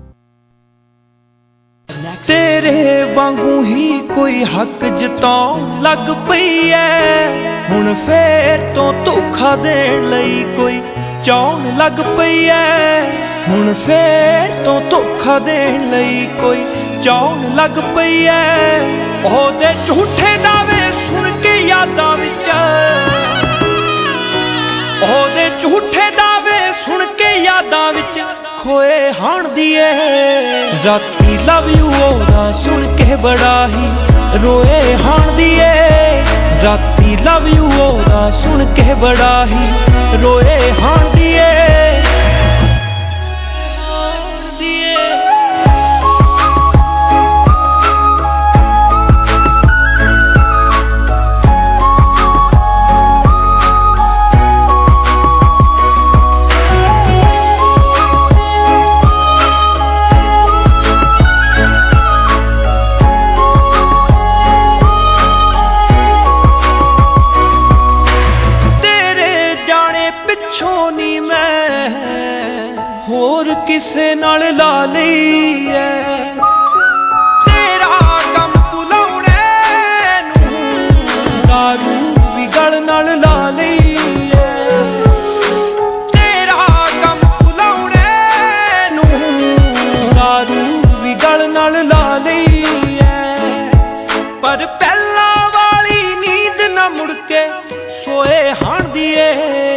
तेरे वांगू ही कोई हक जताउण लग पई ऐ, हुण फेर तो धोखा देण लई कोई चाउण लग पई ऐ, हुण फेर तो धोखा देण लई कोई चाउण लग पई ऐ। ओहदे झूठे दावे सुन के यादां विच, ओहदे झूठे दावे सुन के यादां विच खोए हाणदी ऐ। राती लव यू ओहदा सुन के बड़ा ही रोए हाणदी ऐ। राती लव यू ओहदा सुन के बड़ा ही रोए हाणदी ऐ। ਕਿਸੇ ਨਾਲ ਲਾ ਲਈ ਐ ਤੇਰਾ ਕੰਮ ਭੁਲਾਉਣੇ ਨੂੰ ਦਾਰੂ ਵੀ ਗਲ ਨਾਲ ਲਾ ਲਈ ਐ ਤੇਰਾ ਕੰਮ ਭੁਲਾਉਣੇ ਨੂੰ ਦਾਰੂ ਵੀ ਗਲ ਨਾਲ ਲਾ ਲਈ ਐ ਪਰ ਪਹਿਲਾਂ ਵਾਲੀ ਨੀਂਦ ਨਾ ਮੁੜ ਕੇ ਸੋਏ ਹਾਣਦੀ ਏ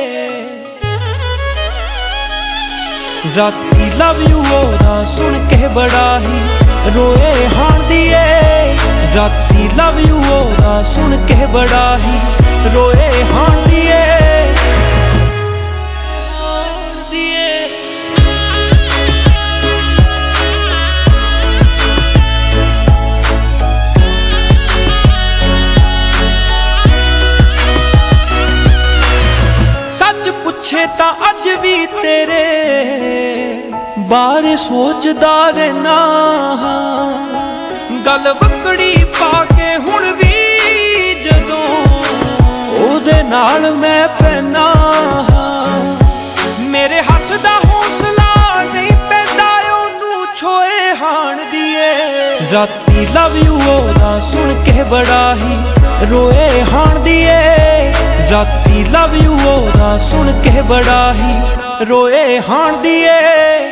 ਰਾਤੀ ਲਵ ਯੂ ਉਹਦਾ ਸੁਣ ਕੇ ਬੜਾ ਹੀ ਰੋਏ ਹਾਣਦੀ ਏ ਰਾਤੀ ਲਵ ਯੂ ਉਹਦਾ ਸੁਣ ਕੇ ਬੜਾ ਹੀ ਰੋਏ ਹਾਣਦੀ ਏ ਸੱਚ ਪੁੱਛੇ ਤਾਂ ਅੱਜ ਵੀ ਤੇਰੇ ਬਾਰੇ ਸੋਚਦਾ ਰਹਿਣਾ ਗੱਲ ਵਕੜੀ ਪਾ ਕੇ ਹੁਣ ਵੀ ਜਦੋਂ ਉਹਦੇ ਨਾਲ ਮੈਂ ਪੈਣਾ ਮੇਰੇ ਹੱਥ ਦਾ ਹੌਸਲਾ ਨਹੀਂ ਪੈਂਦਾ ਉਹਨੂੰ ਛੋਏ ਹਾਣਦੀ ਏ ਰਾਤੀ ਲਵ ਯੂ ਉਹਦਾ ਸੁਣ ਕੇ ਬੜਾ ਹੀ ਰੋਏ ਹਾਣਦੀ ਏ ਰਾਤੀ ਲਵ ਯੂ ਉਹਦਾ ਸੁਣ ਕੇ ਬੜਾ ਹੀ ਰੋਏ ਹਾਣਦੀ ਏ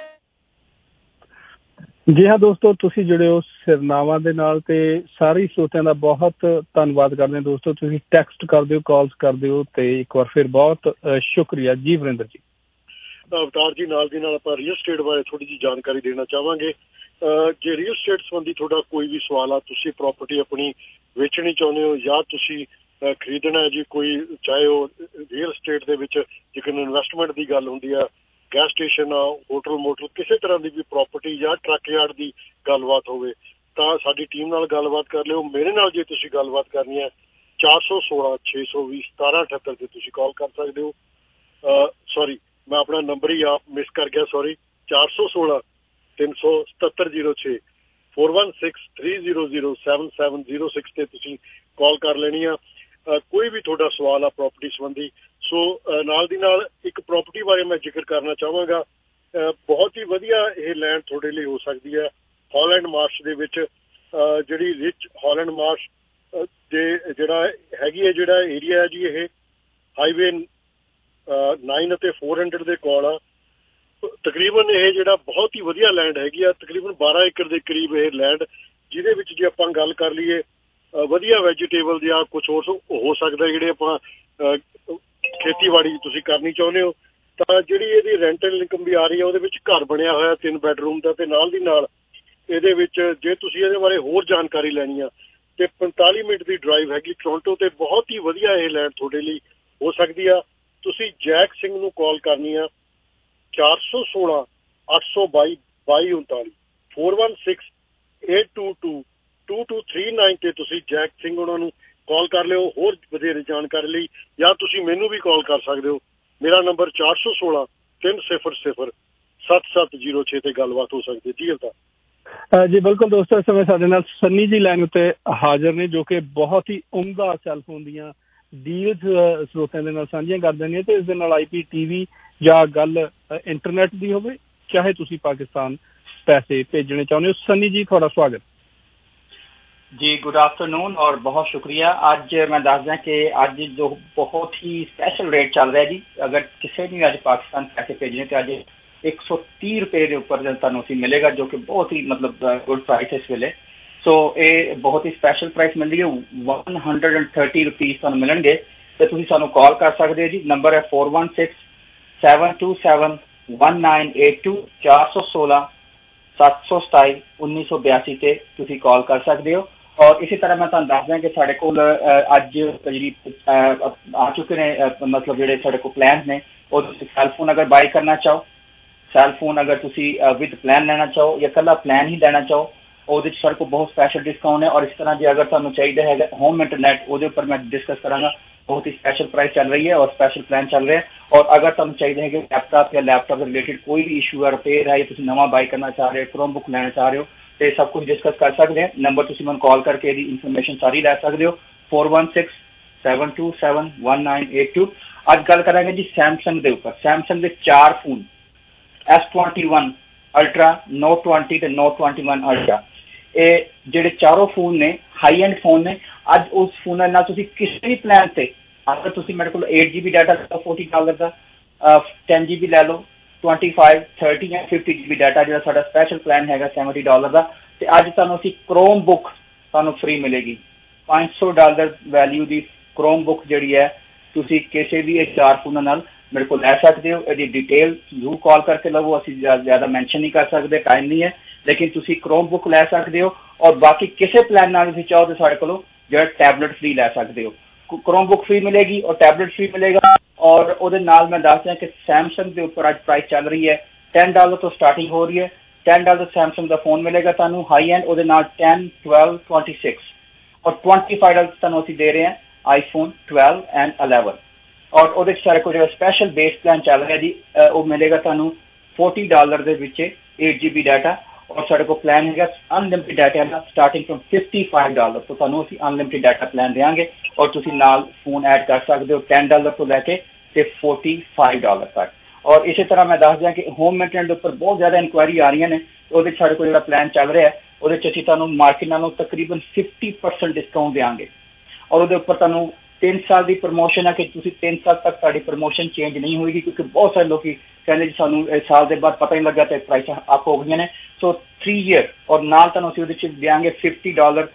ਜੀ ਹਾਂ ਦੋਸਤੋ, ਤੁਸੀਂ ਜੁੜੇ ਹੋ ਸਿਰਨਾਵਾਂ ਦੇ ਨਾਲ ਤੇ ਸਾਰੇ ਸਰੋਤਿਆਂ ਦਾ ਬਹੁਤ ਧੰਨਵਾਦ ਕਰਦੇ ਹਾਂ ਦੋਸਤੋ। ਤੁਸੀਂ ਟੈਕਸਟ ਕਰਦੇ ਹੋ, ਕਾਲਸ ਕਰਦੇ ਹੋ ਤੇ ਇੱਕ ਵਾਰ ਫਿਰ ਬਹੁਤ ਸ਼ੁਕਰੀਆ ਜੀ ਵਰਿੰਦਰ ਜੀ। ਅਵਤਾਰ ਜੀ, ਨਾਲ ਦੀ ਨਾਲ ਆਪਾਂ ਰੀਅਲ ਸਟੇਟ ਬਾਰੇ ਥੋੜੀ ਜਿਹੀ ਜਾਣਕਾਰੀ ਦੇਣਾ ਚਾਹਾਂਗੇ। ਜੇ ਰੀਅਲ ਸਟੇਟ ਸੰਬੰਧੀ ਤੁਹਾਡਾ ਕੋਈ ਵੀ ਸਵਾਲ ਆ, ਤੁਸੀਂ ਪ੍ਰਾਪਰਟੀ ਆਪਣੀ ਵੇਚਣੀ ਚਾਹੁੰਦੇ ਹੋ ਜਾਂ ਤੁਸੀਂ ਖਰੀਦਣਾ ਹੈ ਜੀ, ਕੋਈ ਚਾਹੇ ਉਹ ਰੀਅਲ ਸਟੇਟ ਦੇ ਵਿੱਚ ਜੇਕਰ ਇਨਵੈਸਟਮੈਂਟ ਦੀ ਗੱਲ ਹੁੰਦੀ ਆ, ਗੈਸ ਸਟੇਸ਼ਨ ਆ, ਹੋਟਲ ਮੋਟਲ, ਕਿਸੇ ਤਰ੍ਹਾਂ ਦੀ ਵੀ ਪ੍ਰਾਪਰਟੀ ਜਾਂ ਟਰੱਕ ਯਾਰਡ ਦੀ ਗੱਲਬਾਤ ਹੋਵੇ ਤਾਂ ਸਾਡੀ ਟੀਮ ਨਾਲ ਗੱਲਬਾਤ ਕਰ ਲਿਓ। ਮੇਰੇ ਨਾਲ ਜੇ ਤੁਸੀਂ ਗੱਲਬਾਤ ਕਰਨੀ ਹੈ ਚਾਰ ਸੌ ਸੋਲਾਂ ਛੇ ਸੌ ਵੀਹ ਸਤਾਰਾਂ ਅਠੱਤਰ ਤੇ ਤੁਸੀਂ ਕਾਲ ਕਰ ਸਕਦੇ ਹੋ। ਸੌਰੀ, ਮੈਂ ਆਪਣਾ ਨੰਬਰ ਹੀ ਆਪ ਮਿਸ ਕਰ ਗਿਆ, ਸੌਰੀ। ਚਾਰ ਸੌ ਸੋਲਾਂ ਤਿੰਨ ਸੌ ਸਤੱਤਰ ਜ਼ੀਰੋ ਛੇ four one six three zero zero seven seven zero six ਤੇ ਤੁਸੀਂ ਕਾਲ ਕਰ ਲੈਣੀ ਆ। ਕੋਈ ਵੀ ਤੁਹਾਡਾ ਸਵਾਲ ਆ ਪ੍ਰਾਪਰਟੀ ਸੰਬੰਧੀ। ਸੋ ਨਾਲ ਦੀ ਨਾਲ ਇੱਕ ਪ੍ਰਾਪਰਟੀ ਬਾਰੇ ਮੈਂ ਜ਼ਿਕਰ ਕਰਨਾ ਚਾਹਾਂਗਾ। ਬਹੁਤ ਹੀ ਵਧੀਆ ਇਹ ਲੈਂਡ ਤੁਹਾਡੇ ਲਈ ਹੋ ਸਕਦੀ ਹੈ ਹਾਲੈਂਡ ਮਾਰਸ਼ ਦੇ ਵਿੱਚ। ਜਿਹੜੀ ਰਿਚ ਹਾਲੈਂਡ ਮਾਰਸ਼ ਦੇ ਜਿਹੜਾ ਹੈਗੀ ਹੈ, ਜਿਹੜਾ ਏਰੀਆ ਹੈ ਜੀ, ਇਹ ਹਾਈਵੇ ਨਾਈਨ ਅਤੇ ਫੋਰ ਹੰਡਰਡ ਦੇ ਕੋਲ ਆ। ਤਕਰੀਬਨ ਇਹ ਜਿਹੜਾ ਬਹੁਤ ਹੀ ਵਧੀਆ ਲੈਂਡ ਹੈਗੀ ਆ, ਤਕਰੀਬਨ ਬਾਰਾਂ ਏਕੜ ਦੇ ਕਰੀਬ ਇਹ ਲੈਂਡ, ਜਿਹਦੇ ਵਿੱਚ ਜੇ ਆਪਾਂ ਗੱਲ ਕਰ ਲਈਏ ਵਧੀਆ ਵੈਜੀਟੇਬਲ ਜਾਂ ਕੁਛ ਹੋਰ ਹੋ ਸਕਦਾ, ਜਿਹੜੇ ਆਪਾਂ ਖੇਤੀਬਾੜੀ ਤੁਸੀਂ ਕਰਨੀ ਚਾਹੁੰਦੇ ਹੋ ਤਾਂ ਜਿਹੜੀ ਇਹਦੀ ਰੈਂਟਲ ਇਨਕਮ ਵੀ ਆ ਰਹੀ ਹੈ। ਉਹਦੇ ਵਿੱਚ ਘਰ ਬਣਿਆ ਹੋਇਆ ਤਿੰਨ ਬੈਡਰੂਮ ਦਾ, ਤੇ ਨਾਲ ਦੀ ਨਾਲ ਇਹਦੇ ਵਿੱਚ ਜੇ ਤੁਸੀਂ ਇਹਦੇ ਬਾਰੇ ਹੋਰ ਜਾਣਕਾਰੀ ਲੈਣੀ ਆ ਤੇ ਪੰਤਾਲੀ ਮਿੰਟ ਦੀ ਡਰਾਈਵ ਹੈਗੀ ਟੋਰਾਂਟੋ ਤੇ। ਬਹੁਤ ਹੀ ਵਧੀਆ ਇਹ ਲੈਂਡ ਤੁਹਾਡੇ ਲਈ ਹੋ ਸਕਦੀ ਆ। ਤੁਸੀਂ ਜੈਕ ਸਿੰਘ ਨੂੰ ਕਾਲ ਕਰਨੀ ਆ ਚਾਰ ਸੌ ਸੋਲਾਂ ਅੱਠ ਸੌ ਬਾਈ ਬਾਈ ਉਨਤਾਲੀ four one six eight two two two two three nine ਤੇ ਤੁਸੀਂ ਜੈਕ ਸਿੰਘ ਉਹਨਾਂ ਨੂੰ ਕਾਲ ਕਰ ਲਿਓ ਹੋਰ ਵਧੇਰੇ ਜਾਣਕਾਰੀ ਲਈ, ਜਾਂ ਤੁਸੀਂ ਮੈਨੂੰ ਵੀ ਕਾਲ ਕਰ ਸਕਦੇ ਹੋ। ਮੇਰਾ ਨੰਬਰ ਚਾਰ ਸੌ ਸੋਲਾਂ ਤਿੰਨ ਸਿਫਰ ਸਿਫਰ ਸੱਤ ਸੱਤ ਜ਼ੀਰੋ ਛੇ ਤੇ ਗੱਲਬਾਤ ਹੋ ਸਕਦੀ ਜੀ। ਹਲਤਾ ਜੀ ਬਿਲਕੁਲ ਦੋਸਤੋ, ਇਸ ਸਮੇਂ ਸਾਡੇ ਨਾਲ ਸੰਨੀ ਜੀ ਲਾਈਨ ਉੱਤੇ ਹਾਜ਼ਰ ਨੇ, ਜੋ ਕਿ ਬਹੁਤ ਹੀ ਉਮਦਾ ਸੈੱਲਫੋਨ ਦੀਆਂ ਡੀਲਸ ਸਰੋਤਿਆਂ ਦੇ ਨਾਲ ਸਾਂਝੀਆਂ ਕਰ ਦਿੰਦੀਆਂ ਤੇ ਇਸ ਦੇ ਨਾਲ ਆਈ ਪੀ ਟੀ ਵੀ ਜਾਂ ਗੱਲ ਇੰਟਰਨੈਟ ਦੀ ਹੋਵੇ, ਚਾਹੇ ਤੁਸੀਂ ਪਾਕਿਸਤਾਨ ਪੈਸੇ ਭੇਜਣੇ ਚਾਹੁੰਦੇ ਹੋ। ਸੰਨੀ ਜੀ, ਤੁਹਾਡਾ ਸਵਾਗਤ जी। गुड आफ्टरनून और बहुत शुक्रिया। अज मैं दस दें कि अज जो बहुत ही स्पैशल रेट चल रहा है जी, अगर किसी ने अज पाकिस्तान पैसे भेजने तो अज एक सौ तीह रुपये के उपर तुहानूं मिलेगा, जो कि बहुत ही मतलब गुड प्राइस है इस वेले। सो ये बहुत ही स्पैशल प्राइस मिल रही है, one hundred and thirty rupees तुहानूं मिलणगे ते तुसीं सानूं कॉल कर सकते हो जी। नंबर है four one six seven two seven one nine eight two चार सौ सोलह सत्त सौ सताई उन्नीस सौ बयासी ते तुसीं कॉल कर सकते हो। और इसी तरह मैं तुहानूं दस दें कि साडे कोल अज जी आ चुके ने मतलब जिहड़े साडे कोल प्लान ने, और तुसीं सैल फोन अगर बाय करना चाहो, सैल फोन अगर तुसीं विद प्लान लेना चाहो या कल्ला प्लान ही लेना चाहो, ਉਹਦੇ 'ਚ ਸਾਡੇ ਕੋਲ ਬਹੁਤ ਸਪੈਸ਼ਲ ਡਿਸਕਾਊਂਟ ਹੈ। ਔਰ ਇਸ ਤਰ੍ਹਾਂ ਜੇ ਅਗਰ ਤੁਹਾਨੂੰ ਚਾਹੀਦਾ ਹੈਗਾ ਹੋਮ ਇੰਟਰਨੈਟ, ਉਹਦੇ ਉੱਪਰ ਮੈਂ ਡਿਸਕਸ ਕਰਾਂਗਾ। ਬਹੁਤ ਹੀ ਸਪੈਸ਼ਲ ਪ੍ਰਾਈਸ ਚੱਲ ਰਹੀ ਹੈ ਔਰ ਸਪੈਸ਼ਲ ਪਲਾਨ ਚੱਲ ਰਿਹਾ। ਔਰ ਅਗਰ ਤੁਹਾਨੂੰ ਚਾਹੀਦਾ ਹੈ ਕਿ ਲੈਪਟਾਪ ਜਾਂ ਲੈਪਟਾਪ ਦੇ ਰਿਲੇਟਡ ਕੋਈ ਵੀ ਇਸ਼ੂ ਹੈ, ਰਿਪੇਅਰ ਹੈ, ਜਾਂ ਤੁਸੀਂ ਨਵਾਂ ਬਾਈ ਕਰਨਾ ਚਾਹ ਰਹੇ ਹੋ, ਕ੍ਰੋਮ ਬੁੱਕ ਲੈਣਾ ਚਾਹ ਰਹੇ ਹੋ, ਤੇ ਸਭ ਕੁਝ ਡਿਸਕਸ ਕਰ ਸਕਦੇ ਹਾਂ। ਨੰਬਰ ਤੁਸੀਂ ਮੈਨੂੰ ਕਾਲ ਕਰਕੇ ਇਹਦੀ ਇਨਫੋਰਮੇਸ਼ਨ ਸਾਰੀ ਲੈ ਸਕਦੇ ਹੋ, four one six seven two seven one nine eight two. ਅੱਜ ਗੱਲ ਕਰਾਂਗੇ ਜੀ ਸੈਮਸੰਗ ਦੇ ਉੱਪਰ। ਸੈਮਸੰਗ ਦੇ ਚਾਰ phone S twenty one ultra, Note twenty ਤੇ ਨੋਟ ਟਵੈਂਟੀ ਵਨ ਅਲਟਰਾ। ਇਹ ਜਿਹੜੇ ਚਾਰੋਂ ਫੋਨ ਨੇ ਹਾਈ ਐਂਡ ਫੋਨ ਨੇ। ਅੱਜ ਉਸ ਫੋਨਾਂ ਨਾਲ ਤੁਸੀਂ ਕਿਸੇ ਵੀ ਪਲਾਨ ਤੇ, ਅਗਰ ਤੁਸੀਂ ਮੇਰੇ ਕੋਲ eight G B data forty dollar ਦਾ, ten G B ਲੈ ਲਓ, twenty-five, thirty ਜਾਂ fifty G B ਡਾਟਾ ਜਿਹੜਾ ਸਾਡਾ ਸਪੈਸ਼ਲ ਪਲਾਨ ਹੈਗਾ seventy ਡਾਲਰ ਦਾ, ਤੇ ਅੱਜ ਤੁਹਾਨੂੰ ਅਸੀਂ ਕ੍ਰੋਮ ਬੁੱਕ ਤੁਹਾਨੂੰ ਫ੍ਰੀ ਮਿਲੇਗੀ। ਪੰਜ ਸੌ ਡਾਲਰ ਵੈਲਿਊ ਦੀ ਕ੍ਰੋਮ ਬੁੱਕ ਜਿਹੜੀ ਹੈ ਤੁਸੀਂ ਕਿਸੇ ਵੀ ਇਹ ਚਾਰ ਫੋਨਾਂ ਨਾਲ ਮੇਰੇ ਕੋਲ ਲੈ ਸਕਦੇ ਹੋ। ਇਹਦੀ ਡਿਟੇਲ ਜ਼ਰੂਰ ਕਾਲ ਕਰਕੇ ਲਵੋ, ਅਸੀਂ ਜ਼ਿਆਦਾ ਮੈਂਸ਼ਨ ਨਹੀਂ ਕਰ ਸਕਦੇ, ਟਾਈਮ ਨਹੀਂ ਹੈ, ਲੇਕਿਨ ਤੁਸੀਂ ਕ੍ਰੋਮ ਬੁੱਕ ਲੈ ਸਕਦੇ ਹੋ। ਔਰ ਬਾਕੀ ਕਿਸੇ ਪਲਾਨ ਨਾਲ ਤੁਸੀਂ ਚਾਹੋ ਤਾਂ ਸਾਡੇ ਕੋਲੋਂ ਜਿਹੜਾ ਟੈਬਲੇਟ ਫ੍ਰੀ ਲੈ ਸਕਦੇ ਹੋ। ਕ੍ਰੋਮ ਬੁੱਕ ਫ੍ਰੀ ਮਿਲੇਗੀ ਔਰ ਟੈਬਲੇਟ ਫ੍ਰੀ ਮਿਲੇਗਾ। ਔਰ ਉਹਦੇ ਨਾਲ ਮੈਂ ਦੱਸ ਦਿਆਂ ਕਿ ਸੈਮਸੰਗ ਦੇ ਉੱਪਰ ਅੱਜ ਪ੍ਰਾਈਸ ਚੱਲ ਰਹੀ ਹੈ ten ਡਾਲਰ ਤੋਂ ਸਟਾਰਟਿੰਗ ਹੋ ਰਹੀ ਹੈ। ten ਡਾਲਰ ਸੈਮਸੰਗ ਦਾ ਫੋਨ ਮਿਲੇਗਾ ਤੁਹਾਨੂੰ ਹਾਈ ਐਂਡ, ਉਹਦੇ ਨਾਲ ten, twelve, twenty-six ਔਰ twenty-five ਡਾਲਰ ਤੁਹਾਨੂੰ ਅਸੀਂ ਦੇ ਰਹੇ ਹਾਂ ਆਈਫੋਨ twelve ਐਂਡ eleven। ਔਰ ਉਹਦੇ ਚ ਸਾਡੇ ਕੋਲ ਜਿਹੜਾ ਸਪੈਸ਼ਲ ਬੇਸ ਪਲਾਨ ਚੱਲ ਰਿਹਾ ਜੀ, ਉਹ ਮਿਲੇਗਾ ਤੁਹਾਨੂੰ forty ਡਾਲਰ ਦੇ ਵਿੱਚ eight G B ਡਾਟਾ। ਔਰ ਸਾਡੇ ਕੋਲ ਪਲਾਨ ਹੈਗਾ ਅਨਲਿਮਿਟਿਡ ਡਾਟਾ ਦਾ ਸਟਾਰਟਿੰਗ ਫਰਮ fifty-five ਡਾਲਰ ਤੋਂ ਤੁਹਾਨੂੰ ਅਸੀਂ ਅਨਲਿਮਿਟਿਡ ਡਾਟਾ ਪਲਾਨ ਦੇਵਾਂਗੇ। ਔਰ ਤੁਸੀਂ ਨਾਲ ਫੋਨ ਐਡ ਕਰ ਸਕਦੇ ਹੋ ten ਡਾਲਰ ਤੋਂ ਲੈ ਕੇ ਤੇ forty-five ਡਾਲਰ ਤੱਕ। ਔਰ ਇਸੇ ਤਰ੍ਹਾਂ ਮੈਂ ਦੱਸ ਦਿਆਂ ਕਿ ਹੋਮ ਮੇਨਟੇਨੈਂਸ ਦੇ ਉੱਪਰ ਬਹੁਤ ਜ਼ਿਆਦਾ ਇਨਕੁਆਇਰੀ ਆ ਰਹੀਆਂ ਨੇ। ਉਹਦੇ 'ਚ ਸਾਡੇ ਕੋਲ ਜਿਹੜਾ ਪਲਾਨ ਚੱਲ ਰਿਹਾ ਉਹਦੇ 'ਚ ਅਸੀਂ ਤੁਹਾਨੂੰ ਮਾਰਕੀਟ ਨਾਲੋਂ ਤਕਰੀਬਨ fifty percent ਡਿਸਕਾਊਂਟ ਦੇਵਾਂਗੇ। ਔਰ ਉਹਦੇ ਉੱਪਰ ਤੁਹਾਨੂੰ ਤਿੰਨ ਸਾਲ ਦੀ ਪ੍ਰਮੋਸ਼ਨ ਹੈ ਕਿ ਤੁਸੀਂ ਤਿੰਨ ਸਾਲ ਤੱਕ ਤੁਹਾਡੀ ਪ੍ਰਮੋਸ਼ਨ ਚੇਂਜ ਨਹੀਂ ਹੋਏਗੀ, ਕਿਉਂਕਿ ਬਹੁਤ ਸਾਰੇ ਲੋਕੀ ਕਹਿੰਦੇ ਜੀ ਸਾਨੂੰ ਇਸ ਸਾਲ ਦੇ ਬਾਅਦ ਪਤਾ ਹੀ ਲੱਗਾ ਤੇ ਪ੍ਰਾਈਸ ਅਪ ਹੋ ਗਈਆਂ ਨੇ। ਸੋ ਥ੍ਰੀ ਈਅਰ ਔਰ ਨਾਲ ਤੁਹਾਨੂੰ ਅਸੀਂ ਉਹਦੇ 'ਚ ਦਿਆਂਗੇ fifty ਡਾਲਰ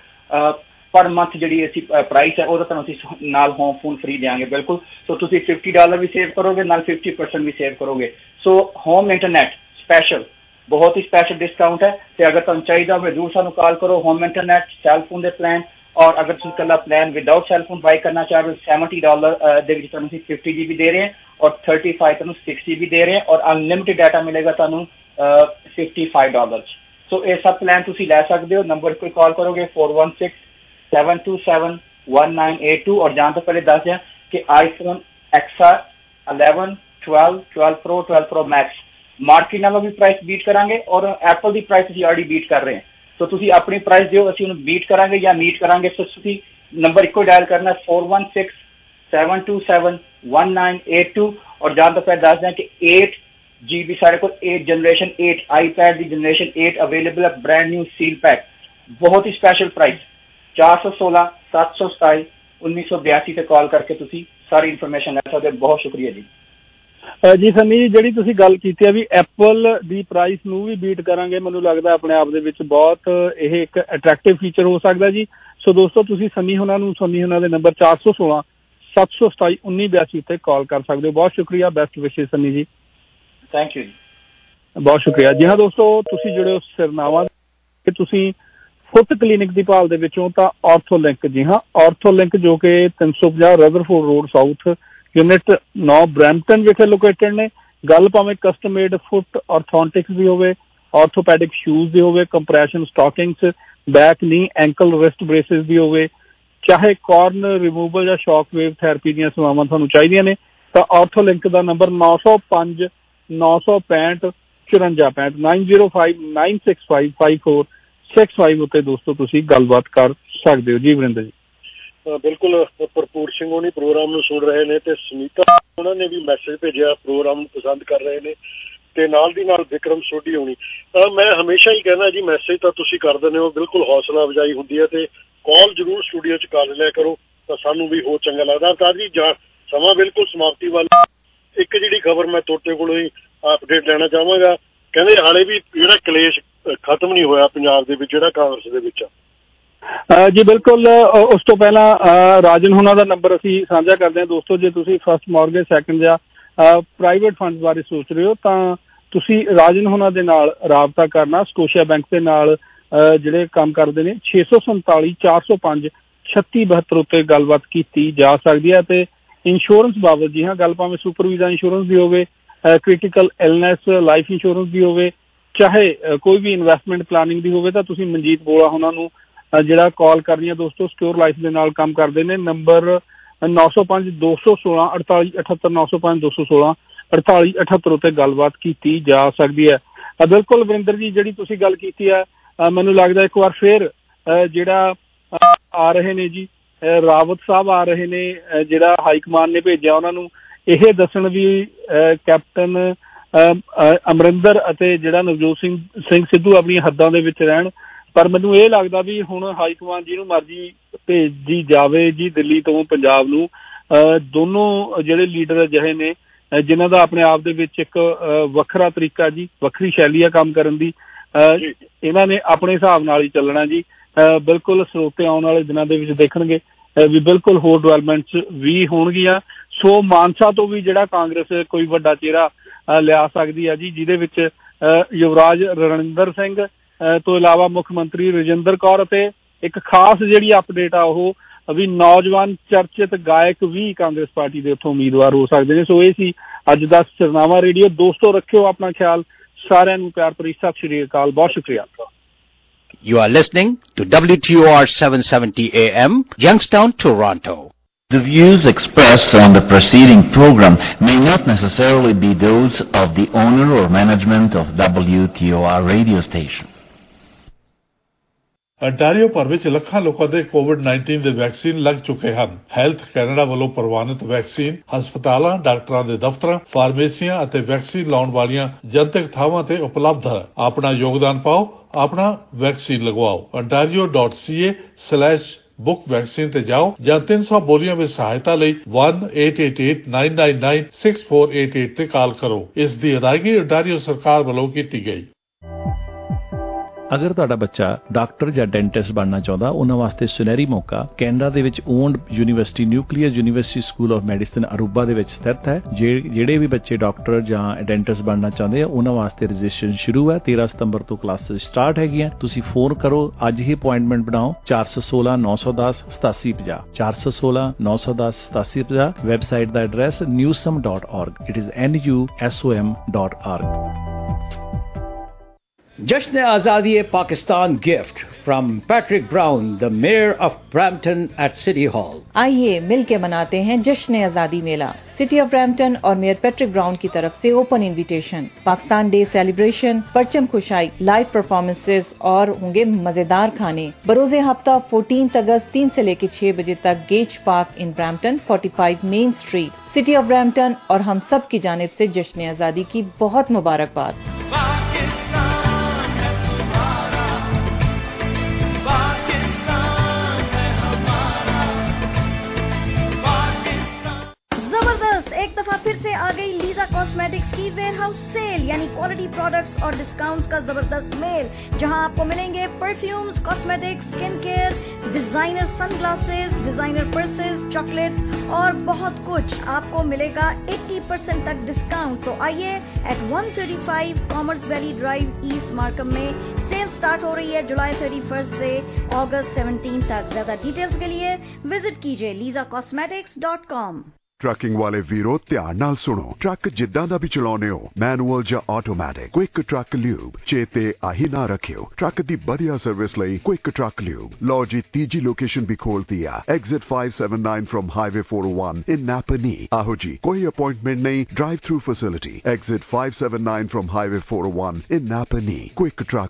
ਪਰ ਮੰਥ ਜਿਹੜੀ ਅਸੀਂ ਪ੍ਰਾਈਸ ਹੈ ਉਹਦਾ ਤੁਹਾਨੂੰ ਅਸੀਂ ਨਾਲ ਹੋਮ ਫੋਨ ਫ੍ਰੀ ਦੇਵਾਂਗੇ ਬਿਲਕੁਲ। ਸੋ ਤੁਸੀਂ fifty ਡਾਲਰ ਵੀ ਸੇਵ ਕਰੋਗੇ, ਨਾਲ fifty percent ਵੀ ਸੇਵ ਕਰੋਗੇ। ਸੋ ਹੋਮ ਇੰਟਰਨੈਟ ਸਪੈਸ਼ਲ ਬਹੁਤ ਹੀ ਸਪੈਸ਼ਲ ਡਿਸਕਾਊਂਟ ਹੈ, ਤੇ ਅਗਰ ਤੁਹਾਨੂੰ ਚਾਹੀਦਾ ਹੋਵੇ ਜ਼ਰੂਰ ਸਾਨੂੰ ਕਾਲ ਕਰੋ। ਹੋਮ ਇੰਟਰਨੈਟ, ਸੈਲਫੋਨ ਦੇ ਪਲਾਨ, ਔਰ ਅਗਰ ਤੁਸੀਂ ਇਕੱਲਾ ਪਲਾਨ ਵਿਦਾਊਟ ਸੈਲਫੋਨ ਬਾਈ ਕਰਨਾ ਚਾਹ ਰਹੇ seventy ਡਾਲਰ ਦੇ ਵਿੱਚ ਤੁਹਾਨੂੰ ਅਸੀਂ fifty G B ਦੇ ਰਹੇ ਹਾਂ ਔਰ thirty-five ਤੁਹਾਨੂੰ six G B ਦੇ ਰਹੇ ਹਾਂ ਔਰ ਅਨਲਿਮਿਟਿਡ ਡਾਟਾ ਮਿਲੇਗਾ ਤੁਹਾਨੂੰ fifty-five ਡਾਲਰ। ਸੋ ਇਹ ਸਭ ਪਲਾਨ ਤੁਸੀਂ ਲੈ ਸਕਦੇ ਹੋ। ਨੰਬਰ ਕੋਈ ਕਾਲ ਕਰੋਗੇ four one six, seven two seven, one nine eight two। ਔਰ ਜਾਣ ਤੋਂ ਪਹਿਲੇ ਦੱਸ ਦਿਆਂ ਕਿ iPhone X R eleven, twelve, twelve Pro, twelve Pro Max market ਨਾਲੋਂ ਵੀ ਪ੍ਰਾਈਸ ਬੀਟ ਕਰਾਂਗੇ ਔਰ ਐਪਲ ਦੀ ਪ੍ਰਾਈਸ ਅਸੀਂ ਆਲਰੇਡੀ ਬੀਟ ਕਰ ਰਹੇ ਹਾਂ। ਸੋ ਤੁਸੀਂ ਆਪਣੀ ਪ੍ਰਾਈਸ ਦਿਓ, ਅਸੀਂ ਉਹਨੂੰ ਬੀਟ ਕਰਾਂਗੇ ਜਾਂ ਮੀਟ ਕਰਾਂਗੇ। ਸੋ ਤੁਸੀਂ ਨੰਬਰ ਇੱਕੋ ਡਾਇਲ ਕਰਨਾ four one six, seven two seven, one nine eight two। ਔਰ ਜਾਣ ਤੋਂ ਪਹਿਲੇ ਦੱਸ ਦਿਆਂ ਕਿ eight G B ਸਾਡੇ ਕੋਲ eight ਜਨਰੇਸ਼ਨ eight ਆਈਪੈਡ ਦੀ ਜਨਰੇਸ਼ਨ eight ਅਵੇਲੇਬਲ ਹੈ, ਬ੍ਰਾਂਡ ਨਿਊ ਸੀਲ ਪੈਕ, ਬਹੁਤ ਹੀ ਸਪੈਸ਼ਲ ਪ੍ਰਾਈਸ ਚਾਰ ਸੌ ਸੋਲਾਂ, ਸੱਤ ਸੌ ਸਤਾਈ, ਉੱਨੀ ਸੌ ਬਿਆਸੀ ਤੇ ਕਾਲ ਕਰਕੇ ਤੁਸੀਂ ਸਾਰੀ ਇਨਫੋਰਮੇਸ਼ਨ ਲੈ ਸਕਦੇ ਹੋ। ਬਹੁਤ ਸ਼ੁਕਰੀਆ ਜੀ। ਜੀ ਸੰਨੀ ਜੀ, ਜਿਹੜੀ ਤੁਸੀਂ ਗੱਲ ਕੀਤੀ ਹੈ ਵੀ ਐਪਲ ਦੀ ਪ੍ਰਾਈਸ ਨੂੰ ਵੀ ਬੀਟ ਕਰਾਂਗੇ, ਮੈਨੂੰ ਲੱਗਦਾ ਆਪਣੇ ਆਪ ਦੇ ਵਿੱਚ ਬਹੁਤ ਇਹ ਇੱਕ ਅਟਰੈਕਟਿਵ ਫੀਚਰ ਹੋ ਸਕਦਾ ਜੀ। ਸੋ ਦੋਸਤੋ ਤੁਸੀਂ ਸੰਨੀ ਹੁਣਾਂ ਨੂੰ ਸੰਨੀ ਹੁਣਾਂ ਦੇ ਨੰਬਰ ਚਾਰ ਸੌ ਸੋਲਾਂ, ਸੱਤ ਸੌ ਸਤਾਈ, ਉੱਨੀ ਬਿਆਸੀ ਉੱਤੇ ਕਾਲ ਕਰ ਸਕਦੇ ਹੋ। ਬਹੁਤ ਸ਼ੁਕਰੀਆ, ਬੈਸਟ ਵਿਸ਼ੇਸ ਸੰਨੀ ਜੀ। ਥੈਂਕ ਯੂ ਜੀ, ਬਹੁਤ ਸ਼ੁਕਰੀਆ ਜੀ। ਹਾਂ ਦੋਸਤੋ, ਤੁਸੀਂ ਜਿਹੜੇ ਸਿਰਨਾਵਾਂ ਕਿ ਤੁਸੀਂ ਫੁੱਟ ਕਲੀਨਿਕ ਦੀ ਭਾਲ ਦੇ ਵਿੱਚੋਂ ਤਾਂ ਆਰਥੋਲਿੰਕ, ਜੀ ਹਾਂ ਆਰਥੋਲਿੰਕ, ਜੋ ਕਿ ਤਿੰਨ ਸੌ ਪੰਜਾਹ ਰਦਰਫੋਰਡ ਰੋਡ ਸਾਊਥ ਯੂਨਿਟ ਨੌ ਬਰੈਂਪਟਨ ਵਿਖੇ ਲੋਕੇਟਡ ਨੇ। ਗੱਲ ਭਾਵੇਂ ਕਸਟਮ ਮੇਡ ਫੁੱਟ ਆਰਥੋਨਟਿਕਸ ਦੀ ਹੋਵੇ, ਆਰਥੋਪੈਡਿਕ ਸ਼ੂਜ਼ ਦੀ ਹੋਵੇ, compression stockings, back knee ankle wrist braces ਦੀ ਹੋਵੇ, ਚਾਹੇ ਕਾਰਨ ਰਿਮੂਵਲ ਜਾਂ ਸ਼ੌਕ ਵੇਵ ਥੈਰੇਪੀ ਦੀਆਂ ਸੇਵਾਵਾਂ ਤੁਹਾਨੂੰ ਚਾਹੀਦੀਆਂ ਨੇ, ਤਾਂ ਆਰਥੋਲਿੰਕ ਦਾ ਨੰਬਰ ਨੌ ਸੌ ਪੰਜ, ਨੌ ਸੌ ਪੈਂਹਠ, ਚੁਰੰਜਾ ਪੈਂਹਠ nine zero five, nine six five, five four six five ਉੱਤੇ ਦੋਸਤੋ ਤੁਸੀਂ ਗੱਲਬਾਤ ਕਰ ਸਕਦੇ ਹੋ। ਜੀ ਵਰਿੰਦਰ ਜੀ। ਬਿਲਕੁਲ, ਭਰਪੂਰ ਸਿੰਘ ਹੋਣੀ ਪ੍ਰੋਗਰਾਮ ਨੂੰ ਸੁਣ ਰਹੇ ਨੇ ਤੇ ਸੁਨੀਤਾ ਉਹਨਾਂ ਨੇ ਵੀ ਮੈਸੇਜ ਭੇਜਿਆ, ਪ੍ਰੋਗਰਾਮ ਨੂੰ ਪਸੰਦ ਕਰ ਰਹੇ ਨੇ, ਤੇ ਨਾਲ ਦੀ ਨਾਲ ਵਿਕਰਮ ਸੋਢੀ ਹੋਣੀ। ਮੈਂ ਹਮੇਸ਼ਾ ਹੀ ਕਹਿੰਦਾ ਜੀ, ਮੈਸੇਜ ਤਾਂ ਤੁਸੀਂ ਕਰ ਦਿੰਦੇ ਹੋ, ਬਿਲਕੁਲ ਹੌਸਲਾ ਅਫਜ਼ਾਈ ਹੁੰਦੀ ਹੈ, ਤੇ ਕਾਲ ਜ਼ਰੂਰ ਸਟੂਡੀਓ 'ਚ ਕਰ ਲਿਆ ਕਰੋ ਤਾਂ ਸਾਨੂੰ ਵੀ ਹੋਰ ਚੰਗਾ ਲੱਗਦਾ। ਅਵਤਾਰ ਜੀ, ਜਾ ਸਮਾਂ ਬਿਲਕੁਲ ਸਮਾਪਤੀ ਵੱਲ, ਇੱਕ ਜਿਹੜੀ ਖਬਰ ਮੈਂ ਤੁਹਾਡੇ ਕੋਲੋਂ ਹੀ ਅਪਡੇਟ ਲੈਣਾ ਚਾਹਾਂਗਾ। ਕਹਿੰਦੇ ਹਾਲੇ ਵੀ ਜਿਹੜਾ ਕਲੇਸ਼ ਖਤਮ ਨਹੀਂ ਹੋਇਆ ਪੰਜਾਬ ਦੇ ਵਿੱਚ, ਜਿਹੜਾ ਕਾਂਗਰਸ ਦੇ ਵਿੱਚ ਆ। ਜੀ ਬਿਲਕੁਲ, ਉਸ ਤੋਂ ਪਹਿਲਾਂ ਰਾਜਨ ਹੁਣਾਂ ਦਾ ਨੰਬਰ ਅਸੀਂ ਸਾਂਝਾ ਕਰਦੇ ਹਾਂ ਦੋਸਤੋ। ਜੇ ਤੁਸੀਂ ਫਸਟ ਮਾਰਗੇਜ, ਸੈਕਿੰਡ ਜਾਂ ਪ੍ਰਾਈਵੇਟ ਫੰਡ ਬਾਰੇ ਸੋਚ ਰਹੇ ਹੋ ਤਾਂ ਤੁਸੀਂ ਰਾਜਨ ਹੁਣਾਂ ਦੇ ਨਾਲ ਰਾਬਤਾ ਕਰਨਾ। ਸਕੋਸ਼ੀਆ ਬੈਂਕ ਦੇ ਨਾਲ ਜਿਹੜੇ ਕੰਮ ਕਰਦੇ ਨੇ, ਛੇ ਸੌ ਸੰਤਾਲੀ, ਚਾਰ ਸੌ ਪੰਜ, ਛੱਤੀ ਬਹੱਤਰ ਉੱਤੇ ਗੱਲਬਾਤ ਕੀਤੀ ਜਾ ਸਕਦੀ ਹੈ। ਤੇ ਇੰਸ਼ੋਰੈਂਸ ਬਾਬਤ, ਜੀ ਹਾਂ, ਗੱਲ ਭਾਵੇਂ ਸੁਪਰ ਵੀਜ਼ਾ ਇੰਸ਼ੋਰੈਂਸ ਦੀ ਹੋਵੇ, ਕ੍ਰਿਟੀਕਲ ਇਲਨੈਸ ਲਾਈਫ ਇੰਸ਼ੋਰੈਂਸ ਦੀ ਹੋਵੇ, ਚਾਹੇ ਕੋਈ ਵੀ ਇਨਵੈਸਟਮੈਂਟ ਪਲਾਨਿੰਗ ਦੀ ਹੋਵੇ, ਤਾਂ ਤੁਸੀਂ ਮਨਜੀਤ ਬੋਲਾ ਉਹਨਾਂ ਨੂੰ ਜਿਹੜਾ ਕਾਲ ਕਰਨੀ ਹੈ ਦੋਸਤੋ। ਸਿਕਿਉਰ ਲਾਈਫ ਦੇ ਨਾਲ ਕੰਮ ਕਰਦੇ ਨੇ। ਨੰਬਰ ਨੌ ਸੌ ਪੰਜ, ਦੋ ਸੌ ਸੋਲਾਂ, ਅੜਤਾਲੀ ਅਠੱਤਰ, ਨੌ ਸੌ ਪੰਜ, ਦੋ ਸੌ ਸੋਲਾਂ, ਅੜਤਾਲੀ ਅਠੱਤਰ ਉੱਤੇ ਗੱਲਬਾਤ ਕੀਤੀ ਜਾ ਸਕਦੀ ਹੈ। ਬਿਲਕੁਲ ਵਰਿੰਦਰ ਜੀ, ਜਿਹੜੀ ਤੁਸੀਂ ਗੱਲ ਕੀਤੀ ਹੈ, ਮੈਨੂੰ ਲੱਗਦਾ ਇੱਕ ਵਾਰ ਫਿਰ ਜਿਹੜਾ ਆ ਰਹੇ ਨੇ ਜੀ ਰਾਵਤ ਸਾਹਿਬ ਆ ਰਹੇ ਨੇ, ਜਿਹੜਾ ਹਾਈਕਮਾਨ ਨੇ ਭੇਜਿਆ ਉਹਨਾਂ ਨੂੰ ਇਹ ਦੱਸਣ ਵੀ ਕੈਪਟਨ ਅਮਰਿੰਦਰ ਅਤੇ ਜਿਹੜਾ ਨਵਜੋਤ ਸਿੰਘ ਸਿੰਘ ਸਿੱਧੂ ਆਪਣੀਆਂ ਹੱਦਾਂ ਦੇ ਵਿੱਚ ਰਹਿਣ। ਪਰ ਮੈਨੂੰ ਇਹ ਲੱਗਦਾ ਵੀ ਹੁਣ ਹਾਈ ਕਮਾਨ ਜਿਹਨੂੰ ਮਰਜ਼ੀ ਭੇਜੀ ਜਾਵੇ ਜੀ ਦਿੱਲੀ ਤੋਂ ਪੰਜਾਬ ਨੂੰ, ਦੋਨੋਂ ਜਿਹੜੇ ਲੀਡਰ ਅਜਿਹੇ ਨੇ ਜਿਨ੍ਹਾਂ ਦਾ ਆਪਣੇ ਆਪ ਦੇ ਵਿੱਚ ਇੱਕ ਵੱਖਰਾ ਤਰੀਕਾ ਜੀ, ਵੱਖਰੀ ਸ਼ੈਲੀ ਆ ਕੰਮ ਕਰਨ ਦੀ, ਇਹਨਾਂ ਨੇ ਆਪਣੇ ਹਿਸਾਬ ਨਾਲ ਹੀ ਚੱਲਣਾ ਜੀ। ਬਿਲਕੁਲ ਸਰੋਤੇ ਆਉਣ ਵਾਲੇ ਦਿਨਾਂ ਦੇ ਵਿੱਚ ਦੇਖਣਗੇ ਵੀ ਬਿਲਕੁਲ ਹੋਰ ਡਿਵੈਲਪਮੈਂਟਸ ਵੀ ਹੋਣਗੀਆਂ। ਸੋ ਮਾਨਸਾ ਤੋਂ ਵੀ ਜਿਹੜਾ ਕਾਂਗਰਸ ਕੋਈ ਵੱਡਾ ਚਿਹਰਾ ਲਿਆ ਸਕਦੀ ਆ ਜੀ, ਜਿਹਦੇ ਵਿੱਚ ਯੁਵਰਾਜ ਰਣਿੰਦਰ ਸਿੰਘ ਤੋਂ ਇਲਾਵਾ ਮੁੱਖ ਮੰਤਰੀ ਰਜਿੰਦਰ ਕੌਰ ਅਤੇ ਇੱਕ ਖਾਸ ਜਿਹੜੀ ਅਪਡੇਟ ਆ ਉਹ ਵੀ ਨੌਜਵਾਨ ਚਰਚਿਤ ਗਾਇਕ ਵੀ ਕਾਂਗਰਸ ਪਾਰਟੀ ਦੇ ਉੱਥੋਂ ਉਮੀਦਵਾਰ ਹੋ ਸਕਦੇ ਨੇ। ਸੋ ਇਹ ਸੀ ਅੱਜ ਦਾ ਸਿਰਨਾਮਾ ਰੇਡੀਓ। ਦੋਸਤੋ ਰੱਖਿਓ ਆਪਣਾ ਖਿਆਲ, ਸਾਰਿਆਂ ਨੂੰ ਪਿਆਰ ਭਰੀ ਸਤਿ ਸ਼੍ਰੀ ਅਕਾਲ, ਬਹੁਤ ਸ਼ੁਕਰੀਆ। You are listening to W T O R seven seventy A M, Youngstown, Toronto. The views expressed on the preceding program may not necessarily be those of the owner or management of W T O R radio station. Ontario ਭਰ ਵਿੱਚ ਲੱਖਾਂ ਲੋਕਾਂ ਦੇ Covid nineteen ਦੇ vaccine ਲੱਗ ਚੁੱਕੇ ਹਨ। Health Canada ਵੱਲੋਂ ਪ੍ਰਵਾਨਿਤ ਵੈਕਸੀਨ ਹਸਪਤਾਲਾਂ, ਡਾਕਟਰਾਂ ਦੇ ਦਫ਼ਤਰਾਂ, ਫਾਰਮੇਸੀਆਂ ਅਤੇ ਵੈਕਸੀਨ ਲਾਉਣ ਵਾਲੀਆਂ ਜਨਤਕ ਥਾਵਾਂ ਤੇ ਉਪਲਬਧ ਹੈ। ਆਪਣਾ ਯੋਗਦਾਨ ਪਾਓ, ਆਪਣਾ ਵੈਕਸੀਨ ਲਗਵਾਓ। ontario dot c a slash book vaccine ਤੇ ਜਾਓ ਜਾਂ ਤਿੰਨ ਸੌ ਬੋਲੀਆਂ ਵਿੱਚ ਸਹਾਇਤਾ ਲਈ one eight eight eight nine nine nine six four eight eight ਤੇ ਕਾਲ ਕਰੋ। ਇਸ ਦੀ ਅਦਾਇਗੀ ontario ਸਰਕਾਰ ਵੱਲੋਂ ਕੀਤੀ ਗਈ। ਅਗਰ ਤੁਹਾਡਾ ਬੱਚਾ ਡਾਕਟਰ ਜਾਂ ਡੈਂਟਿਸਟ ਬਣਨਾ ਚਾਹੁੰਦਾ, ਉਹਨਾਂ ਵਾਸਤੇ ਸੁਨਹਿਰੀ ਮੌਕਾ ਕੈਨੇਡਾ ਦੇ ਵਿੱਚ owned university nuclear university school of medicine Aruba ਦੇ ਵਿੱਚ ਸਥਿਤ ਹੈ। ਜਿਹੜੇ ਵੀ ਬੱਚੇ ਡਾਕਟਰ ਜਾਂ ਡੈਂਟਿਸਟ ਬਣਨਾ ਚਾਹੁੰਦੇ ਆ ਉਹਨਾਂ ਵਾਸਤੇ ਰਜਿਸਟ੍ਰੇਸ਼ਨ ਸ਼ੁਰੂ ਹੈ। ਤੇਰਾਂ ਸਤੰਬਰ ਤੋਂ ਕਲਾਸਿਸ ਸਟਾਰਟ ਹੈਗੀਆਂ। ਤੁਸੀਂ ਫੋਨ ਕਰੋ, ਅੱਜ ਹੀ ਅਪਾਇੰਟਮੈਂਟ ਬਣਾਓ ਚਾਰ ਸੌ ਸੋਲਾਂ ਨੌ ਸੌ ਦਸ ਸਤਾਸੀ ਪੰਜਾਹ ਚਾਰ ਸੌ ਸੋਲਾਂ ਨੌ ਸੌ ਦਸ ਸਤਾਸੀ ਪੰਜਾਹ। ਵੈਬਸਾਈਟ ਦਾ address newsome dot org, it is N U S O M dot org. Jashn Azadi Pakistan gift from Patrick Brown, the mayor of Brampton at City Hall. आइए मिलके मनाते हैं जश्न आजादी मेला। सिटी ऑफ ब्रैम्पटन और mayor Patrick Brown की तरफ से open invitation, Pakistan day celebration, परचम खुशाई, लाइव परफॉर्मेंसेस और होंगे मजेदार खाने। बरोजे हफ्ता चौदह अगस्त तीन से लेकर छह बजे तक गेज पार्क इन ब्रैम्पटन पैंतालीस Main Street, city of Brampton. और हम सब की जानिब से जश्न आजादी की बहुत मुबारकबाद। एक दफा फिर से आ गई लीजा कॉस्मेटिक्स की वेयर हाउस सेल, यानी क्वालिटी प्रोडक्ट्स और डिस्काउंट्स का जबरदस्त मेल, जहां आपको मिलेंगे perfumes, cosmetics, skin care, designer sunglasses, designer purses, chocolates और बहुत कुछ आपको मिलेगा अस्सी परसेंट तक डिस्काउंट। तो आइए at one thirty-five Commerce Valley Drive East Markham में सेल स्टार्ट हो रही है जुलाई थर्टी फर्स्ट से अगस्त सेवनटीन तक। ज्यादा डिटेल्स के लिए विजिट कीजिए Lisa cosmetics dot com. Trucking वाले वीरो ध्यान नाल सुनो। ट्रक जिद्दां दा भी चलाउने हो, मैनुअल जां ऑटोमैटिक, क्विक ट्रक ल्यूब चेते आही ना रखियो। ट्रक दी बढ़िया सर्विस लई क्विक ट्रक ल्यूब। लो जी तीजी लोकेशन भी खोलती है, exit five seventy-nine from highway four oh one in Napanee. आहो जी, कोई अपॉइंटमेंट नहीं, drive through facility, exit five seventy-nine from highway four oh one in Napanee. Quick truck